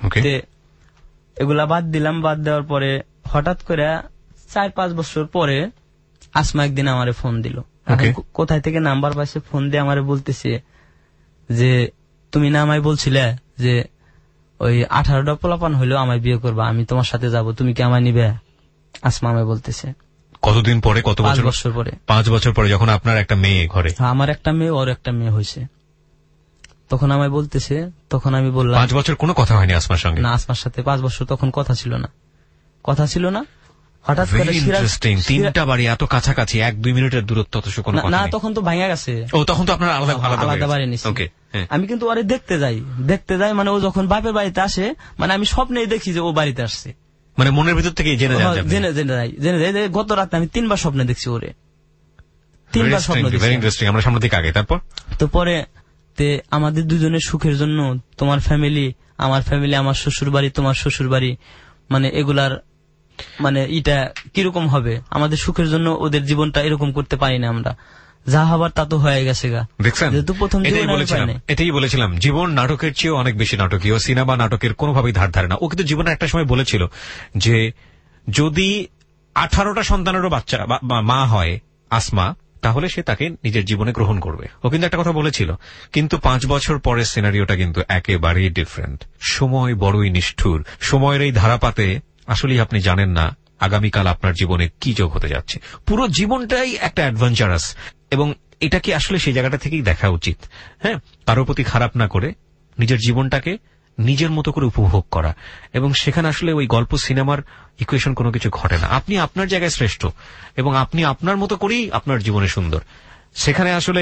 এগুলা বাদ দিলাম। বাদ দেওয়ার পরে হঠাৎ করে চার পাঁচ বছর পরে আসমা একদিন আমারে ফোন দিল। কোথায় থেকে নাম্বার পাইছে, ফোন দিয়ে আমারে বলতেছে যে তুমি না আমায় বলছিলে যে ওই আঠারোটা পোলাপান হইলো আমায় বিয়ে করবা, আমি তোমার সাথে যাব, তুমি কি আমায় নিবে? আসমা আমায় বলতেছে। কতদিন পরে? কত বছর? পাঁচ বছর পরে। পাঁচ বছর পরে যখন আপনার একটা মেয়ে ঘরে? আমার একটা মেয়ে, ওর একটা মেয়ে হয়েছে। তখন আমায় বলতেছে, তখন আমি বললাম পাঁচ বছর কোনো কথা হয়নি আসমার সঙ্গে? না, আসমার সাথে পাঁচ বছর তখন কথা ছিল না, কথা ছিল না। হঠাৎ করে তিনটা বাড়ি এত কাছাকাছি, এক দুই মিনিটের দূরত্ব, না তখন তো ভাঙা গেছে। ও, তখন তো আপনার আলাদা আলাদা বাড়ি নিচ্ছে। আমি কিন্তু ওরে দেখতে যাই, দেখতে যাই, মানে ও যখন বাপের বাড়িতে আসে, মানে আমি স্বপ্নেই দেখি যে ও বাড়িতে আসছে, মানে মনের ভিতর থেকে জেনে যায়, জেনে জেনে যাই জেনে যাই। গত রাতে আমি তিনবার স্বপ্নে দেখছি ওরে, তিনবার স্বপ্ন দেখছি। আমরা সামনে দিকে আগে, তারপর তো পরে আমাদের দুজনের সুখের জন্য তোমার ফ্যামিলি, আমার ফ্যামিলি, আমার শ্বশুর বাড়ি, তোমার শ্বশুর বাড়ি, মানে এগুলার মানে ইটা কিরকম হবে, আমাদের সুখের জন্য ওদের জীবনটা এরকম করতে পারি না আমরা, যা হবার তা তো হয়ে গেছে গা। দেখছেন, যেহেতু প্রথম এটাই বলেছিলাম, জীবন নাটকের চেয়েও অনেক বেশি নাটকীয়, সিনেমা নাটকের কোনোভাবেই ধার ধারে না। ও কিন্তু জীবনে একটা সময় বলেছিল যে যদি আঠারোটা সন্তানেরও বাচ্চা মা হয় আসমা, তাহলে সে তাকে নিজের জীবনে গ্রহণ করবে। ও কিন্তু একটা কথা বলেছিল, কিন্তু পাঁচ বছর পরের সিনারিওটা কিন্তু একেবারেই ডিফারেন্ট। সময় বড়ই নিষ্ঠুর। সময়ের এই ধারাপাতে আসলেই আপনি জানেন না আগামীকাল আপনার জীবনে কি যোগ হতে যাচ্ছে। পুরো জীবনটাই একটা অ্যাডভেঞ্চারাস, এবং এটাকে আসলে সেই জায়গাটা থেকেই দেখা উচিত। হ্যাঁ, কারোর প্রতি খারাপ না করে নিজের জীবনটাকে নিজের মতো করে উপভোগ করা, এবং সেখানে আসলে ওই গল্প সিনেমার ইকুয়েশন কোনো কিছু ঘটে না। আপনি আপনার জায়গায় শ্রেষ্ঠ, এবং আপনি আপনার মতো করেই আপনার জীবনে সুন্দর। সেখানে আসলে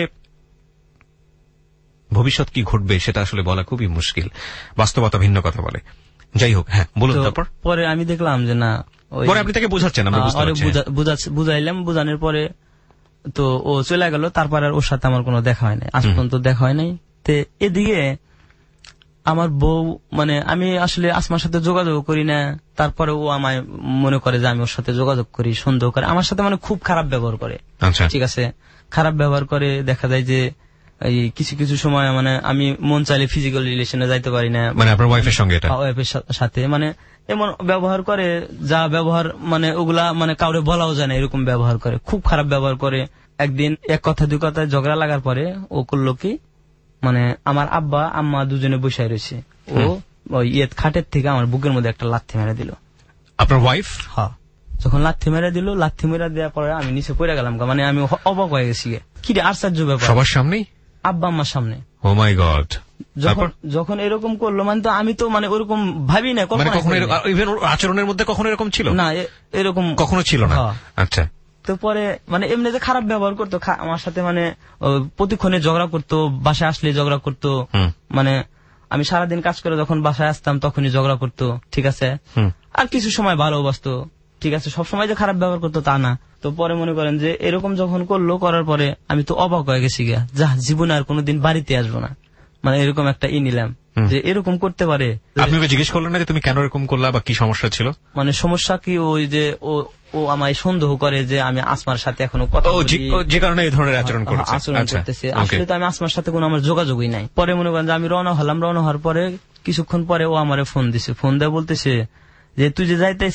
ভবিষ্যৎ কি ঘটবে সেটা আসলে বলা খুবই মুশকিল, বাস্তবতা ভিন্ন কথা বলে। যাই হোক, হ্যাঁ বলুন। তারপর পরে আমি দেখলাম যে না, পরে আপনি তাকে বোঝাচ্ছেন, বুঝাইলাম, বুঝানোর পরে তো ও চলে গেল। তারপর আর ওর সাথে আমার কোনো দেখা হয় নাই, আজ পর্যন্ত দেখা হয় নাই। তে এদিকে আমার বউ, মানে আমি আসলে আসমার সাথে যোগাযোগ করি না, তারপরে ও আমায় মনে করে যে আমি ওর সাথে যোগাযোগ করি, সন্দেহ করে, আমার সাথে মানে খুব খারাপ ব্যবহার করে। ঠিক আছে, খারাপ ব্যবহার করে, দেখা যায় যে এই কিছু কিছু সময় মানে আমি মন চাইলে ফিজিক্যাল রিলেশনে যাইতে পারি না, মানে আপনার ওয়াইফের সঙ্গে, ওয়াইফের সাথে, মানে এমন ব্যবহার করে, যা ব্যবহার মানে ওগুলা মানে কাউরে বলাও যায় না, এরকম ব্যবহার করে, খুব খারাপ ব্যবহার করে। একদিন এক কথা দুই কথায় ঝগড়া লাগার পরে ও করলো কি, মানে আমার আব্বা আম্মা দুজনে বসে রয়েছে, ও ওই ইয়ে খাটের থেকে আমার বুকের মধ্যে একটা লাথি মেরে দিল। আপনার ওয়াইফ? হ্যাঁ, যখন লাথি মেরে দিল, লাথি মেরে দেওয়ার পরে আমি নিচে পড়ে গেলাম, মানে আমি অবাক হয়ে গেছি, কি রে আশ্চর্য ব্যাপার, সবার সামনেই, আব্বা আম্মার সামনে। Oh my god. যখন যখন এরকম করলো, মানে তো আমি তো মানে ওরকম ভাবি না কখনো, আচরণের মধ্যে কখনো এরকম ছিল না, এরকম কখনো ছিল না। আচ্ছা, তো পরে মানে এমনি যে খারাপ ব্যবহার করতো আমার সাথে, মানে প্রতিক্ষণে ঝগড়া করতো, বাসায় আসলে ঝগড়া করতো, মানে আমি সারাদিন কাজ করে যখন বাসায় আসতাম তখনই ঝগড়া করতো, ঠিক আছে, আর কিছু সময় ভালোবাসতো, ঠিক আছে, সবসময় যে খারাপ ব্যবহার করতো তা না। তো পরে মনে করেন যে এরকম যখন করলো, করার পরে আমি তো অবাক হয়ে গেছি গা, যা জীবনে আর কোনোদিন বাড়িতে আসবো না, মানে এরকম একটা ই নিলাম যে এরকম করতে পারে। আপনি জিজ্ঞেস করলেন না যে তুমি কেন এরকম করলা বা কি সমস্যা ছিল? মানে সমস্যা কি, ওই যে ও ও আমায় সন্দেহ করে যে আমি আসমার সাথে এখনো কথা, যে কারণে এই ধরনের আচরণ করতেছে। আসলে তো আমি আসমার সাথে কোনো আমার যোগাযোগই নাই। পরে মনে করেন যে আমি রওনা হলাম, রওনা হওয়ার পরে কিছুক্ষণ পরে ও আমারে ফোন দিছে, ফোন দেয় বলতেছে যে তুই যে যাইতেছে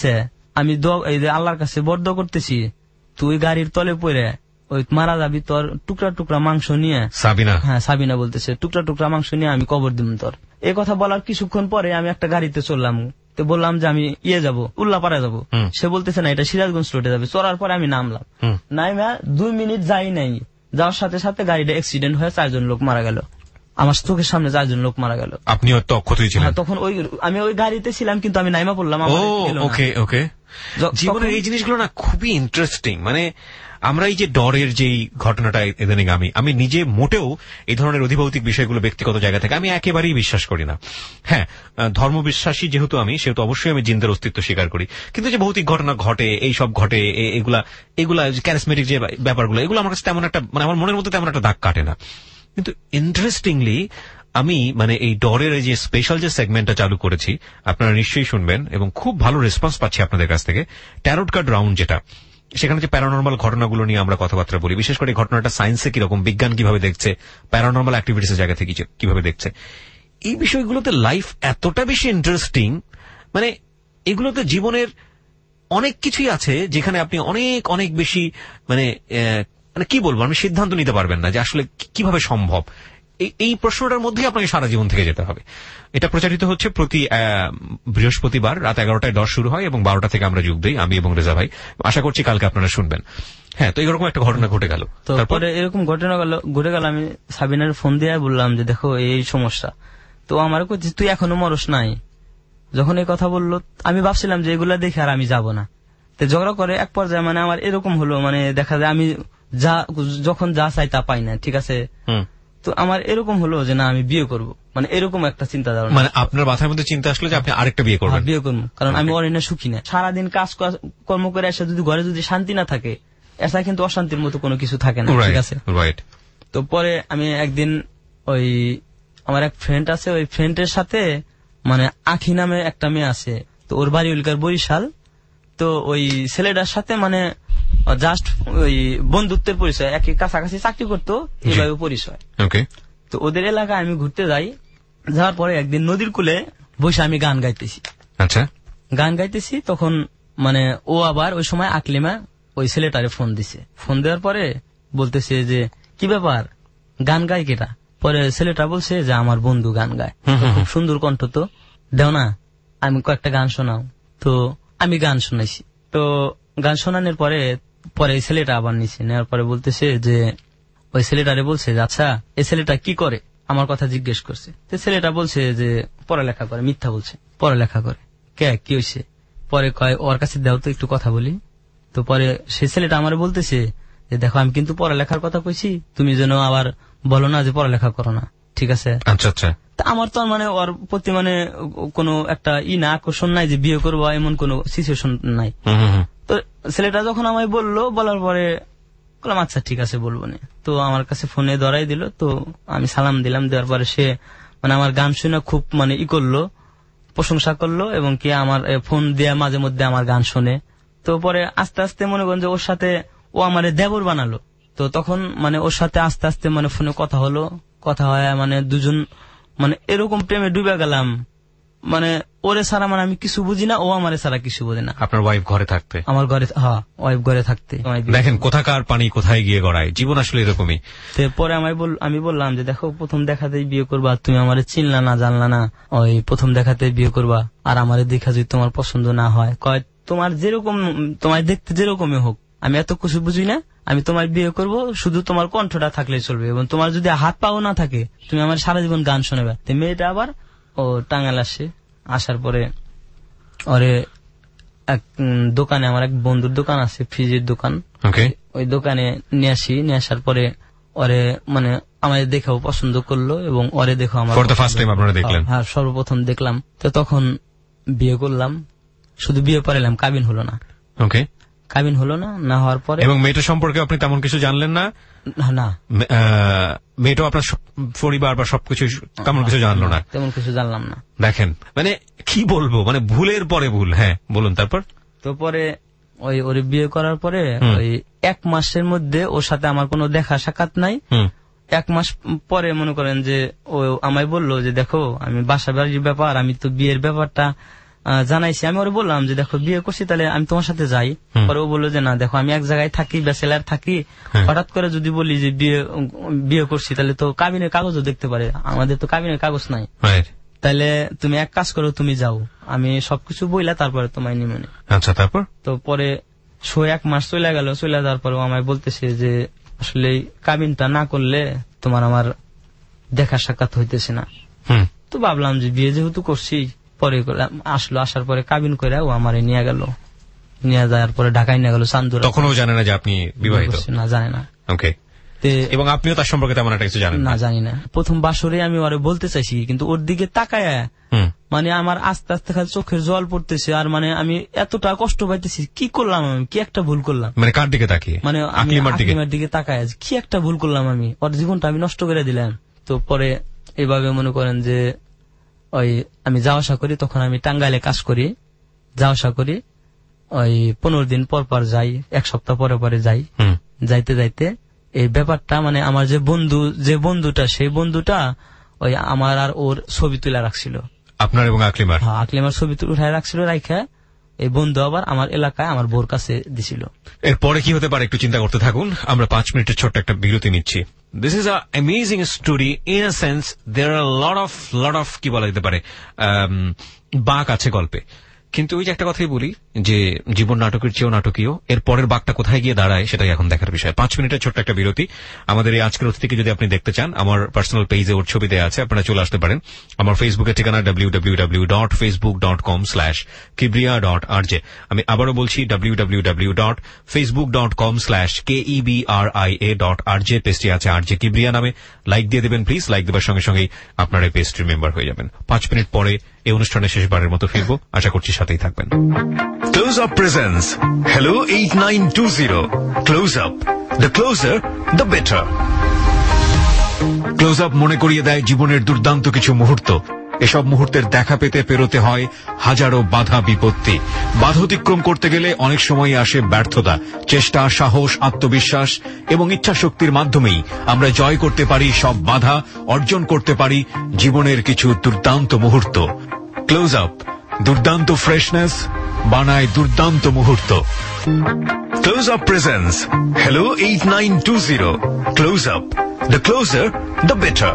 আমি এই যে আল্লাহর কাছে বর্দ করতেছি, তুই গাড়ির তলে পড়ে ওই মারা যাবি, তোর টুকরা টুকরা মাংস নিয়ে। সাবিনা? হ্যাঁ, সাবিনা বলতেছে, টুকরা টুকরা মাংস নিয়ে আমি কবর দিব তোর। এই কথা বলার কিছুক্ষণ পরে আমি একটা গাড়িতে চললাম, তো বললাম যে আমি ইয়ে যাবো, উল্লাপাড়া যাবো। সে বলতেছে না, এটা সিরাজগঞ্জ রোডে যাবে। চড়ার পরে আমি নামলাম, নাইমা দুই মিনিট যাই নাই, যাওয়ার সাথে সাথে গাড়িটা অ্যাক্সিডেন্ট হয়ে চারজন লোক মারা গেল। আমার চোখের সামনে চারজন লোক মারা গেল। আপনি তো অক্ষতই ছিলেন তখন? ওই আমি ওই গাড়িতে ছিলাম, কিন্তু আমি নাইমা পড়লাম। ওকে ওকে। জীবনের এই জিনিসগুলো না খুবই ইন্টারেস্টিং। মানে আমরা এই যে ডরের যেই ঘটনাটা ইদানিং, আমি আমি নিজে মোটেও এই ধরনের অধিভৌতিক বিষয়গুলো ব্যক্তিগত জায়গা থেকে আমি একেবারেই বিশ্বাস করি না। হ্যাঁ, ধর্মবিশ্বাসী যেহেতু আমি, সেহেতু অবশ্যই আমি জিনদের অস্তিত্ব স্বীকার করি, কিন্তু যে ভৌতিক ঘটনা ঘটে, এই সব ঘটে, এগুলা এগুলা ক্যারিসমেটিক যে ব্যাপারগুলো, এগুলো আমার কাছে তেমন একটা, মানে আমার মনের মধ্যে তেমন একটা দাগ কাটে না। কিন্তু ইন্টারেস্টিংলি আমি মানে এই ডরের এই যে স্পেশাল যে সেগমেন্টটা চালু করেছি, আপনারা নিশ্চয়ই শুনবেন এবং খুব ভালো রেসপন্স পাচ্ছি আপনাদের কাছ থেকে। ট্যারোট কার্ড রাউন্ড, যেটা সেখানে যে প্যারানর্মাল ঘটনাগুলো নিয়ে আমরা কথাবার্তা বলি, বিশেষ করে ঘটনাটা সায়েন্সে কিরকম, বিজ্ঞান কিভাবে দেখছে, প্যারানর্মাল অ্যাক্টিভিটিসের জায়গা থেকে কিভাবে দেখছে, এই বিষয়গুলোতে লাইফ এতটা বেশি ইন্টারেস্টিং। মানে এগুলোতে জীবনের অনেক কিছুই আছে যেখানে আপনি অনেক অনেক বেশি মানে মানে কি বলবো, আমি সিদ্ধান্ত নিতে পারবেন না যে আসলে কিভাবে সম্ভব। এই প্রশ্নটার মধ্যেই আপনাকে সারা জীবন থেকে যেতে হবে। এটা প্রচারিত হচ্ছে প্রতি বৃহস্পতিবার রাত এগারোটায় দশ শুরু হয় এবং বারোটা থেকে আমরা যোগ দিই, আমি এবং রেজা ভাই। আশা করছি কালকে আপনারা শুনবেন। হ্যাঁ, তো এরকম একটা ঘটনা ঘটে গেল। তারপরে এরকম ঘটনা গেল ঘটে গেল আমি সাবিনার ফোন দিয়ে বললাম যে দেখো এই সমস্যা, তো আমার কইছে তুই এখনো মরস নাই। যখন এই কথা বললো আমি ভাবছিলাম যে এগুলা দেখে আর আমি যাব না। তো ঝগড়া করে এক পর্যায়ে মানে আমার এরকম হলো, মানে দেখা যায় আমি যা যখন যা চাই তা পাই না, ঠিক আছে। তো আমার এরকম হলো যে না আমি বিয়ে করব, মানে এরকম একটা চিন্তা ধারণা। মানে আপনার মাথার মধ্যে চিন্তা আসলো যে আপনি আরেকটা বিয়ে করবেন? বিয়ে করবো, কারণ আমি অরণ্যে সুখী না। সারাদিন কাজ কর্ম করে এসে যদি ঘরে যদি শান্তি না থাকে, এসা কিন্তু অশান্তির মতো কোনো কিছু থাকে না, ঠিক আছে। তো পরে আমি একদিন ওই আমার এক ফ্রেন্ড আছে, ওই ফ্রেন্ডের সাথে মানে আখি নামে একটা মেয়ে আছে, তো ওর বাড়ি উল্কার বরিশাল। তো ওই ছেলেটার সাথে মানে জাস্ট ওই বন্ধুত্বের পরিচয়, একই কাছাকাছি চাকরি করতো, এইভাবে পরিচয়। তো ওদের এলাকায় আমি ঘুরতে যাই, যাওয়ার পরে একদিন নদীর কূলে বসে আমি গান গাইতেছি। আচ্ছা, গান গাইতেছি তখন মানে ও আবার ওই সময় আকলিমা ওই ছেলেটারে ফোন দিছে। ফোন দেওয়ার পরে বলতেছে যে কি ব্যাপার, গান গায় কেটা? পরে ছেলেটা বলছে যে আমার বন্ধু গান গায়, খুব সুন্দর কণ্ঠ, তো দেও না আমি কয়েকটা গান শোনাও। তো আমি গান শোনাইছি। তো গান শোনানোর পরে পরে এই ছেলেটা আবার নিছে, নেওয়ার পরে বলতেছে যে ওই ছেলেটারে বলছে যে আচ্ছা এই ছেলেটা কি করে, আমার কথা জিজ্ঞেস করছে। তো ছেলেটা বলছে যে পড়ালেখা করে। মিথ্যা বলছে, পড়ালেখা করে। কে কি হয়েছে? পরে কয় ওর কাছে দাও তো একটু কথা বলি। তো পরে সেই ছেলেটা আমার বলতেছে যে দেখো আমি কিন্তু পড়ালেখার কথা কইছি, তুমি যেন আবার বলো না যে পড়ালেখা করো না, ঠিক আছে। আচ্ছা আচ্ছা। তা আমার তো মানে ওর প্রতি মানে কোনো একটা ই না আকর্ষণ নাই যে বিয়ে করবো, এমন কোন সিচুয়েশন নাই। তো ছেলেটা যখন আমায় বললো, বলার পরে বললাম আচ্ছা ঠিক আছে বলবো না। তো আমার কাছে ফোনে ধরাই দিল, তো আমি সালাম দিলাম। দেওয়ার পরে সে মানে আমার গান শুনে খুব মানে ই করলো, প্রশংসা করলো, এবং কি আমার ফোন দিয়ে মাঝে মধ্যে আমার গান শোনে। তো পরে আস্তে আস্তে মনে করেন যে ওর সাথে ও আমার দেবর বানালো। তো তখন মানে ওর সাথে আস্তে আস্তে মানে ফোনে কথা হলো, কথা হয় মানে দুজন মানে এরকম প্রেমে ডুবে গেলাম। মানে ওরে ছাড়া মানে আমি কিছু বুঝি না, ও আমারে ছাড়া কিছু বুঝি না। আপনার ওয়াইফ ঘরে থাকতে? আমার ঘরে, হ্যাঁ ওয়াইফ ঘরে থাকতে। দেখেন কোথাকার পানি কোথায় গিয়ে গড়ায়, জীবন আসলে এরকমই। পরে আমি বললাম যে দেখো প্রথম দেখাতেই বিয়ে করবা, তুমি আমারে চিনলা না জানলা না, ওই প্রথম দেখাতেই বিয়ে করবা, আর আমারে দেখা যদি তোমার পছন্দ না হয়, কয় তোমার যেরকম তোমার দেখতে যেরকমই হোক আমি এত কিছু বুঝি না, আমি তোমার বিয়ে করব, শুধু তোমার কণ্ঠটা থাকলেই চলবে, এবং তোমার যদি হাত পাও না থাকে তুমি আমার সারা জীবন গান শোনাবে। তো মেয়েটা আবার ও টাঙ্গাইল আসে, আসার পরে ওরে এক দোকানে, আমার এক বন্ধুর দোকান আছে, ফ্রিজের দোকান, ওই দোকানে নিয়ে আসি। নিয়ে আসার পরে ওরে মানে আমাদের দেখাও পছন্দ করলো, এবং ওরে দেখো আমার হ্যাঁ সর্বপ্রথম দেখলাম। তো তখন বিয়ে করলাম, শুধু বিয়ে পড়ালাম, কাবিন হলো না। ওকে, কাবিন হলো না, না হওয়ার পরে এবং মেয়েটা সম্পর্কে আপনি তেমন কিছু জানলেন না? না, মেয়েটাও আপনার পরিবার বা সবকিছু তেমন কিছু জানলো না? তেমন কিছু জানলাম না। দেখেন মানে কি বলবো, মানে ভুলের পরে ভুল। হ্যাঁ বলুন। তারপর তো পরে ওই ওরে বিয়ে করার পরে ওই এক মাসের মধ্যে ওর সাথে আমার কোনো দেখা সাক্ষাৎ নাই। এক মাস পরে মনে করেন যে ও আমায় বললো যে দেখো আমি বাসা বাড়ির ব্যাপার, আমি তো বিয়ের ব্যাপারটা জানাইছি। আমি ওরে বললাম যে দেখো বিয়ে করছি তাহলে আমি তোমার সাথে যাই। পরে ও বললো যে না দেখো আমি এক জায়গায় থাকি, ব্যাচেলার থাকি, হঠাৎ করে যদি বলি যে বিয়ে বিয়ে করছি তাহলে তো কাবিনের কাগজও দেখতে পারে, আমাদের তো কাবিনের কাগজ নাই, তাহলে তুমি এক কাজ করো তুমি যাও, আমি সবকিছু বইলা তারপরে তোমায় নিমে নি। আচ্ছা, তারপর তো পরে শো এক মাস চলে গেল, চলে যাওয়ার পরে আমায় বলতেছে যে আসলে কাবিনটা না করলে তোমার আমার দেখা সাক্ষাৎ হইতেছে না। তো ভাবলাম যে বিয়ে যেহেতু করছি, পরে আসলো, আসার পরে কাবিন করে ও আমারে নিয়ে গেল, নিয়ে যাওয়ার পরে ঢাকায় নিয়ে গেল চান্দুরা। তখন ও জানে না যে আপনি বিবাহিত? না, জানে না। ওকে। এবং আপনিও তার সম্পর্কে তেমন একটা কিছু জানেন না? জানি না। প্রথম বাসরে আমি ওরে বলতে চাইছি, কিন্তু ওর দিকে তাকায় মানে আমার আস্তে আস্তে খালি চোখের জল পড়তেছে, আর মানে আমি এতটা কষ্ট পাইতেছি, কি করলাম আমি, কি একটা ভুল করলাম। মানে কার দিকে তাকিয়ে? মানে আকলিমার দিকে তাকায় কি একটা ভুল করলাম আমি, ওর জীবনটা আমি নষ্ট করে দিলাম। তো পরে এইভাবে মনে করেন যে ওই আমি যাওয়া আসা করি, তখন আমি টাঙ্গাইলে কাজ করি, যাওয়া আসা করি, ওই পনেরো দিন পর পর যাই, এক সপ্তাহ পরে পরে যাই। যাইতে যাইতে এই ব্যাপারটা মানে আমার যে বন্ধু যে বন্ধুটা সেই বন্ধুটা ওই আমার আর ওর ছবি তুলে রাখছিল, আপনার এবং আকলিমার। হ্যাঁ, আকলিমার ছবি উঠায় রাখছিল, রাইখা এই বন্ধু আবার আমার এলাকায় আমার বোর কাছে দিছিল। এরপরে কি হতে পারে একটু চিন্তা করতে থাকুন, আমরা পাঁচ মিনিটের ছোট্ট একটা বিরতি নিচ্ছি। This is a amazing story in a sense, there are lot of lot of কি বলা যেতে পারে বাঁক আছে গল্পে, কিন্তু ওই যে একটা কথাই বলি যে জীবন নাটকের চেয়েও নাটকীয়, এর পরের বাঁকটা কোথায় গিয়ে দাঁড়ায় সেটাই এখন দেখার বিষয়। পাঁচ মিনিটের ছোট্ট একটা বিরতি। আমাদের এই আজকের অতিথিকে যদি আপনি দেখতে চান, আমার পার্সোনাল পেজে ওর ছবি দেওয়া আছে, আপনারা চলে আসতে পারেন। আমার ফেসবুকের ঠিকানা W W W dot Facebook dot com slash Kibria dot R J. আমি আবারও বলছি W W W dot Facebook dot com slash K E B R I A dot R J. পেজটি আছে আর জে কিবরিয়া নামে, লাইক দিয়ে দেবেন প্লিজ। লাইক দেওয়ার সঙ্গে সঙ্গেই আপনারা এই পেজটির মেম্বার হয়ে যাবেন। পাঁচ মিনিট পরে এই অনুষ্ঠানের শেষবারের মতো ফিরবো, আশা করছি সাথেই থাকবেন। Close Up presents Hello eight nine two zero. Close Up. The closer, the better. Close Up মনে করিয়ে দেয় জীবনের দুর্দান্ত কিছু মুহূর্ত। এসব মুহূর্তের দেখা পেতে পেরোতে হয় হাজারো বাধা বিপত্তি। বাধা অতিক্রম করতে গেলে অনেক সময় আসে ব্যর্থতা। চেষ্টা, সাহস, আত্মবিশ্বাস এবং ইচ্ছাশক্তির মাধ্যমেই আমরা জয় করতে পারি সব বাধা, অর্জন করতে পারি জীবনের কিছু দুর্দান্ত মুহূর্ত। ক্লোজ আপ দুর্দান্ত ফ্রেশনেস বানায় দুর্দান্ত মুহূর্ত। Close Up presents Hello eight nine two zero. Close Up. The closer, the better.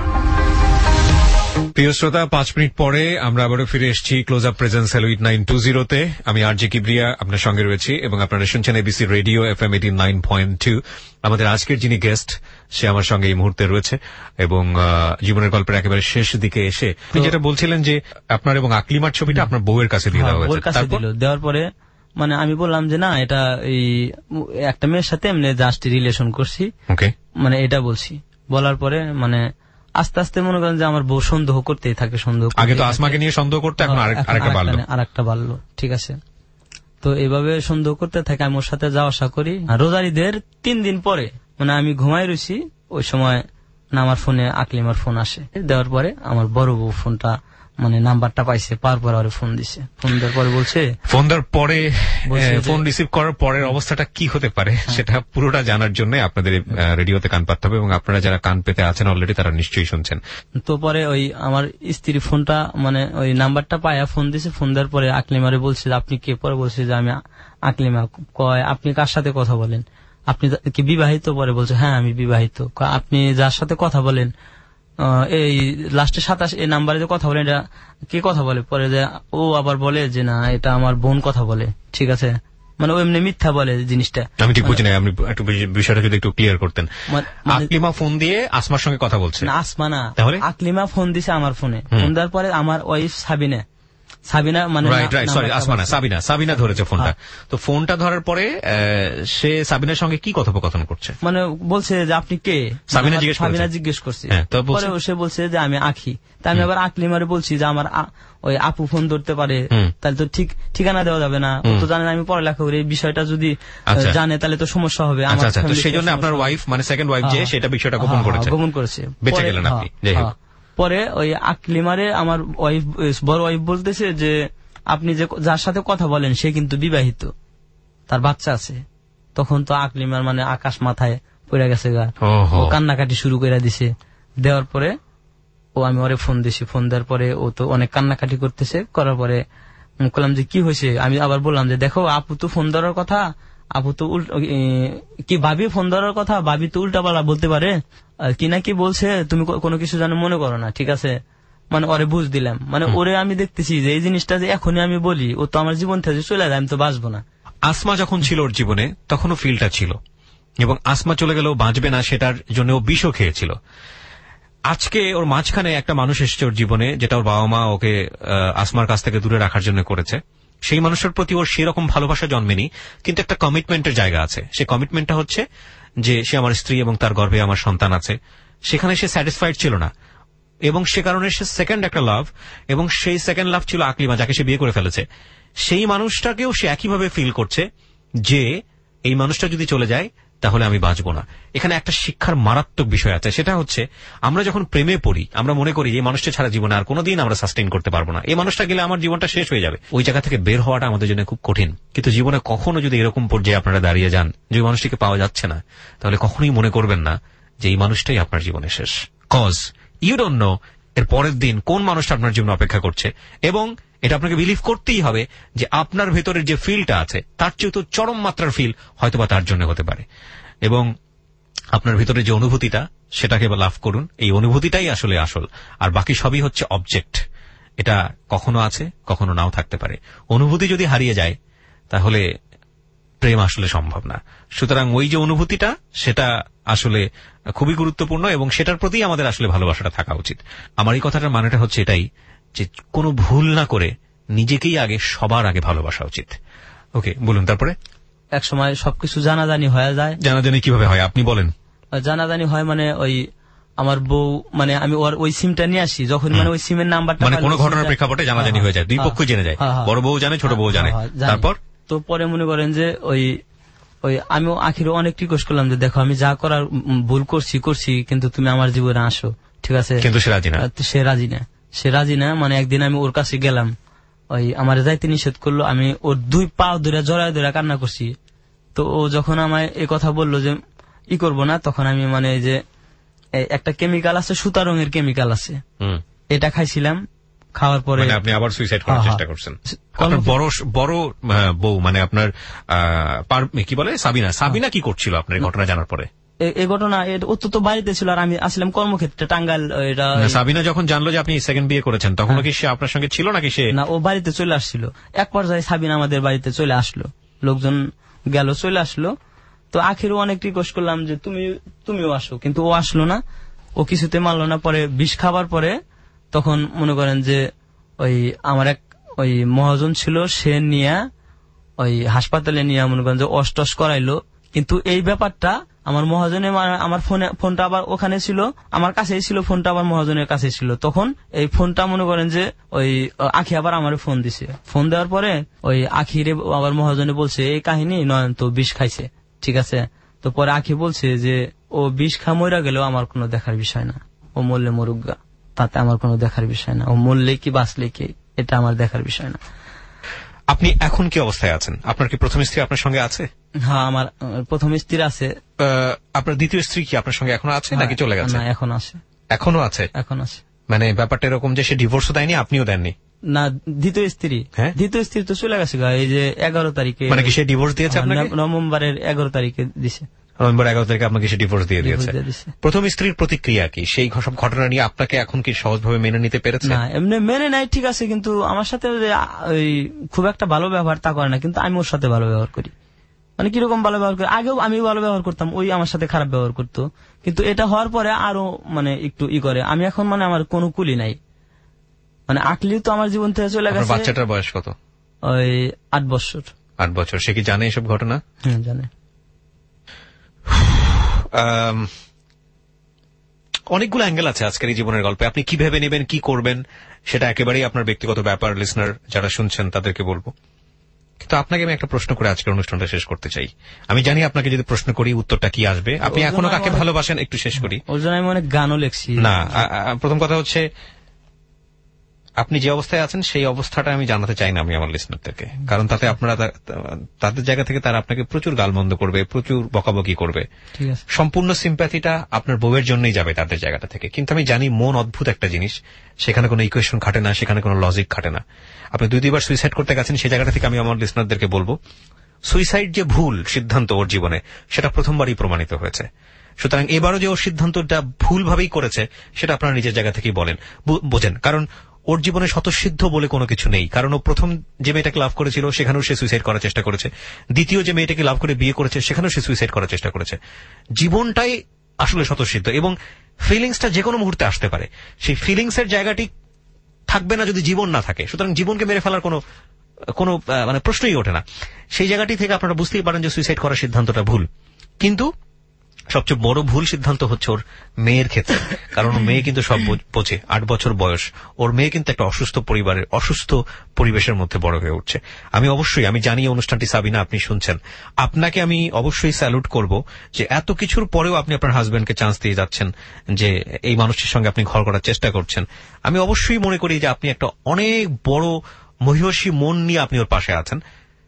প্রিয় শ্রোতা, পাঁচ মিনিট পরে আমরা আবারও ফিরে এসেছি Close Up presents hello eight nine two জিরোতে। আমি আর জে কিবরিয়া আপনার সঙ্গে রয়েছি এবং আপনারা শুনছেন ABC radio F M eighty nine point two. আমাদের আজকের যিনি গেস্ট সে আমার সঙ্গে এই মুহূর্তে রয়েছে এবং জীবনের গল্পের একেবারে শেষ দিকে এসে আপনি যেটা বলছিলেন যে আপনার এবং আকলিমার ছবিটা আপনার বউয়ের কাছে দিয়ে দেওয়া হয়েছে। তারপর দেওয়ার পরে মানে আমি বললাম যে না, এটা এই একটা মেয়ের সাথে এমনি জাস্ট রিলেশন করছি, ওকে, মানে এটা বলছি। বলার পরে মানে আস্তে আস্তে মনে করেন যে আমার বউ সন্দেহ করতেই থাকে। সন্দেহ আগে তো আসমাকে নিয়ে সন্দেহ করতে, এখন আরেকটা বাড়লো, আরেকটা বাড়লো, ঠিক আছে। তো এইভাবে সন্দেহ করতে থাকে। আমি ওর সাথে যাওয়া আসা করি। রোজারিদের তিন দিন পরে মানে আমি ঘুমাই রয়েছি, ওই সময় আমার ফোনে আকলিমার ফোন আসে। দেওয়ার পরে আমার বড় বউ ফোনটা মানে নাম্বারটা পাইছে, পার পর আরে ফোন দিছে। ফোন দেওয়ার পরে বলছে, ফোন দেওয়ার পরে ফোন রিসিভ করার পরের অবস্থাটা কি হতে পারে সেটা পুরোটা জানার জন্য আপনাদের রেডিওতে কান পাততে হবে এবং আপনারা যারা কান পেতে আছেন অলরেডি তারা নিশ্চয়ই শুনছেন। তো পরে ওই আমার স্ত্রী ফোনটা মানে ওই নাম্বারটা পায়া ফোন দিছে। ফোন দেওয়ার পরে আকলিমারে বলছে আপনি কে? পরে বলছে যে আমি আকলিমা। কয় আপনি কার সাথে কথা বলেন? আপনি কি বিবাহিত? পরে বলছে হ্যাঁ আমি বিবাহিত। আপনি যার সাথে কথা বলেন এই লাস্টে সাতাশ এই নাম্বারে যে কথা বলে এটা কে কথা বলে? পরে যে ও আবার বলে যে না এটা আমার বোন কথা বলে, ঠিক আছে, মানে ও এমনি মিথ্যা বলে জিনিসটা। আমি ঠিক বুঝি না, আপনি একটু বিষয়টা যদি একটু ক্লিয়ার করতেন। আকলিমা ফোন দিয়ে আসমার সঙ্গে কথা বলছে? না, আসমা না, তাহলে আকলিমা ফোন দিছে আমার ফোনে। ফোন দেওয়ার পরে আমার ওয়াইফ সাবিনা সাবিনা মানে সরি আসমানা সাবিনা সাবিনা ধরেছে ফোনটা। তো ফোনটা ধরার পরে সে সাবিনার সঙ্গে কি কথোপকথন করছে? মানে বলছে যে আপনি কে? সাবিনা জিজ্ঞেস সাবিনা জিজ্ঞেস করছে। পরে সে বলছে যে আমি আখি। তা আমি আবার আকলিমারে বলছি যে আমার ওই আপু ফোন ধরতে পারে, তাহলে তো ঠিক ঠিকানা দেওয়া যাবে না। ও তো জানে না আমি পড়ালেখা করি, এই বিষয়টা যদি জানে তাহলে তো সমস্যা হবে। আচ্ছা আচ্ছা, তো সেই জন্য আপনার ওয়াইফ মানে সেকেন্ড ওয়াইফ যে সেটা বিষয়টা গোপন করেছে গোপন করেছে বেঁচে গেলেন আপনি। যাই হোক, পরে ওই আকলিমারে আমার ওয়াইফ বড় ওয়াইফ বলতেছে যে আপনি যে যার সাথে কথা বলেন সে কিন্তু বিবাহিত, তার বাচ্চা আছে। তখন তো আকলিমার মানে আকাশ মাথায় পড়ে গেছে গা, ও কান্নাকাটি শুরু করে দিছে। দেওয়ার পরে ও আমি ওরে ফোন দিছি। ফোন দেওয়ার পরে ও তো অনেক কান্নাকাটি করতেছে। করার পরে আমি বললাম যে কি হয়েছে, আমি আবার বললাম যে দেখো আপু তো ফোন ধরার কথা, আপু তো কি ভাবি ফোন ধরার কথা, ভাবি তো উল্টা পাল্টা বলতে পারে, কি না কি বলছে, তুমি কোনো কিছু যেন মনে করো না, ঠিক আছে। মানে ওরে বুঝ দিলাম, মানে ওরে আমি দেখতেছি যে এই জিনিসটা যে এখনই আমি বলি ও তো আমার জীবন থেকে চলে যায়, আমি তো বাঁচবো না। আসমা যখন ছিল ওর জীবনে তখনও ফিলটা ছিল, এবং আসমা চলে গেলেও বাঁচবে না সেটার জন্য ও বিষও খেয়েছিল। আজকে ওর মাঝখানে একটা মানুষ এসেছে ওর জীবনে, যেটা ওর বাবা মা ওকে আসমার কাছ থেকে দূরে রাখার জন্য করেছে। সেই মানুষের প্রতি ওর সেরকম ভালোবাসা জন্মেনি, কিন্তু একটা কমিটমেন্টের জায়গা আছে। সেই কমিটমেন্টটা হচ্ছে যে সে আমার স্ত্রী এবং তার গর্ভে আমার সন্তান আছে। সেখানে সে স্যাটিসফাইড ছিল না, এবং সে কারণে সে সেকেন্ড একটা লাভ, এবং সেই সেকেন্ড লাভ ছিল আকলিমা, যাকে সে বিয়ে করে ফেলেছে। সেই মানুষটাকেও সে একইভাবে ফিল করছে যে এই মানুষটা যদি চলে যায় তাহলে আমি বাঁচব না। এখানে একটা শিক্ষার মারাত্মক বিষয় আছে, সেটা হচ্ছে আমরা যখন প্রেমে পড়ি আমরা মনে করি এই মানুষটা ছাড়া জীবনে আর কোনোদিন আমরা সাস্টেইন করতে পারবো না, এই মানুষটা গেলে আমার জীবনটা শেষ হয়ে যাবে। ওই জায়গা থেকে বের হওয়াটা আমাদের জন্য খুব কঠিন। কিন্তু জীবনে কখনো যদি এরকম পর্যায়ে আপনারা দাঁড়িয়ে যান যে মানুষটিকে পাওয়া যাচ্ছে না, তাহলে কখনোই মনে করবেন না যে এই মানুষটাই আপনার জীবনে শেষ। কজ ইউ ডোন্ট নো এর পরের দিন কোন মানুষটা আপনার জীবনে অপেক্ষা করছে, এবং এটা আপনাকে বিলিভ করতেই হবে যে আপনার ভেতরের যে ফিলটা আছে তার চেয়ে তো চরম মাত্রার ফিল হয়তোবা তার জন্য হতে পারে। এবং আপনার ভিতরে যে অনুভূতিটা সেটাকে লাভ করুন, এই অনুভূতিটাই আসলে আসল, আর বাকি সবই হচ্ছে অবজেক্ট। এটা কখনো আছে কখনো নাও থাকতে পারে। অনুভূতি যদি হারিয়ে যায় তাহলে প্রেম আসলে সম্ভব না। সুতরাং ওই যে অনুভূতিটা সেটা আসলে খুবই গুরুত্বপূর্ণ, এবং সেটার প্রতি আমাদের আসলে ভালোবাসাটা থাকা উচিত। আমার এই কথাটার মানেটা হচ্ছে এটাই যে কোনো ভুল না করে নিজেকেই আগে সবার আগে ভালোবাসা উচিত। ওকে, বলুন তারপরে। এক সময় সবকিছু জানাজানি হয়ে যায়। জানাজানি কিভাবে হয় আপনি বলেন। জানাজানি হয় মানে ওই আমার বউ, মানে আমি ওর ওই সিমটা নিয়ে আসি যখন, মানে ওই সিমের নাম্বারটা, মানে কোনো ঘটনার প্রেক্ষাপটে জানাজানি হয়ে যায়, দুই পক্ষ জেনে যায়, বড় বউ জানে ছোট বউ জানে। তারপর তো পরে মনে করেন যে ওই ওই আমি আখিরে অনেক রিকোয়েস্ট করলাম যে দেখো আমি যা করার ভুল করছি করছি কিন্তু তুমি আমার জীবনে আসো, ঠিক আছে। কিন্তু সে রাজি না, সে রাজি না সে রাজি না মানে একদিন আমি ওর কাছে গেলাম, ওই আমার যাইতে নিষেধ করলো, আমি ওর দুই পা ধরে জড়ায় ধরে কান্না করছি। তো ও যখন আমায় এই কথা বললো যে ই করবো না, তখন আমি মানে যে একটা কেমিক্যাল আছে, সুতা রঙের কেমিক্যাল আছে, এটা খাইছিলাম। খাওয়ার পরে আপনি আবার সুইসাইড করার চেষ্টা করছেন। আপনার বড় বড় বউ মানে আপনার কি বলে সাবিনা, সাবিনা কি করছিল আপনার ঘটনা জানার পরে? এই ঘটনা ও তো বাড়িতে ছিল আর আমি আসলাম কর্মক্ষেত্রে টাঙ্গাইল। এটা সাবিনা যখন জানলো যে আপনি সেকেন্ড বিয়ে করেছেন তখন কি সে আপনার সঙ্গে ছিল নাকি? সে না, ও বাড়িতে চলে আসছিল। এক পর্যায়ে সাবিনা আমাদের বাড়িতে চলে আসলো, লোকজন গেল চলে আসলো। তো আখিরও অনেক রিকোয়েস্ট করলাম যে তুমি তুমিও আসো, কিন্তু ও আসলো না, ও কিছুতে মানলো না। পরে বিষ খাবার পরে তখন মনে করেন যে ওই আমার এক ওই মহাজন ছিল, সে নিয়ে ওই হাসপাতালে নিয়ে মনে করেন যে অষ্টস করাইলো। কিন্তু এই ব্যাপারটা আমার মহাজনে আমার ফোনে ফোনটা আবার ওখানে ছিল, আমার কাছেই ছিল ফোনটা, আবার মহাজনের কাছে ছিল। তখন এই ফোনটা মনে করেন যে ওই আখি আবার আমার ফোন দিছে। ফোন দেওয়ার পরে ওই আখিরে আবার মহাজনে বলছে এই কাহিনী নয়ন তো বিষ খাইছে, ঠিক আছে। তো পরে আখি বলছে যে ও বিষ খা মরা গেলেও আমার কোনো দেখার বিষয় না, ও মরলে মরুগা, তাতে আমার কোনো দেখার বিষয় না, ও মরলে কি বাঁচলে কি এটা আমার দেখার বিষয় না। আপনি এখন কি অবস্থায় আছেন? আপনার কি প্রথম স্ত্রী আপনার সঙ্গে আছে? হ্যাঁ, আমার প্রথম স্ত্রী আছে। আপনার দ্বিতীয় স্ত্রী কি আপনার সঙ্গে এখন আছে নাকি চলে গেছে? না, এখন আছে। এখনো আছে? এখন আছে। মানে ব্যাপারটা এরকম যে সে ডিভোর্সও দেয়নি, আপনিও দেননি? না, দ্বিতীয় স্ত্রী। হ্যাঁ, দ্বিতীয় স্ত্রী তো চলে গেছে এই যে এগারো তারিখে। মানে কি সে ডিভোর্স দিয়েছে আপনাকে? নভেম্বরের এগারো তারিখে দিছে। নভেম্বর এগারো তারিখে আপনাকে সে ডিভোর্স দিয়ে দিয়েছে। প্রথম স্ত্রীর প্রতিক্রিয়া কি? সেই সব ঘটনা নিয়ে আপনাকে এখন কি সহজভাবে মেনে নিতে পেরেছে? না, এমনি মেনে নেয়, ঠিক আছে, কিন্তু আমার সাথে খুব একটা ভালো ব্যবহার তা করে না, কিন্তু আমি ওর সাথে ভালো ব্যবহার করি। মানে কিরকম ভালো ব্যবহার করি, আগেও আমি ভালো ব্যবহার করতাম, ওই আমার সাথে খারাপ ব্যবহার করতো, কিন্তু এটা হওয়ার পরে আরো মানে একটু ই করে। আমি এখন মানে আমার কোনো কুলি নাই, মানে আকলি তো আমার জীবন থেকে চলে গেছে। বাচ্চাটার বয়স কত? ওই আট বছর। আট বছর। সে কি জানে এসব ঘটনা? হ্যাঁ, জানে। অনেকগুলো অ্যাঙ্গেল আছে আজকের এই জীবনের গল্পে। আপনি কি ভেবে নেবেন, কি করবেন, সেটা একেবারেই আপনার ব্যক্তিগত ব্যাপার। লিসনার যারা শুনছেন তাদেরকে বলবো, কিন্তু আপনাকে আমি একটা প্রশ্ন করে আজকের অনুষ্ঠানটা শেষ করতে চাই। আমি জানি আপনাকে যদি প্রশ্ন করি উত্তরটা কি আসবে। আপনি এখনো কাকে ভালোবাসেন একটু শেষ করি। ওর জন্য আমি অনেক গানও লিখছি। না, প্রথম কথা হচ্ছে আপনি যে অবস্থায় আছেন সেই অবস্থাটা আমি জানাতে চাই না আমি আমার লিসনারদেরকে, কারণ তাতে আপনারা তাদের জায়গা থেকে তারা আপনাকে প্রচুর গালমন্দ করবে, প্রচুর বকাবকি করবে। সম্পূর্ণ সিম্প্যাথিটা আপনার বউয়ের জন্যই যাবে তাদের জায়গাটা থেকে। কিন্তু আমি জানি মন অদ্ভুত একটা জিনিস, সেখানে কোনো ইকুয়েশন খাটে না, সেখানে কোনো লজিক খাটে না। আপনি দুই দুইবার সুইসাইড করতে গেছেন, সেই জায়গাটা থেকে আমি আমার লিসনারদেরকে বলবো সুইসাইড যে ভুল সিদ্ধান্ত ওর জীবনে, সেটা প্রথমবারই প্রমাণিত হয়েছে। সুতরাং এবারও যে ওর সিদ্ধান্তটা ভুলভাবেই করেছে সেটা আপনারা নিজের জায়গা থেকেই বলেন বোঝেন, কারণ ওর জীবনে স্বতঃসিদ্ধ বলে কোনো কিছু নেই। কারণ ও প্রথম যে মেয়েটাকে লাভ করেছিল সেখানেও সে সুইসাইড করার চেষ্টা করেছে, দ্বিতীয় যে মেয়েটাকে লাভ করে বিয়ে করেছে সেখানেও সে সুইসাইড করার চেষ্টা করেছে। জীবনটাই আসলে স্বতঃসিদ্ধ এবং ফিলিংসটা যে কোনো মুহূর্তে আসতে পারে। সেই ফিলিংসের জায়গাটি থাকবে না যদি জীবন না থাকে। সুতরাং জীবনকে মেরে ফেলার কোনো কোনো মানে প্রশ্নই ওঠে না। সেই জায়গাটি থেকে আপনারা বুঝতেই পারেন যে সুইসাইড করার সিদ্ধান্তটা ভুল। কিন্তু সবচেয়ে বড় ভুল সিদ্ধান্ত হচ্ছে ওর মেয়ের ক্ষেত্রে, কারণ মেয়ে কিন্তু সব বোঝে, আট বছর বয়স, ওর মেয়ে কিন্তু একটা অসুস্থ পরিবারের অসুস্থ পরিবেশের মধ্যে বড় হয়ে উঠছে। আমি অবশ্যই আমি জানি অনুষ্ঠানটি সাবিনা আপনি শুনছেন, আপনাকে আমি অবশ্যই স্যালুট করব যে এত কিছুর পরেও আপনি আপনার হাজবেন্ডকে চান্স দিয়ে যাচ্ছেন, যে এই মানুষটির সঙ্গে আপনি ঘর করার চেষ্টা করছেন। আমি অবশ্যই মনে করি যে আপনি একটা অনেক বড় মহিষী মন নিয়ে আপনি ওর পাশে আছেন।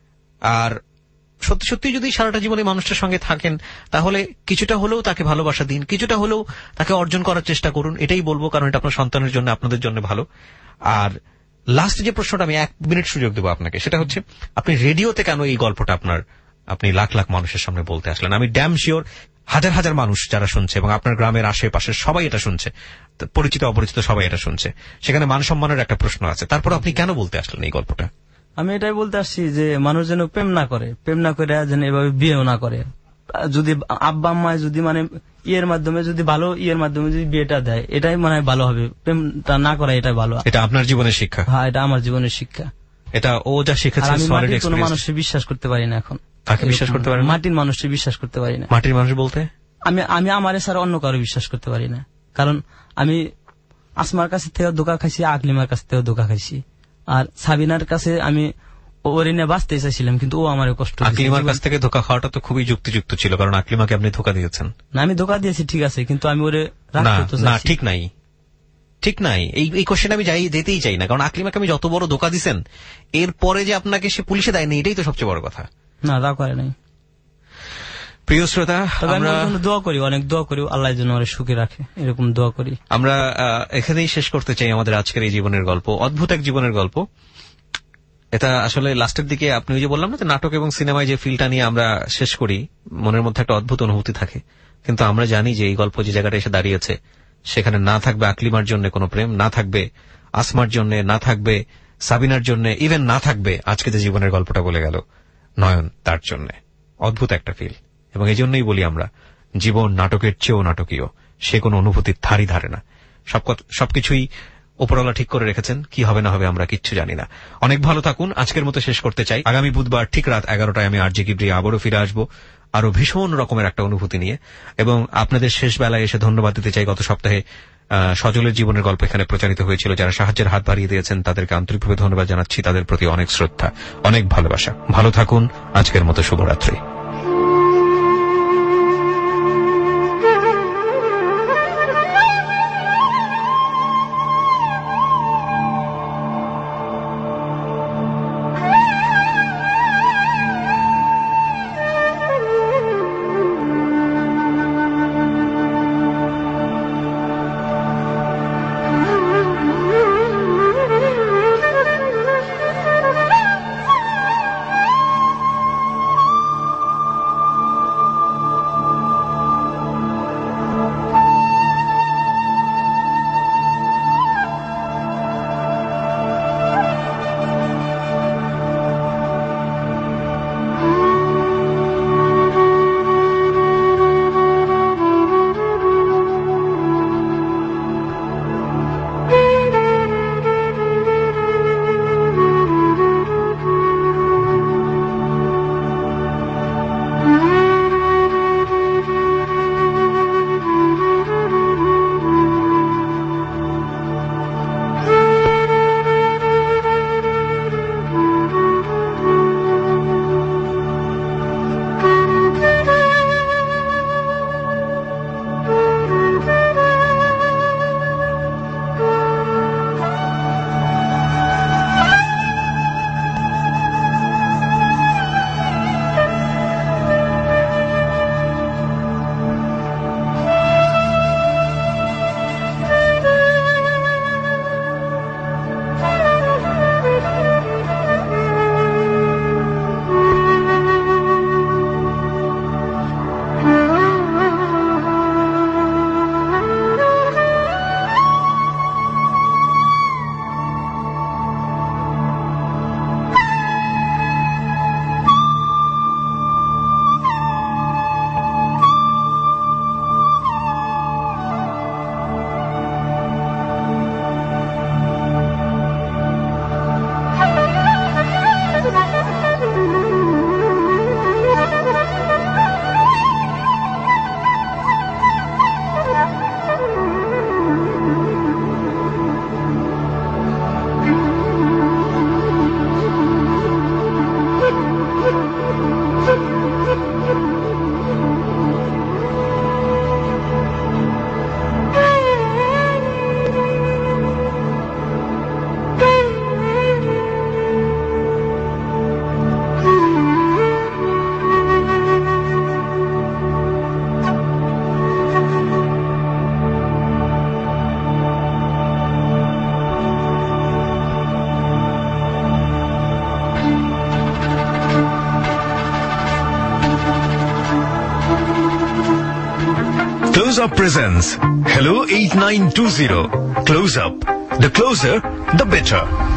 আর সত্যি সত্যি যদি সারাটা জীবনে মানুষটার সঙ্গে থাকেন তাহলে কিছুটা হলেও তাকে ভালোবাসা দিন, কিছুটা হলেও তাকে অর্জন করার চেষ্টা করুন, এটাই বলবো, কারণ এটা আপনার সন্তানের জন্য, আপনাদের জন্য ভালো। আর লাস্ট যে প্রশ্নটা আমি এক মিনিট সুযোগ দেবো আপনাকে, সেটা হচ্ছে আপনি রেডিওতে কেন এই গল্পটা আপনার আপনি লাখ লাখ মানুষের সামনে বলতে আসলেন? আমি ড্যাম শিওর হাজার হাজার মানুষ যারা শুনছে এবং আপনার গ্রামের আশেপাশের সবাই এটা শুনছে, পরিচিত অপরিচিত সবাই এটা শুনছে, সেখানে মান সম্মানের একটা প্রশ্ন আছে। তারপর আপনি কেন বলতে আসলেন এই গল্পটা? আমি এটাই বলতে আসছি যে মানুষ যেন প্রেম না করে, প্রেম না করে যেন এভাবে বিয়েও না করে। যদি আব্বা আম্মায় যদি মানে ইয়ের মাধ্যমে যদি ভালো ইয়ের মাধ্যমে যদি বিয়েটা দেয়, এটাই মনে হয় ভালো হবে। প্রেমটা না করা এটাই ভালো। এটা আপনার জীবনের শিক্ষা? হ্যাঁ, এটা আমার জীবনের শিক্ষা। এটা ও যা শিখেছে। আমি মাটির কোনো মানুষকে বিশ্বাস করতে পারি না এখন। তাকে বিশ্বাস করতে পারি না? মাটির মানুষকে বিশ্বাস করতে পারি না। মাটির মানুষ বলতে আমি আমি আমার ছাড়া অন্য কারো বিশ্বাস করতে পারি না, কারণ আমি আসমার কাছ থেকে ধোকা খাইছি, আকলিমার কাছ থেকে ধোকা খাইছি, আর সাবিনার কাছে আমি ওরে নিয়ে বাঁচতে চাইছিলাম, কিন্তু ও আমার কষ্ট। আকলিমার কাছ থেকে ধোকা খাওয়াটা তো খুবই যুক্তিযুক্ত ছিল, কারণ আকলিমাকে আপনি ধোকা দিয়েছেন। না, আমি ধোকা দিয়েছি ঠিক আছে, কিন্তু আমি ওরে না, ঠিক নাই, ঠিক নাই। এই এই কোশ্চেন আমি যাই যেতেই চাই না, কারণ আকলিমাকে আমি যত বড় ধোকা দিছেন, এরপরে যে আপনাকে সে পুলিশে দেয়নি, এটাই তো সবচেয়ে বড় কথা। না, তা করে নাই। প্রিয় শ্রোতা, আমরা দোয়া করি, অনেক দোয়া করি, আল্লাহ যেন ওরে সুখে রাখে, এরকম দোয়া করি। আমরা এখানেই শেষ করতে চাই আমাদের আজকের এই জীবনের গল্প, অদ্ভুত এক জীবনের গল্প। এটা আসলে লাস্টের দিকে আপনি ওই যে বললাম না যে নাটক এবং সিনেমায় যে ফিলটা নিয়ে আমরা শেষ করি, মনের মধ্যে একটা অদ্ভুত অনুভূতি থাকে, কিন্তু আমরা জানি যে এই গল্প যে জায়গাটা এসে দাঁড়িয়েছে সেখানে না থাকবে আকলিমার জন্য কোনো প্রেম, না থাকবে আসমার জন্য, না থাকবে সাবিনার জন্য, ইভেন না থাকবে আজকে যে জীবনের গল্পটা বলে গেল নয়ন, তার জন্য। অদ্ভুত একটা ফিল, এবং এই জন্যই বলি আমরা জীবন নাটকের চেয়েও নাটকীয়, সে কোনো অনুভূতির ধারই ধারে না। সবকিছুই উপরওয়ালা ঠিক করে রেখেছেন, কি হবে না হবে আমরা কিচ্ছু জানি না। অনেক ভালো থাকুন। আজকের মতো শেষ করতে চাই। আগামী বুধবার ঠিক রাত এগারোটায় আমি আরজে কিবরিয়া আবারও ফিরে আসবো আরো ভীষণ রকমের একটা অনুভূতি নিয়ে, এবং আপনাদের শেষ বেলায় এসে ধন্যবাদ দিতে চাই। গত সপ্তাহে সজলের জীবনের গল্প এখানে প্রচারিত হয়েছিল, যারা সাহায্যের হাত বাড়িয়ে দিয়েছেন তাদেরকে আন্তরিকভাবে ধন্যবাদ জানাচ্ছি, তাদের প্রতি অনেক শ্রদ্ধা, অনেক ভালোবাসা। ভালো থাকুন। আজকের মতো শুভরাত্রি। Close Up presents Hello eight nine two zero. Close Up. The closer, the better.